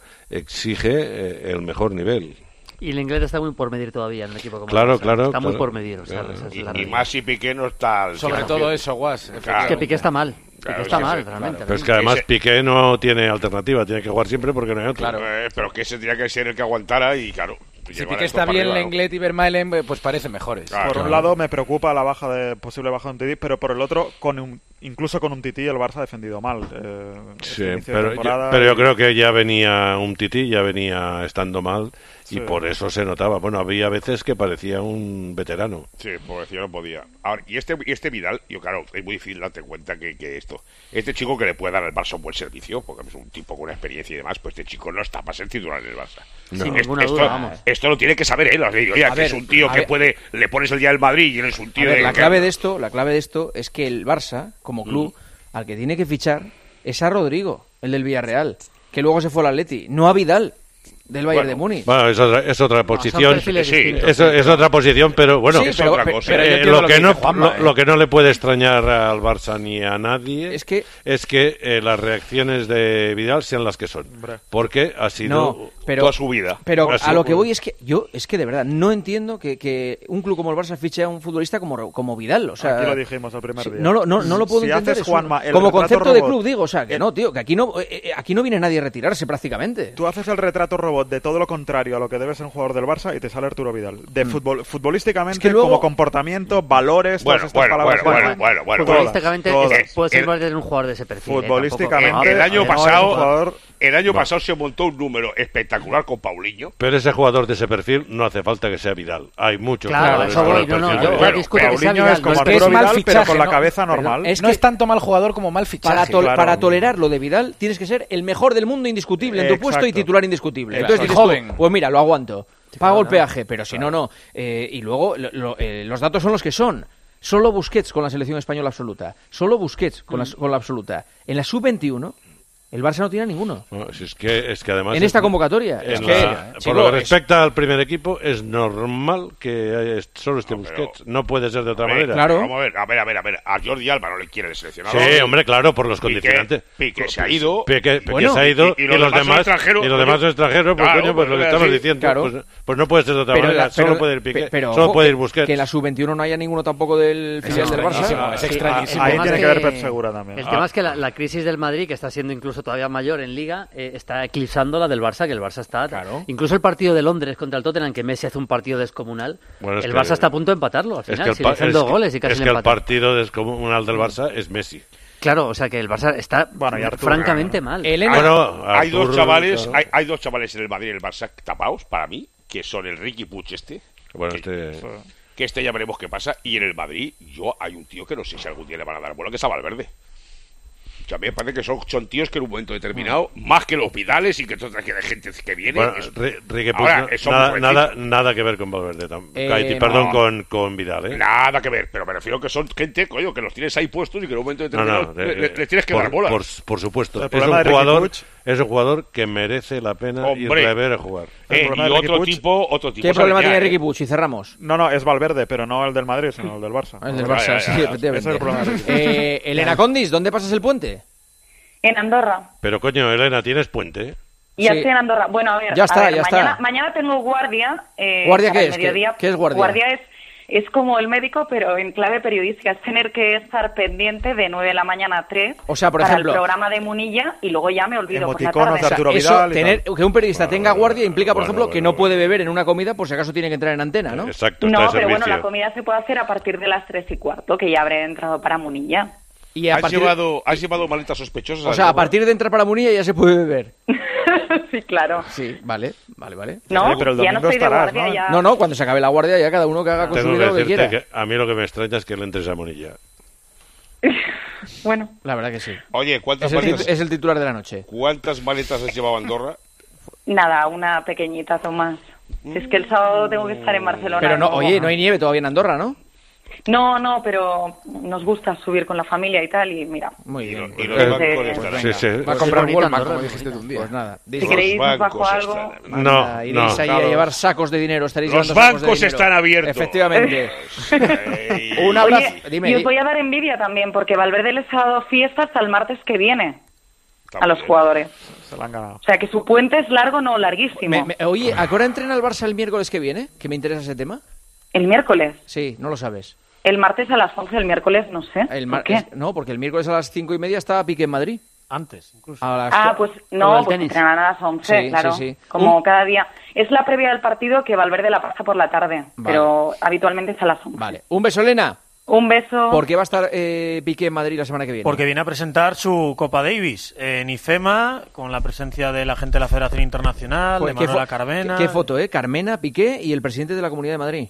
exige el mejor nivel. Y el inglés está muy por medir todavía en el equipo como Claro. Está muy por medir. Y más si Piqué no está... Sobre todo eso, Guas. Es que Piqué está mal. Piqué está mal, realmente. Pero es que además Piqué no tiene alternativa, tiene que jugar siempre porque no hay otro. Claro, pero que ese tendría que ser el que aguantara, y claro... Si Piqué está bien, Lenglet y Vermaelen pues parecen mejores. Por un lado me preocupa la posible baja de un tití, pero por el otro, incluso con un tití el Barça ha defendido mal. Sí, pero yo creo que ya venía un tití, ya venía estando mal, y por eso se notaba. Bueno, había veces que parecía un veterano. Sí, pobrecillo, no podía. Ahora, y este Vidal, claro, es muy difícil darte cuenta que este chico que le puede dar al Barça un buen servicio, porque es un tipo con experiencia y demás, pues este chico no está para ser titular en el Barça. No. Sin ninguna duda, vamos. Esto lo tiene que saber él. Que es un tío que puede, le pones el día del Madrid y él es un tío la clave de esto es que el Barça, como club, al que tiene que fichar es a Rodrigo, el del Villarreal, que luego se fue al Atleti, no a Vidal, del Bayern de Múnich. Bueno, es otra posición. Es otra posición, pero bueno, es otra cosa. Lo que no le puede extrañar al Barça ni a nadie es que las reacciones de Vidal sean las que son. Porque ha sido toda su vida. Pero a lo que voy es que de verdad no entiendo que un club como el Barça fiche a un futbolista como Vidal. O sea, aquí lo dijimos el primer día. No lo puedo entender. Como concepto de club, digo, o sea, que no, tío, que aquí no viene nadie a retirarse prácticamente. Tú haces el retrato robot de todo lo contrario a lo que debe ser un jugador del Barça y te sale Arturo Vidal. Futbolísticamente, es que luego... como comportamento, valores, todas estas palabras. Bueno. Futbolísticamente puede ser más de un jugador de ese perfil. Futbolísticamente, el año pasado se montó un número espectacular con Paulinho. Pero ese jugador de ese perfil no hace falta que sea Vidal. Hay muchos jugadores. Paulinho es como Arturo Vidal, pero con la cabeza normal. No es tanto mal jugador como mal fichaje. Para tolerar lo de Vidal tienes que ser el mejor del mundo indiscutible en tu puesto y titular indiscutible. Entonces dices joven. Pues mira, lo aguanto. Pago el peaje, pero si no. Y luego los datos son los que son. Solo Busquets con la selección española absoluta. Solo Busquets con la absoluta. En la sub-21 El Barça no tiene ninguno. No, si es que además... En esta convocatoria. Por lo que respecta al primer equipo, es normal que solo esté Busquets. No puede ser de otra manera. Claro. Vamos a ver. A Jordi Alba no le quiere el seleccionador. Sí, hombre, claro, por los condicionantes. Piqué se ha ido. Piqué se ha ido. Y los demás son extranjeros. Pues coño, pues lo que estamos diciendo. Claro. Pues no puede ser de otra manera. Solo puede ir Piqué. Solo puede ir Busquets. Que en la sub-21 no haya ninguno tampoco del filial del Barça. Es extrañísimo. Ahí tiene que ver Pep Segura también. El tema es que la crisis del Madrid, que está siendo incluso todavía mayor en Liga, está eclipsando la del Barça, que el Barça está... Claro. Incluso el partido de Londres contra el Tottenham, que Messi hace un partido descomunal, el Barça está a punto de empatarlo al final, si le hacen 2 goles y casi le empatan. Es que el partido descomunal del Barça es Messi. Claro, o sea que el Barça está francamente mal. Hay dos chavales en el Madrid y el Barça tapados, para mí, que son el Riqui Puig que ya veremos qué pasa, y en el Madrid hay un tío que no sé si algún día le van a dar bola, que es a Valverde. A mí me parece que son tíos que en un momento determinado, más que los Vidales y que toda la gente que viene... Bueno, nada que ver con Valverde. Con Vidal, Nada que ver, pero me refiero que son gente, coño, que los tienes ahí puestos y que en un momento determinado les tienes que dar bola. Por supuesto. Es un jugador que merece la pena ir a ver a jugar. Y otro tipo... ¿Qué problema tiene Riqui Puig? Y cerramos. No, es Valverde, pero no el del Madrid, sino el del Barça. El del Barça, sí, efectivamente. Ese es el problema. Elena Condis, ¿dónde pasas el puente? En Andorra. Pero coño, Elena, ¿tienes puente? Ya estoy en Andorra. Bueno, a ver, mañana tengo guardia. ¿Guardia qué es? Mediodía. ¿Qué es guardia? Guardia es como el médico, pero en clave periodística. Es tener que estar pendiente de 9 de la mañana a 3 o sea, por para ejemplo, el programa de Munilla y luego ya me olvido por la tarde. Que un periodista tenga guardia implica, por ejemplo, que no puede beber en una comida por si acaso tiene que entrar en antena, ¿no? Exacto. No, pero bueno, la comida se puede hacer a partir de las 3:15, que ya habré entrado para Munilla. Y ¿Has llevado maletas sospechosas? O sea, a partir de entrar para Munilla ya se puede beber. Sí, claro. Sí, vale. No, pero el domingo ya no estoy estarás, de guardia, ¿no? No, cuando se acabe la guardia ya cada uno que haga con su vida lo que quiera. Que a mí lo que me extraña es que le entres a Munilla. Bueno. La verdad que sí. Oye, es el titular de la noche. ¿Cuántas maletas has llevado a Andorra? Nada, una pequeñita, Tomás. Es que el sábado tengo que estar en Barcelona. Pero no hay nieve todavía en Andorra, ¿no? No, pero nos gusta subir con la familia y tal, y mira. Muy bien. Y los bancos estarán. Va a comprar Walmart, como dijiste tú un día. Pues nada. Si queréis bajo algo... Iréis ahí a llevar sacos de dinero. Los bancos están abiertos. Efectivamente. Un abrazo. Dime. Y os voy a dar envidia también, porque Valverde les ha dado fiesta hasta el martes que viene a los jugadores. Se la han ganado. O sea, que su puente es largo, no larguísimo. Oye, ¿a qué hora entrena el Barça el miércoles que viene? Que me interesa ese tema. ¿El miércoles? Sí, no lo sabes. El martes a las 11, el miércoles no sé. ¿Por qué? No, porque el miércoles a las 5:30 estaba Piqué en Madrid. Antes, incluso. Pues entrenan a las 11, sí, claro. Sí. Como cada día. Es la previa del partido que Valverde la pasa por la tarde, pero habitualmente es a las 11. Vale. Un beso, Elena. Un beso. ¿Por qué va a estar Piqué en Madrid la semana que viene? Porque viene a presentar su Copa Davis en IFEMA, con la presencia de la gente de la Federación Internacional, de Manuela Carmena. ¿Qué foto, Carmena, Piqué y el presidente de la Comunidad de Madrid.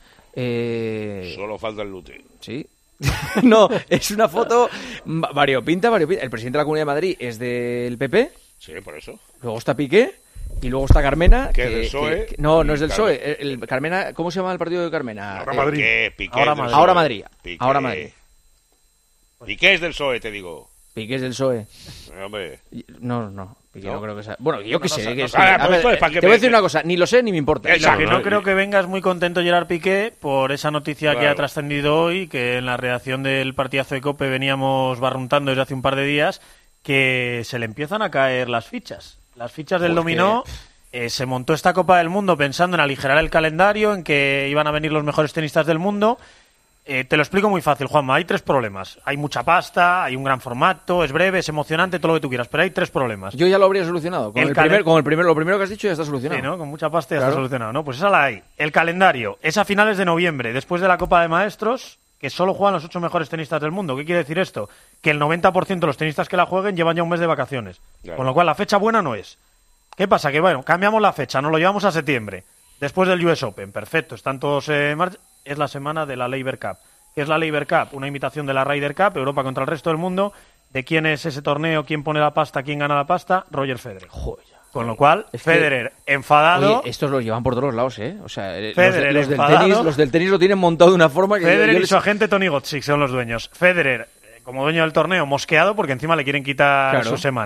Solo falta el Lute. Sí. No, es una foto variopinta. El presidente de la Comunidad de Madrid es del PP. Sí, por eso. Luego está Piqué y luego está Carmena. ¿Que es del PSOE? No es del PSOE. Carmena, ¿cómo se llama el partido de Carmena? Ahora Madrid. Ahora Madrid. Ahora Madrid. Piqué es del PSOE, te digo. Piqué es del PSOE. Hombre. No. Yo no creo que sea... Bueno, yo qué sé. Te voy a decir una cosa. Ni lo sé ni me importa. No creo que vengas muy contento, Gerard Piqué, por esa noticia que ha trascendido hoy, que en la redacción del partidazo de COPE veníamos barruntando desde hace un par de días, que se le empiezan a caer las fichas. Las fichas del dominó. Se montó esta Copa del Mundo pensando en aligerar el calendario, en que iban a venir los mejores tenistas del mundo. Te lo explico muy fácil, Juanma. Hay 3 problemas. Hay mucha pasta, hay un gran formato, es breve, es emocionante, todo lo que tú quieras, pero hay 3 problemas. Yo ya lo habría solucionado. Lo primero que has dicho ya está solucionado. Sí, ¿no? Con mucha pasta ya está solucionado, ¿no? Pues esa la hay. El calendario es a finales de noviembre, después de la Copa de Maestros, que solo juegan los 8 mejores tenistas del mundo. ¿Qué quiere decir esto? Que el 90% de los tenistas que la jueguen llevan ya un mes de vacaciones. Claro. Con lo cual, la fecha buena no es. ¿Qué pasa? Que, cambiamos la fecha, nos lo llevamos a septiembre, después del US Open. Perfecto, están todos en marcha. Es la semana de la Laver Cup. ¿Qué es la Laver Cup? Una imitación de la Ryder Cup, Europa contra el resto del mundo. ¿De quién es ese torneo? ¿Quién pone la pasta? ¿Quién gana la pasta? Roger Federer. Joder. Con lo cual, Federer enfadado. Oye, estos los llevan por todos lados, ¿eh? O sea, Federer los del tenis lo tienen montado de una forma que... Federer y su agente Tony Gotzik son los dueños. Federer, como dueño del torneo, mosqueado porque encima le quieren quitar su semana.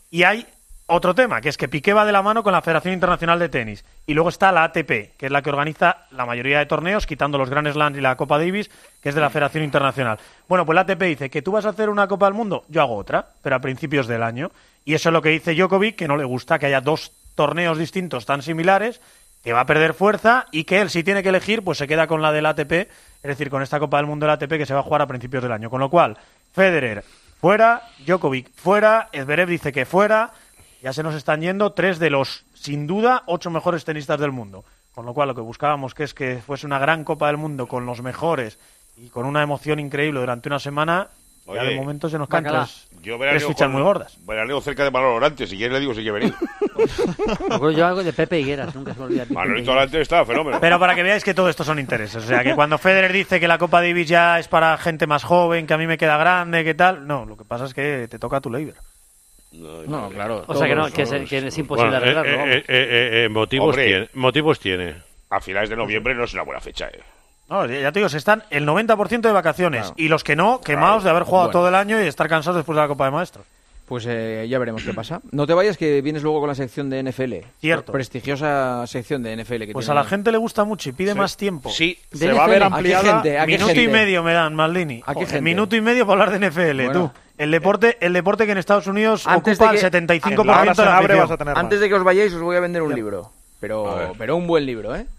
Y hay otro tema, que es que Piqué va de la mano con la Federación Internacional de Tenis. Y luego está la ATP, que es la que organiza la mayoría de torneos, quitando los Grand Slams y la Copa Davis, que es de la Federación Internacional. Bueno, pues la ATP dice que tú vas a hacer una Copa del Mundo, yo hago otra, pero a principios del año. Y eso es lo que dice Djokovic, que no le gusta que haya dos torneos distintos tan similares, que va a perder fuerza y que él, si tiene que elegir, pues se queda con la del ATP, es decir, con esta Copa del Mundo de la ATP que se va a jugar a principios del año. Con lo cual, Federer fuera, Djokovic fuera, Zverev dice que fuera. Ya se nos están yendo 3 de los, sin duda, 8 mejores tenistas del mundo. Con lo cual, lo que buscábamos que es que fuese una gran Copa del Mundo con los mejores y con una emoción increíble durante una semana. Ya de momento se nos caen tres fichas muy gordas. Veraneo cerca de Manolo Orantes, si quieres le digo si quiere venir. Yo hago de Pepe Higueras, nunca se me olvida. Manolito Orantes está fenómeno. Pero para que veáis que todo esto son intereses. O sea, que cuando Federer dice que la Copa Davis ya es para gente más joven, que a mí me queda grande, que tal. No, lo que pasa es que te toca tu Leiber. No, claro. O sea que es imposible arreglarlo. Motivos tiene. A finales de noviembre no es una buena fecha, No, ya te digo, se están el 90% de vacaciones. Claro. Y los que no, quemados de haber jugado todo el año y estar cansados después de la Copa de Maestros. Pues ya veremos qué pasa. No te vayas, que vienes luego con la sección de NFL. Cierto. Prestigiosa sección de NFL. Que pues a la gente le gusta mucho y pide más tiempo. Sí, se va a ver ampliada. Minuto y medio me dan, Maldini. Minuto y medio para hablar de NFL, bueno. Tú. El deporte que en Estados Unidos ocupa el 75% de la afición. Antes de que os vayáis, os voy a vender un libro. Pero un buen libro, ¿eh?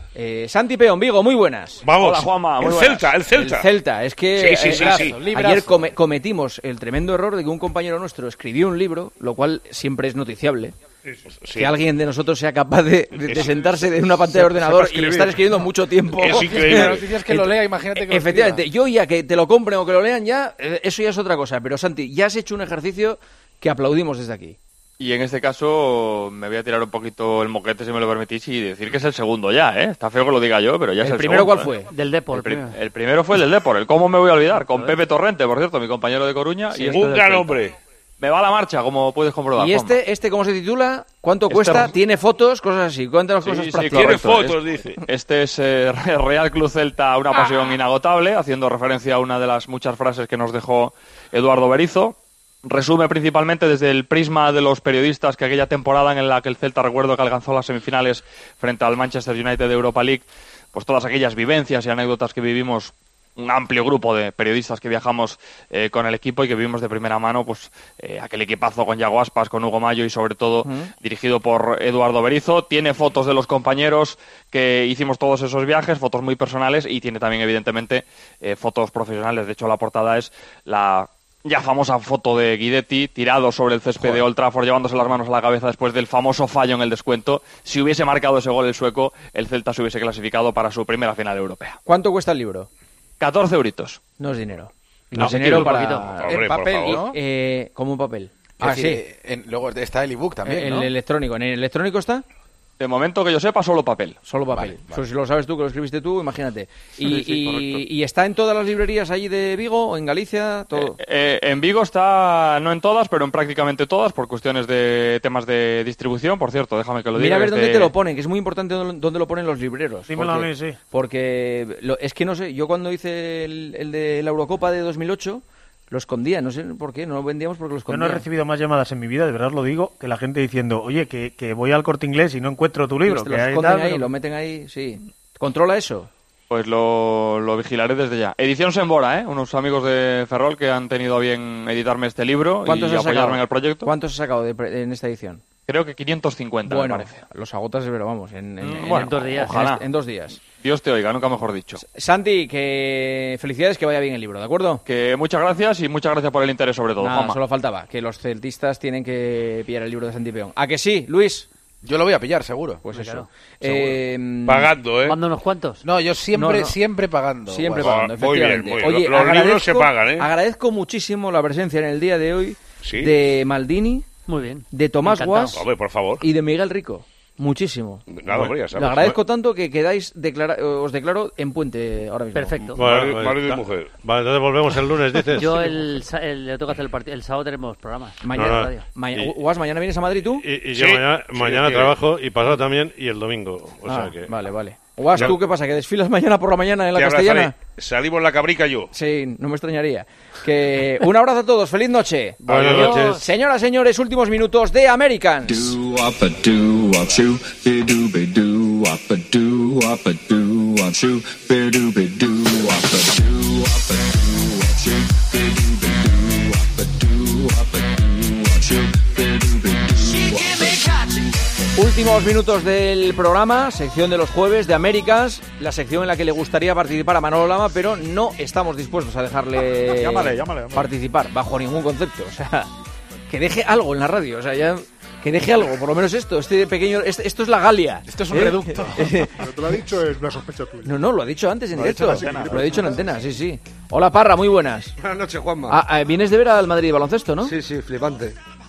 Santi Peón, Vigo, muy buenas. Vamos. Hola, Juanma, muy buenas. El Celta. Es que sí. Ayer cometimos el tremendo error de que un compañero nuestro escribió un libro, lo cual siempre es noticiable. Sí. Que alguien de nosotros sea capaz de sentarse en una pantalla de ordenador y estar escribiendo mucho tiempo. Es increíble. La noticia es que lo lea, imagínate que efectivamente, yo ya que te lo compren o que lo lean ya, eso ya es otra cosa. Pero Santi, ya has hecho un ejercicio que aplaudimos desde aquí. Y en este caso me voy a tirar un poquito el moquete, si me lo permitís, y decir que es el segundo ya, ¿eh? Está feo que lo diga yo, pero ya es el primero. segundo. ¿Cuál fue? Del Depor. El primero fue el del Depor. El cómo me voy a olvidar, con Pepe Torrente, por cierto, mi compañero de Coruña. Sí, y un gran hombre. Me va a la marcha, como puedes comprobar. ¿Y este cómo se titula? ¿Cuánto cuesta? ¿Tiene fotos? Cosas así. Cuéntanos cosas prácticas. Tiene fotos, dice. Este es Real Club Celta, una pasión inagotable, haciendo referencia a una de las muchas frases que nos dejó Eduardo Berizzo. Resume principalmente desde el prisma de los periodistas que aquella temporada en la que el Celta, recuerdo que alcanzó las semifinales frente al Manchester United de Europa League, pues todas aquellas vivencias y anécdotas que vivimos, un amplio grupo de periodistas que viajamos con el equipo y que vivimos de primera mano, pues aquel equipazo con Yago Aspas, con Hugo Mayo y sobre todo dirigido por Eduardo Berizzo. Tiene fotos de los compañeros que hicimos todos esos viajes, fotos muy personales, y tiene también evidentemente fotos profesionales. De hecho, la portada es la ya famosa foto de Guidetti tirado sobre el césped de Old Trafford, llevándose las manos a la cabeza después del famoso fallo en el descuento. Si hubiese marcado ese gol el sueco, el Celta se hubiese clasificado para su primera final europea. ¿Cuánto cuesta el libro? 14 euritos. No es dinero. No es dinero para... En papel, ¿no? Como un papel. Sí. Luego está el ebook también, ¿no? El electrónico. ¿En el electrónico está? De momento que yo sepa, solo papel. Solo papel. Vale. Si lo sabes tú, que lo escribiste tú, imagínate. Sí, ¿Y está en todas las librerías allí de Vigo o en Galicia? Todo. En Vigo está, no en todas, pero en prácticamente todas, por cuestiones de temas de distribución. Por cierto, déjame que lo diga. Mira a ver dónde te lo ponen, que es muy importante dónde lo ponen los libreros. Dímelo a mí, sí. Porque es que no sé, yo cuando hice el de la Eurocopa de 2008... lo escondía, no sé por qué, no lo vendíamos porque lo escondía. Yo no he recibido más llamadas en mi vida, de verdad os lo digo, que la gente diciendo, oye, que voy al Corte Inglés y no encuentro tu libro. Lo esconden ahí, lo meten ahí, sí. ¿Controla eso? Pues lo vigilaré desde ya. Edición Sembora, unos amigos de Ferrol que han tenido a bien editarme este libro y apoyarme en el proyecto. ¿Cuántos has sacado en esta edición? Creo que 550, me parece. Los agotas, pero vamos, en 2 días. Ojalá. En 2 días. Dios te oiga, nunca mejor dicho. Santi, que felicidades, que vaya bien el libro, ¿de acuerdo? Que muchas gracias y muchas gracias por el interés sobre todo, Juanma. Solo faltaba, que los celtistas tienen que pillar el libro de Santi Peón. ¿A que sí, Luis? Yo lo voy a pillar, seguro. Pues eso. Claro. Pagando, ¿Pagando unos cuantos? No, yo siempre pagando. Siempre pagando, efectivamente. Muy bien. Oye, los libros se pagan, Agradezco muchísimo la presencia en el día de hoy de Maldini, muy bien, de Tomás Guas por favor. y de Miguel Rico. Muchísimo. Nada, ya sabes. Le agradezco tanto que quedáis, os declaro en puente ahora mismo. Perfecto. Marido y mujer. Vale, entonces volvemos el lunes, dices. Yo le toca hacer el partido. El sábado tenemos programas. Mañana. Guas, ¿mañana vienes a Madrid tú? Y yo mañana trabajo y pasado también y el domingo. O sea que... Vale. ¿O vas tú, qué pasa, que desfilas mañana por la mañana en la Castellana? Salimos la cabrica yo. Sí, no me extrañaría. Un abrazo a todos, feliz noche. Buenas noches. Señoras, señores, últimos minutos de Americans. Últimos minutos del programa, sección de los jueves de Américas, la sección en la que le gustaría participar a Manolo Lama, pero no estamos dispuestos a dejarle llámale. participar bajo ningún concepto. O sea, que deje algo en la radio, o sea, ya que deje algo, por lo menos esto, esto es la Galia. Esto es un reducto. Pero te lo ha dicho, es una sospecha tuya. No, lo ha dicho antes en directo. Lo ha dicho en antena, sí. Hola, Parra, muy buenas. Buenas noches, Juanma. Vienes de ver al Madrid de baloncesto, ¿no? Sí, flipante.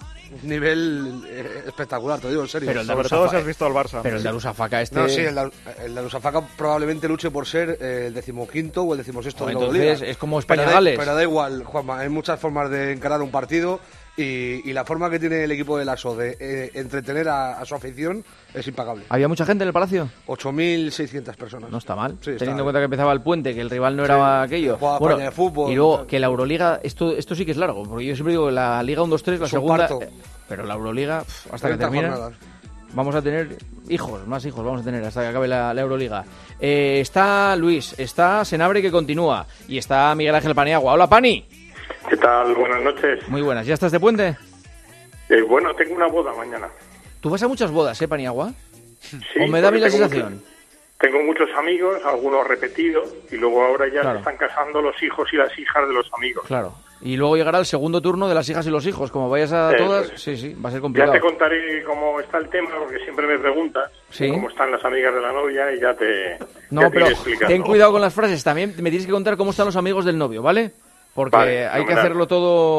Nivel espectacular, te digo en serio. Pero sobre todo si has visto al Barça. Pero el de Arusafaca No, sí, el de Arusafaca probablemente luche por ser el 15º o el 16º de la Euroliga. Entonces es como España-Gales. Pero da igual, Juanma, hay muchas formas de encarar un partido y la forma que tiene el equipo del ASO de entretener a su afición es impagable. ¿Había mucha gente en el Palacio? 8.600 personas. No está mal, sí, teniendo en cuenta que empezaba el puente, que el rival no era aquello. Bueno, de fútbol, y luego que la Euroliga, esto sí que es largo, porque yo siempre digo la Liga 1-2-3, la segunda... Pero la Euroliga, hasta que termine, vamos a tener más hijos vamos a tener hasta que acabe la Euroliga. Está Luis, está Senabre, que continúa, y está Miguel Ángel Paniagua. Hola, Pani. ¿Qué tal? Buenas noches. Muy buenas. ¿Ya estás de puente? Bueno, tengo una boda mañana. ¿Tú vas a muchas bodas, Paniagua? Sí. ¿O me da a mí la sensación? Tengo muchos amigos, algunos repetidos, y luego ahora ya se están casando los hijos y las hijas de los amigos. Claro. Y luego llegará el segundo turno de las hijas y los hijos. Como vayas a todas, sí, va a ser complicado. Ya te contaré cómo está el tema, porque siempre me preguntas cómo están las amigas de la novia y ya te pero explicando. Ten cuidado con las frases. También me tienes que contar cómo están los amigos del novio, ¿vale? Porque hay que hacerlo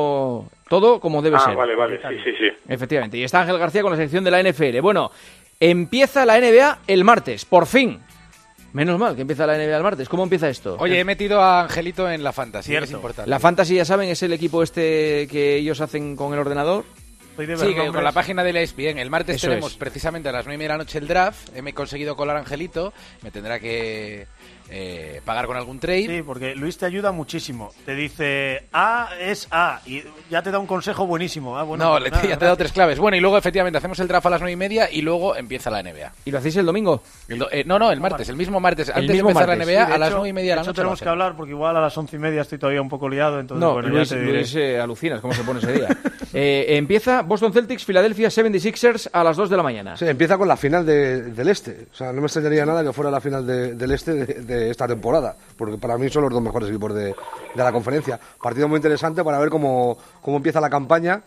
todo como debe ser. Vale, sí. Efectivamente. Y está Ángel García con la sección de la NFL. Bueno, empieza la NBA el martes, por fin. Menos mal que empieza la NBA el martes. ¿Cómo empieza esto? Oye, he metido a Angelito en la Fantasy, es importante. La Fantasy, ya saben, es el equipo que ellos hacen con el ordenador. Sí, que con la página de la ESPN. El martes tenemos precisamente a las 9:30 de la noche el draft. He conseguido colar a Angelito. Me tendrá que pagar con algún trade. Sí, porque Luis te ayuda muchísimo. Te dice A es A y ya te da un consejo buenísimo. Ya te he dado 3 claves. Bueno, y luego efectivamente hacemos el draft a las 9:30 y luego empieza la NBA. ¿Y lo hacéis el domingo? El martes, el mismo martes. Antes de empezar la NBA, a las 9:30 de la noche. Tenemos que hablar porque igual a las 11:30 estoy todavía un poco liado. Entonces, Luis alucinas cómo se pone ese día. Empieza Boston Celtics, Philadelphia 76ers a las 2 de la mañana. Sí, empieza con la final del Este. O sea, no me extrañaría nada que fuera la final del Este de esta temporada, porque para mí son los dos mejores equipos de la conferencia. Partido muy interesante para ver cómo empieza la campaña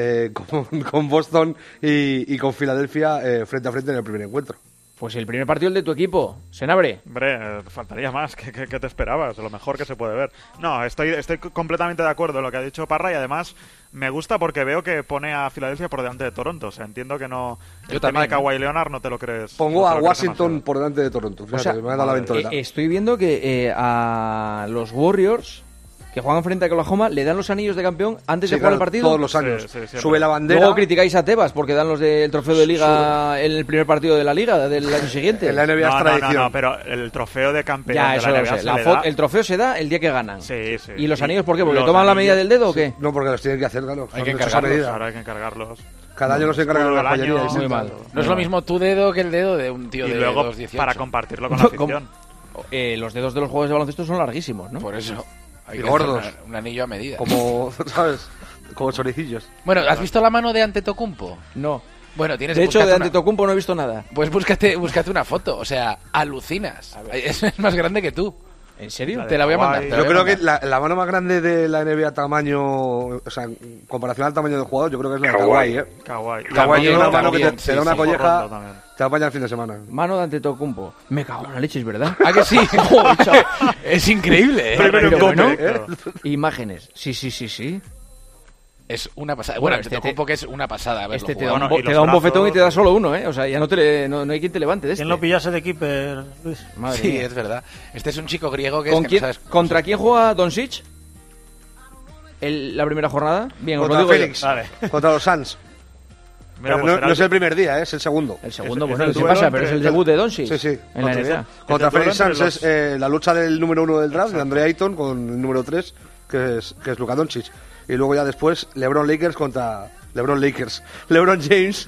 con Boston y con Filadelfia frente a frente en el primer encuentro. Pues el primer partido el de tu equipo, Senabre. Hombre, faltaría más. ¿Qué te esperabas? Lo mejor que se puede ver. No, estoy completamente de acuerdo en lo que ha dicho Parra y además me gusta porque veo que pone a Filadelfia por delante de Toronto. O sea, entiendo que no... El tema de Kawhi Leonard no te lo crees. Pongo a Washington por delante de Toronto. Fíjate, me ha dado la ventolera. Estoy viendo que a los Warriors, que juegan frente a Oklahoma, le dan los anillos de campeón antes de jugar el partido. Todos los años. Sí, sube la bandera. Luego criticáis a Tebas porque dan los del trofeo de liga en el primer partido de la liga del año siguiente. En la NBA es tradición. No, pero el trofeo de campeón de la NBA el trofeo se da el día que ganan. Sí. ¿Y los anillos por qué? ¿Porque toman la medida del dedo o qué? No, porque los tienen que hacer, claro. Hay que encargarlos. Ahora hay que encargarlos. Cada año los encargan en la joyería. Muy mal. No es lo mismo tu dedo que el dedo de un tío de 2'18". Para compartirlo con la afición. Los dedos de los jugadores de baloncesto son larguísimos, ¿no? Por eso. Hay que gordos. Un anillo a medida. Como, ¿sabes? Como choricillos. Bueno, ¿has visto la mano de Antetokounmpo? No. Bueno, tienes de hecho, de Antetokounmpo no he visto nada. Pues búscate una foto. O sea, alucinas. Es más grande que tú. ¿En serio? Te la voy a mandar. Yo creo que la mano más grande de la NBA tamaño, o sea, en comparación al tamaño del jugador, yo creo que es la de Kawhi, Kawhi tiene una mano que te da una colleja, te apaña el fin de semana. Mano de Antetokounmpo. Me cago en la leche, ¿es verdad? ¿Ah, que sí? Es increíble, ¿eh? Pero bueno, imágenes. Sí. Es una pasada. Bueno, Antetokounmpo que es una pasada. Te da un bofetón y te da solo uno, ¿eh? O sea, ya no hay quien te levante de este. ¿Quién lo pillase de keeper, Luis? Madre mía. Es verdad. Este es un chico griego que ¿Contra quién juega Doncic? La primera jornada. Bien, contra os lo digo Félix. Vale. Contra los Suns. Mira, pero no es el primer día, es el segundo. El segundo, bueno, ¿qué pasa? Pero es el debut de Doncic. Sí, en la NBA. Contra Phoenix Suns es la lucha del número 1 del draft, de Andre Ayton, con el número 3, que es Luka Doncic. Y luego ya después LeBron Lakers contra... LeBron James.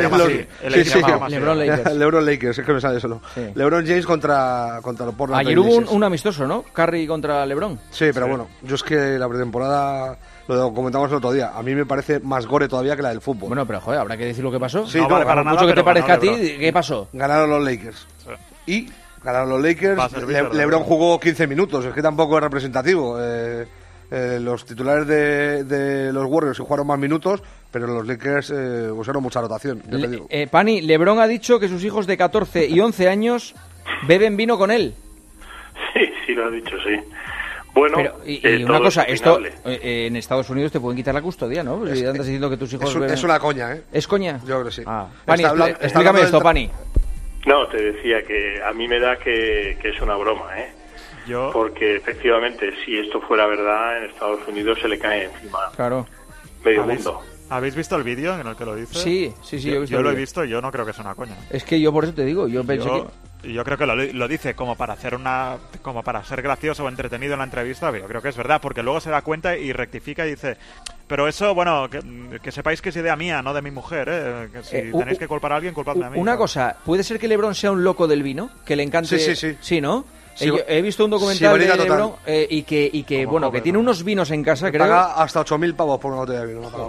LeBron Lakers, es que me sale solo. Sí. LeBron James contra los Portland. Ayer hubo un amistoso, ¿no? Curry contra LeBron. Sí, pero bueno, yo es que la pretemporada, lo comentamos el otro día, a mí me parece más gore todavía que la del fútbol. Bueno, pero joder, habrá que decir lo que pasó. Sí, no vale para mucho que te parezca a ti, ¿qué pasó? Ganaron los Lakers. Sí. Y ganaron los Lakers, LeBron jugó 15 minutos, es que tampoco es representativo. Los titulares de los Warriors jugaron más minutos, pero los Lakers usaron mucha rotación. Pani, LeBron ha dicho que sus hijos de 14 y 11 años beben vino con él. Sí, lo ha dicho, sí. Bueno, pero, y una cosa, esto en Estados Unidos te pueden quitar la custodia, ¿no? Si andas diciendo que tus hijos beben... Es una coña, ¿eh? ¿Es coña? Yo creo que sí. Pani, explícame esto, Pani. No, te decía que a mí me da que es una broma, ¿eh? Porque efectivamente, si esto fuera verdad, en Estados Unidos se le cae encima medio mundo. ¿Habéis visto el vídeo en el que lo dice? Sí, yo lo he visto y yo no creo que sea una coña. Es que yo por eso te digo, yo pensé que... Yo creo que lo dice como para ser gracioso o entretenido en la entrevista, pero yo creo que es verdad, porque luego se da cuenta y rectifica y dice, pero eso, bueno, que sepáis que es idea mía, no de mi mujer, que si tenéis que culpar a alguien, culpadme a mí. Una cosa, ¿puede ser que LeBron sea un loco del vino? Que le encante... Sí, ¿no? Sí, he visto un documental de LeBron y que bueno, que tiene unos vinos en casa, creo. Paga hasta 8.000 pavos por una botella de vino.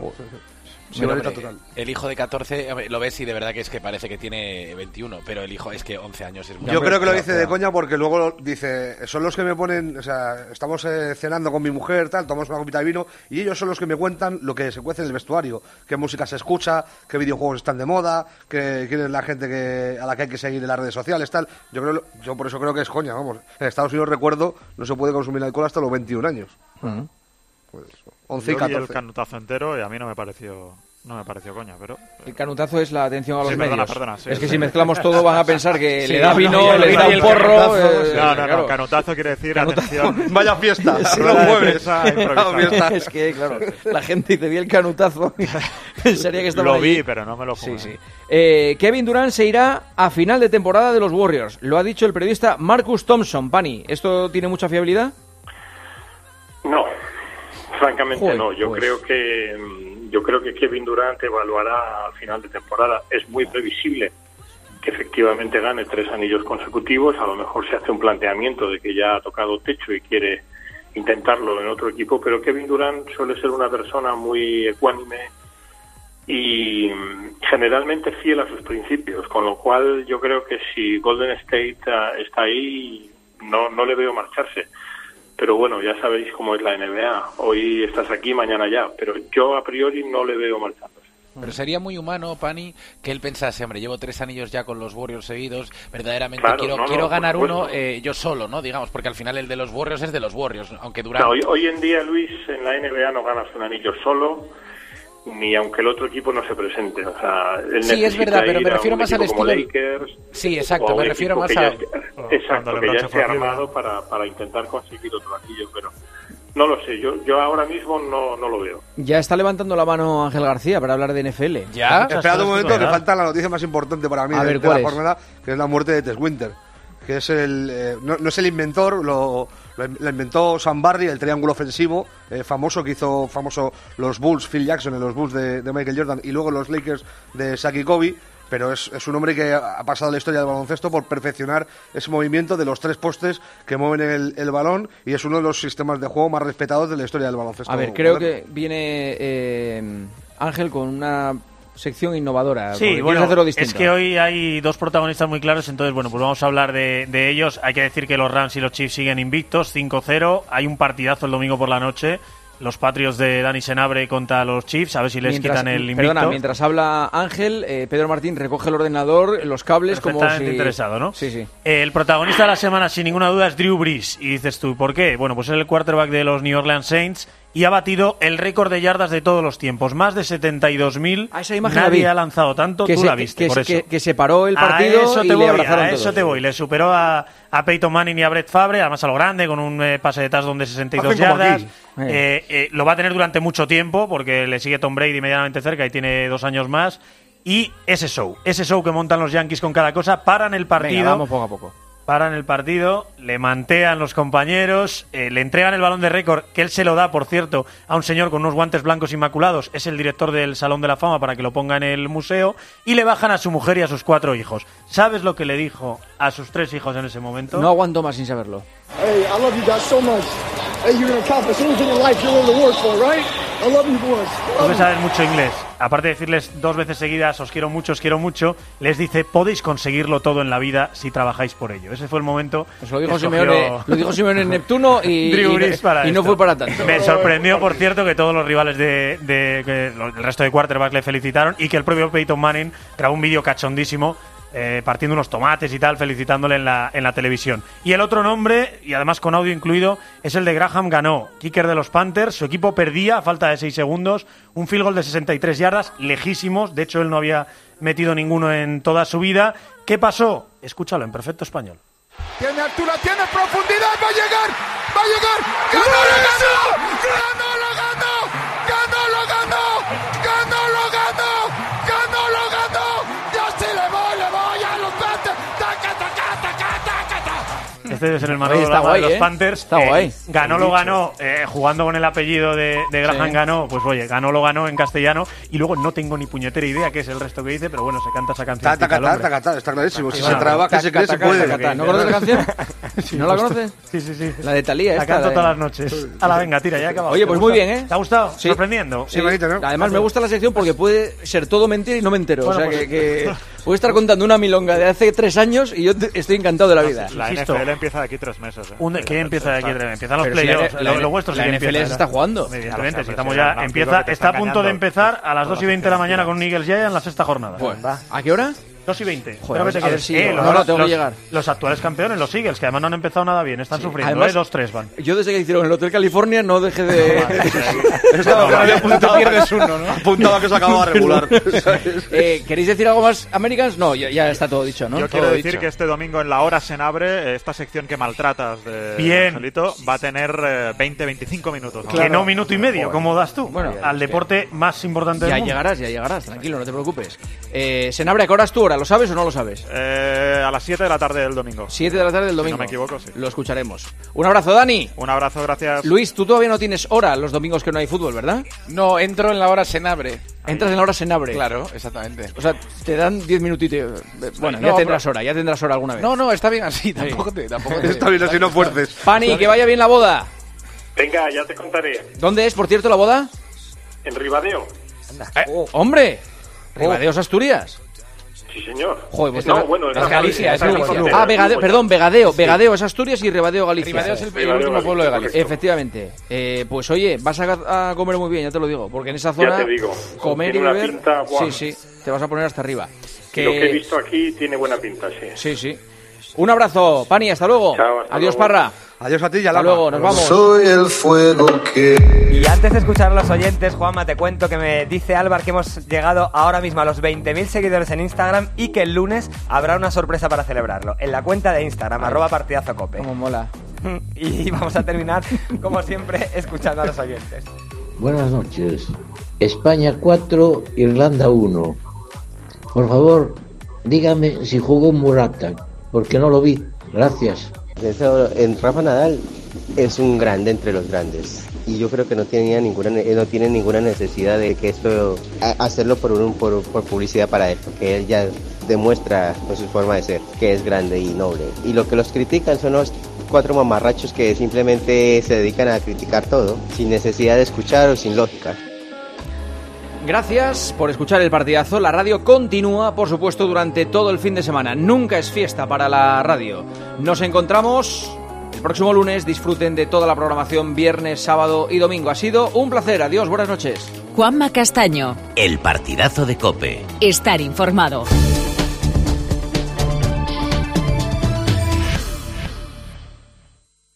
El hijo de 14 lo ves y de verdad que es que parece que tiene 21, pero el hijo es que 11 años es muy... Yo creo que lo dice de coña porque luego dice, son los que me ponen, o sea, estamos cenando con mi mujer, tal, tomamos una copita de vino y ellos son los que me cuentan lo que se cuece en el vestuario, qué música se escucha, qué videojuegos están de moda, quién es la gente a la que hay que seguir en las redes sociales, tal. Yo por eso creo que es coña, vamos. En Estados Unidos, recuerdo, no se puede consumir alcohol hasta los 21 años. Pues 11 y 14. Yo vi el canutazo entero y a mí no me pareció coña, pero... El canutazo es la atención a los medios. Perdona, es que si mezclamos todo van a pensar que le da vino, le da un porro... No, canutazo quiere decir atención. Vaya fiesta, los jueves. Es que, claro, la gente dice, vi el canutazo, pensaría que estaba Lo vi, pero no me lo fumé. Sí. Kevin Durant se irá a final de temporada de los Warriors. Lo ha dicho el periodista Marcus Thompson. Pani, ¿esto tiene mucha fiabilidad? No, francamente no. Yo creo que Kevin Durant evaluará al final de temporada. Es muy previsible que efectivamente gane 3 anillos consecutivos. A lo mejor se hace un planteamiento de que ya ha tocado techo y quiere intentarlo en otro equipo, pero Kevin Durant suele ser una persona muy ecuánime y generalmente fiel a sus principios, con lo cual yo creo que si Golden State está ahí, no le veo marcharse. Pero bueno, ya sabéis cómo es la NBA. Hoy estás aquí, mañana ya. Pero yo a priori no le veo marchándose. Pero sería muy humano, Pani, que él pensase, hombre, llevo 3 anillos ya con los Warriors seguidos, verdaderamente quiero ganar uno yo solo, ¿no? Digamos, porque al final el de los Warriors es de los Warriors, aunque Durant... Hoy en día, Luis, en la NBA no ganas un anillo solo, ni aunque el otro equipo no se presente. O sea, él es verdad, pero me refiero más al estilo... Lakers, sí, exacto, me refiero más a... Exacto, que ya esté armado para intentar conseguir otro anillo, pero no lo sé, yo ahora mismo no lo veo. Ya está levantando la mano Ángel García para hablar de NFL. ¿Ya? Esperad un momento, que falta la noticia más importante para mí de la jornada, que es la muerte de Tess Winter, que es no es el inventor, lo inventó Sam Barry, el triángulo ofensivo famoso que hizo famoso los Bulls, Phil Jackson en los Bulls de Michael Jordan y luego los Lakers de Shaq y Kobe. Pero es un hombre que ha pasado la historia del baloncesto por perfeccionar ese movimiento de los 3 postes que mueven el balón y es uno de los sistemas de juego más respetados de la historia del baloncesto. A ver, creo que viene Ángel con una sección innovadora. Sí, bueno, es que hoy hay 2 protagonistas muy claros, entonces, bueno, pues vamos a hablar de ellos. Hay que decir que los Rams y los Chiefs siguen invictos, 5-0. Hay un partidazo el domingo por la noche. Los Patriots de Dani Senabre contra los Chiefs, a ver si les quitan el invicto. Perdona, mientras habla Ángel, Pedro Martín recoge el ordenador, los cables, como si... interesado, ¿no? Sí. El protagonista de la semana, sin ninguna duda, es Drew Brees. Y dices tú, ¿por qué? Bueno, pues es el quarterback de los New Orleans Saints y ha batido el récord de yardas de todos los tiempos. Más de 72.000. A esa imagen nadie ha lanzado tanto, tú la viste, por eso. Que se paró el partido y le abrazaron todos. A eso te voy. Le superó a Peyton Manning y a Brett Favre, además a lo grande, con un pase de touchdown de 62 yardas. Lo va a tener durante mucho tiempo, porque le sigue Tom Brady medianamente cerca y tiene 2 años más. y ese show que montan los Yankees con cada cosa, paran el partido. Venga, vamos poco a poco. Paran el partido, le mantean los compañeros, le entregan el balón de récord, que él se lo da, por cierto, a un señor con unos guantes blancos inmaculados, es el director del Salón de la Fama para que lo ponga en el museo, y le bajan a su mujer y a sus 4 hijos. ¿Sabes lo que le dijo a sus 3 hijos en ese momento? No aguanto más sin saberlo. Hey, I love you guys so much. Hey, you're gonna accomplish anything in life you're willing to work for, right? I love you boys. Tú que sabes mucho inglés. Aparte de decirles 2 veces seguidas, os quiero mucho, les dice, podéis conseguirlo todo en la vida si trabajáis por ello. Ese fue el momento. Pues lo dijo Simeone en Neptuno y no fue para tanto. Me sorprendió, por cierto, que todos los rivales que el resto de quarterbacks le felicitaron y que el propio Peyton Manning grabó un vídeo cachondísimo partiendo unos tomates y tal, felicitándole en la televisión. Y el otro nombre, y además con audio incluido, es el de Graham Gano, kicker de los Panthers. Su equipo perdía a falta de 6 segundos, un field goal de 63 yardas, lejísimos. De hecho, él no había metido ninguno en toda su vida. ¿Qué pasó? Escúchalo en perfecto español. Tiene altura, tiene profundidad, va a llegar. ¡Ganó, lo ganó! ¡Ya sí le voy a los Panthers! Este es en el manual de los Panthers. Está guay. Ganó, jugando con el apellido de Graham Gano, pues oye, ganó en castellano, y luego no tengo ni puñetera idea qué es el resto que dice, pero bueno, se canta esa canción. Está clarísimo. Si se trabaja, se cree, se puede. ¿No conoces la canción? ¿No la conoces? Sí. La de Thalía. La canto todas las noches. Venga, tira, ya acabamos. Oye, pues muy bien, ¿eh? ¿Te ha gustado? Sí. Sorprendiendo. Sí, bonito, ¿no? Además, me gusta la sección porque puede ser todo mentira y no me entero. Bueno, o sea, que puedo estar contando una milonga de hace 3 años y yo estoy encantado de la vida. La NFL empieza de aquí 3 meses. ¿Qué empieza de aquí? Empiezan los playoffs. Lo vuestro sí que empieza. La NFL se está jugando. Evidentemente, si estamos ya. Está a punto de empezar a las 2:20 de la mañana con un Eagles Giants en la 6ª jornada. ¿A qué hora? 2:20. Joder, a ver si tengo que llegar. Los actuales campeones, los Eagles, que además no han empezado nada bien, están sufriendo. Además, 2-3 van. Yo desde que hicieron el Hotel California no dejé de... pierdes uno, ¿no? Apuntaba que se acababa regular. ¿Queréis decir algo más, Americans? No, ya está todo dicho, ¿no? Yo quiero decir que este domingo en La Hora se abre esta sección que maltratas de Angelito, va a tener 20-25 minutos. Claro. Que no minuto y medio, como das tú. Bueno, al deporte más importante del mundo. Ya llegarás, tranquilo, no te preocupes. Senabre, ¿a qué hora es tu hora? ¿Lo sabes o no lo sabes? A las 7 de la tarde del domingo. 7 de la tarde del domingo. Si no me equivoco, sí. Lo escucharemos. Un abrazo, Dani. Un abrazo, gracias. Luis, tú todavía no tienes hora los domingos que no hay fútbol, ¿verdad? No, entro en la hora Senabre. Entras en la hora Senabre. Claro, exactamente. O sea, te dan 10 minutitos. Bueno, ya tendrás hora alguna vez. No, está bien así, tampoco te está bien así, no fuerces. Pani, que vaya bien la boda. Venga, ya te contaré. ¿Dónde es, por cierto, la boda? En Ribadeo. ¡Hombre! Ribadeo es Asturias. Sí, señor. Joder, pues es Galicia. Vegadeo, perdón, Vegadeo es Asturias y Ribadeo Galicia. Ribadeo es el último pueblo de Galicia. Efectivamente. Pues oye, vas a comer muy bien, ya te lo digo, porque en esa zona ya te digo, comer y beber, pinta, sí, te vas a poner hasta arriba. Lo que he visto aquí tiene buena pinta, sí. Sí. Un abrazo, Pani, hasta luego. Chao, Adiós, luego. Parra. Adiós a ti, ya hasta luego, nos vamos. Soy el fuego que... Y antes de escuchar a los oyentes, Juanma, te cuento que me dice Álvaro que hemos llegado ahora mismo a los 20.000 seguidores en Instagram y que el lunes habrá una sorpresa para celebrarlo en la cuenta de Instagram, @partidazocope. Como mola. Y vamos a terminar, como siempre, escuchando a los oyentes. Buenas noches. España 4, Irlanda 1. Por favor, dígame si jugó Morata, porque no lo vi. Gracias. Rafa Nadal es un grande entre los grandes y yo creo que no tiene ninguna necesidad de que esto hacerlo por publicidad para él, porque él ya demuestra con su forma de ser que es grande y noble, y lo que los critican son los 4 mamarrachos que simplemente se dedican a criticar todo sin necesidad de escuchar o sin lógica. Gracias por escuchar el partidazo. La radio continúa, por supuesto, durante todo el fin de semana. Nunca es fiesta para la radio. Nos encontramos el próximo lunes. Disfruten de toda la programación viernes, sábado y domingo. Ha sido un placer. Adiós, buenas noches. Juanma Castaño. El partidazo de COPE. Estar informado.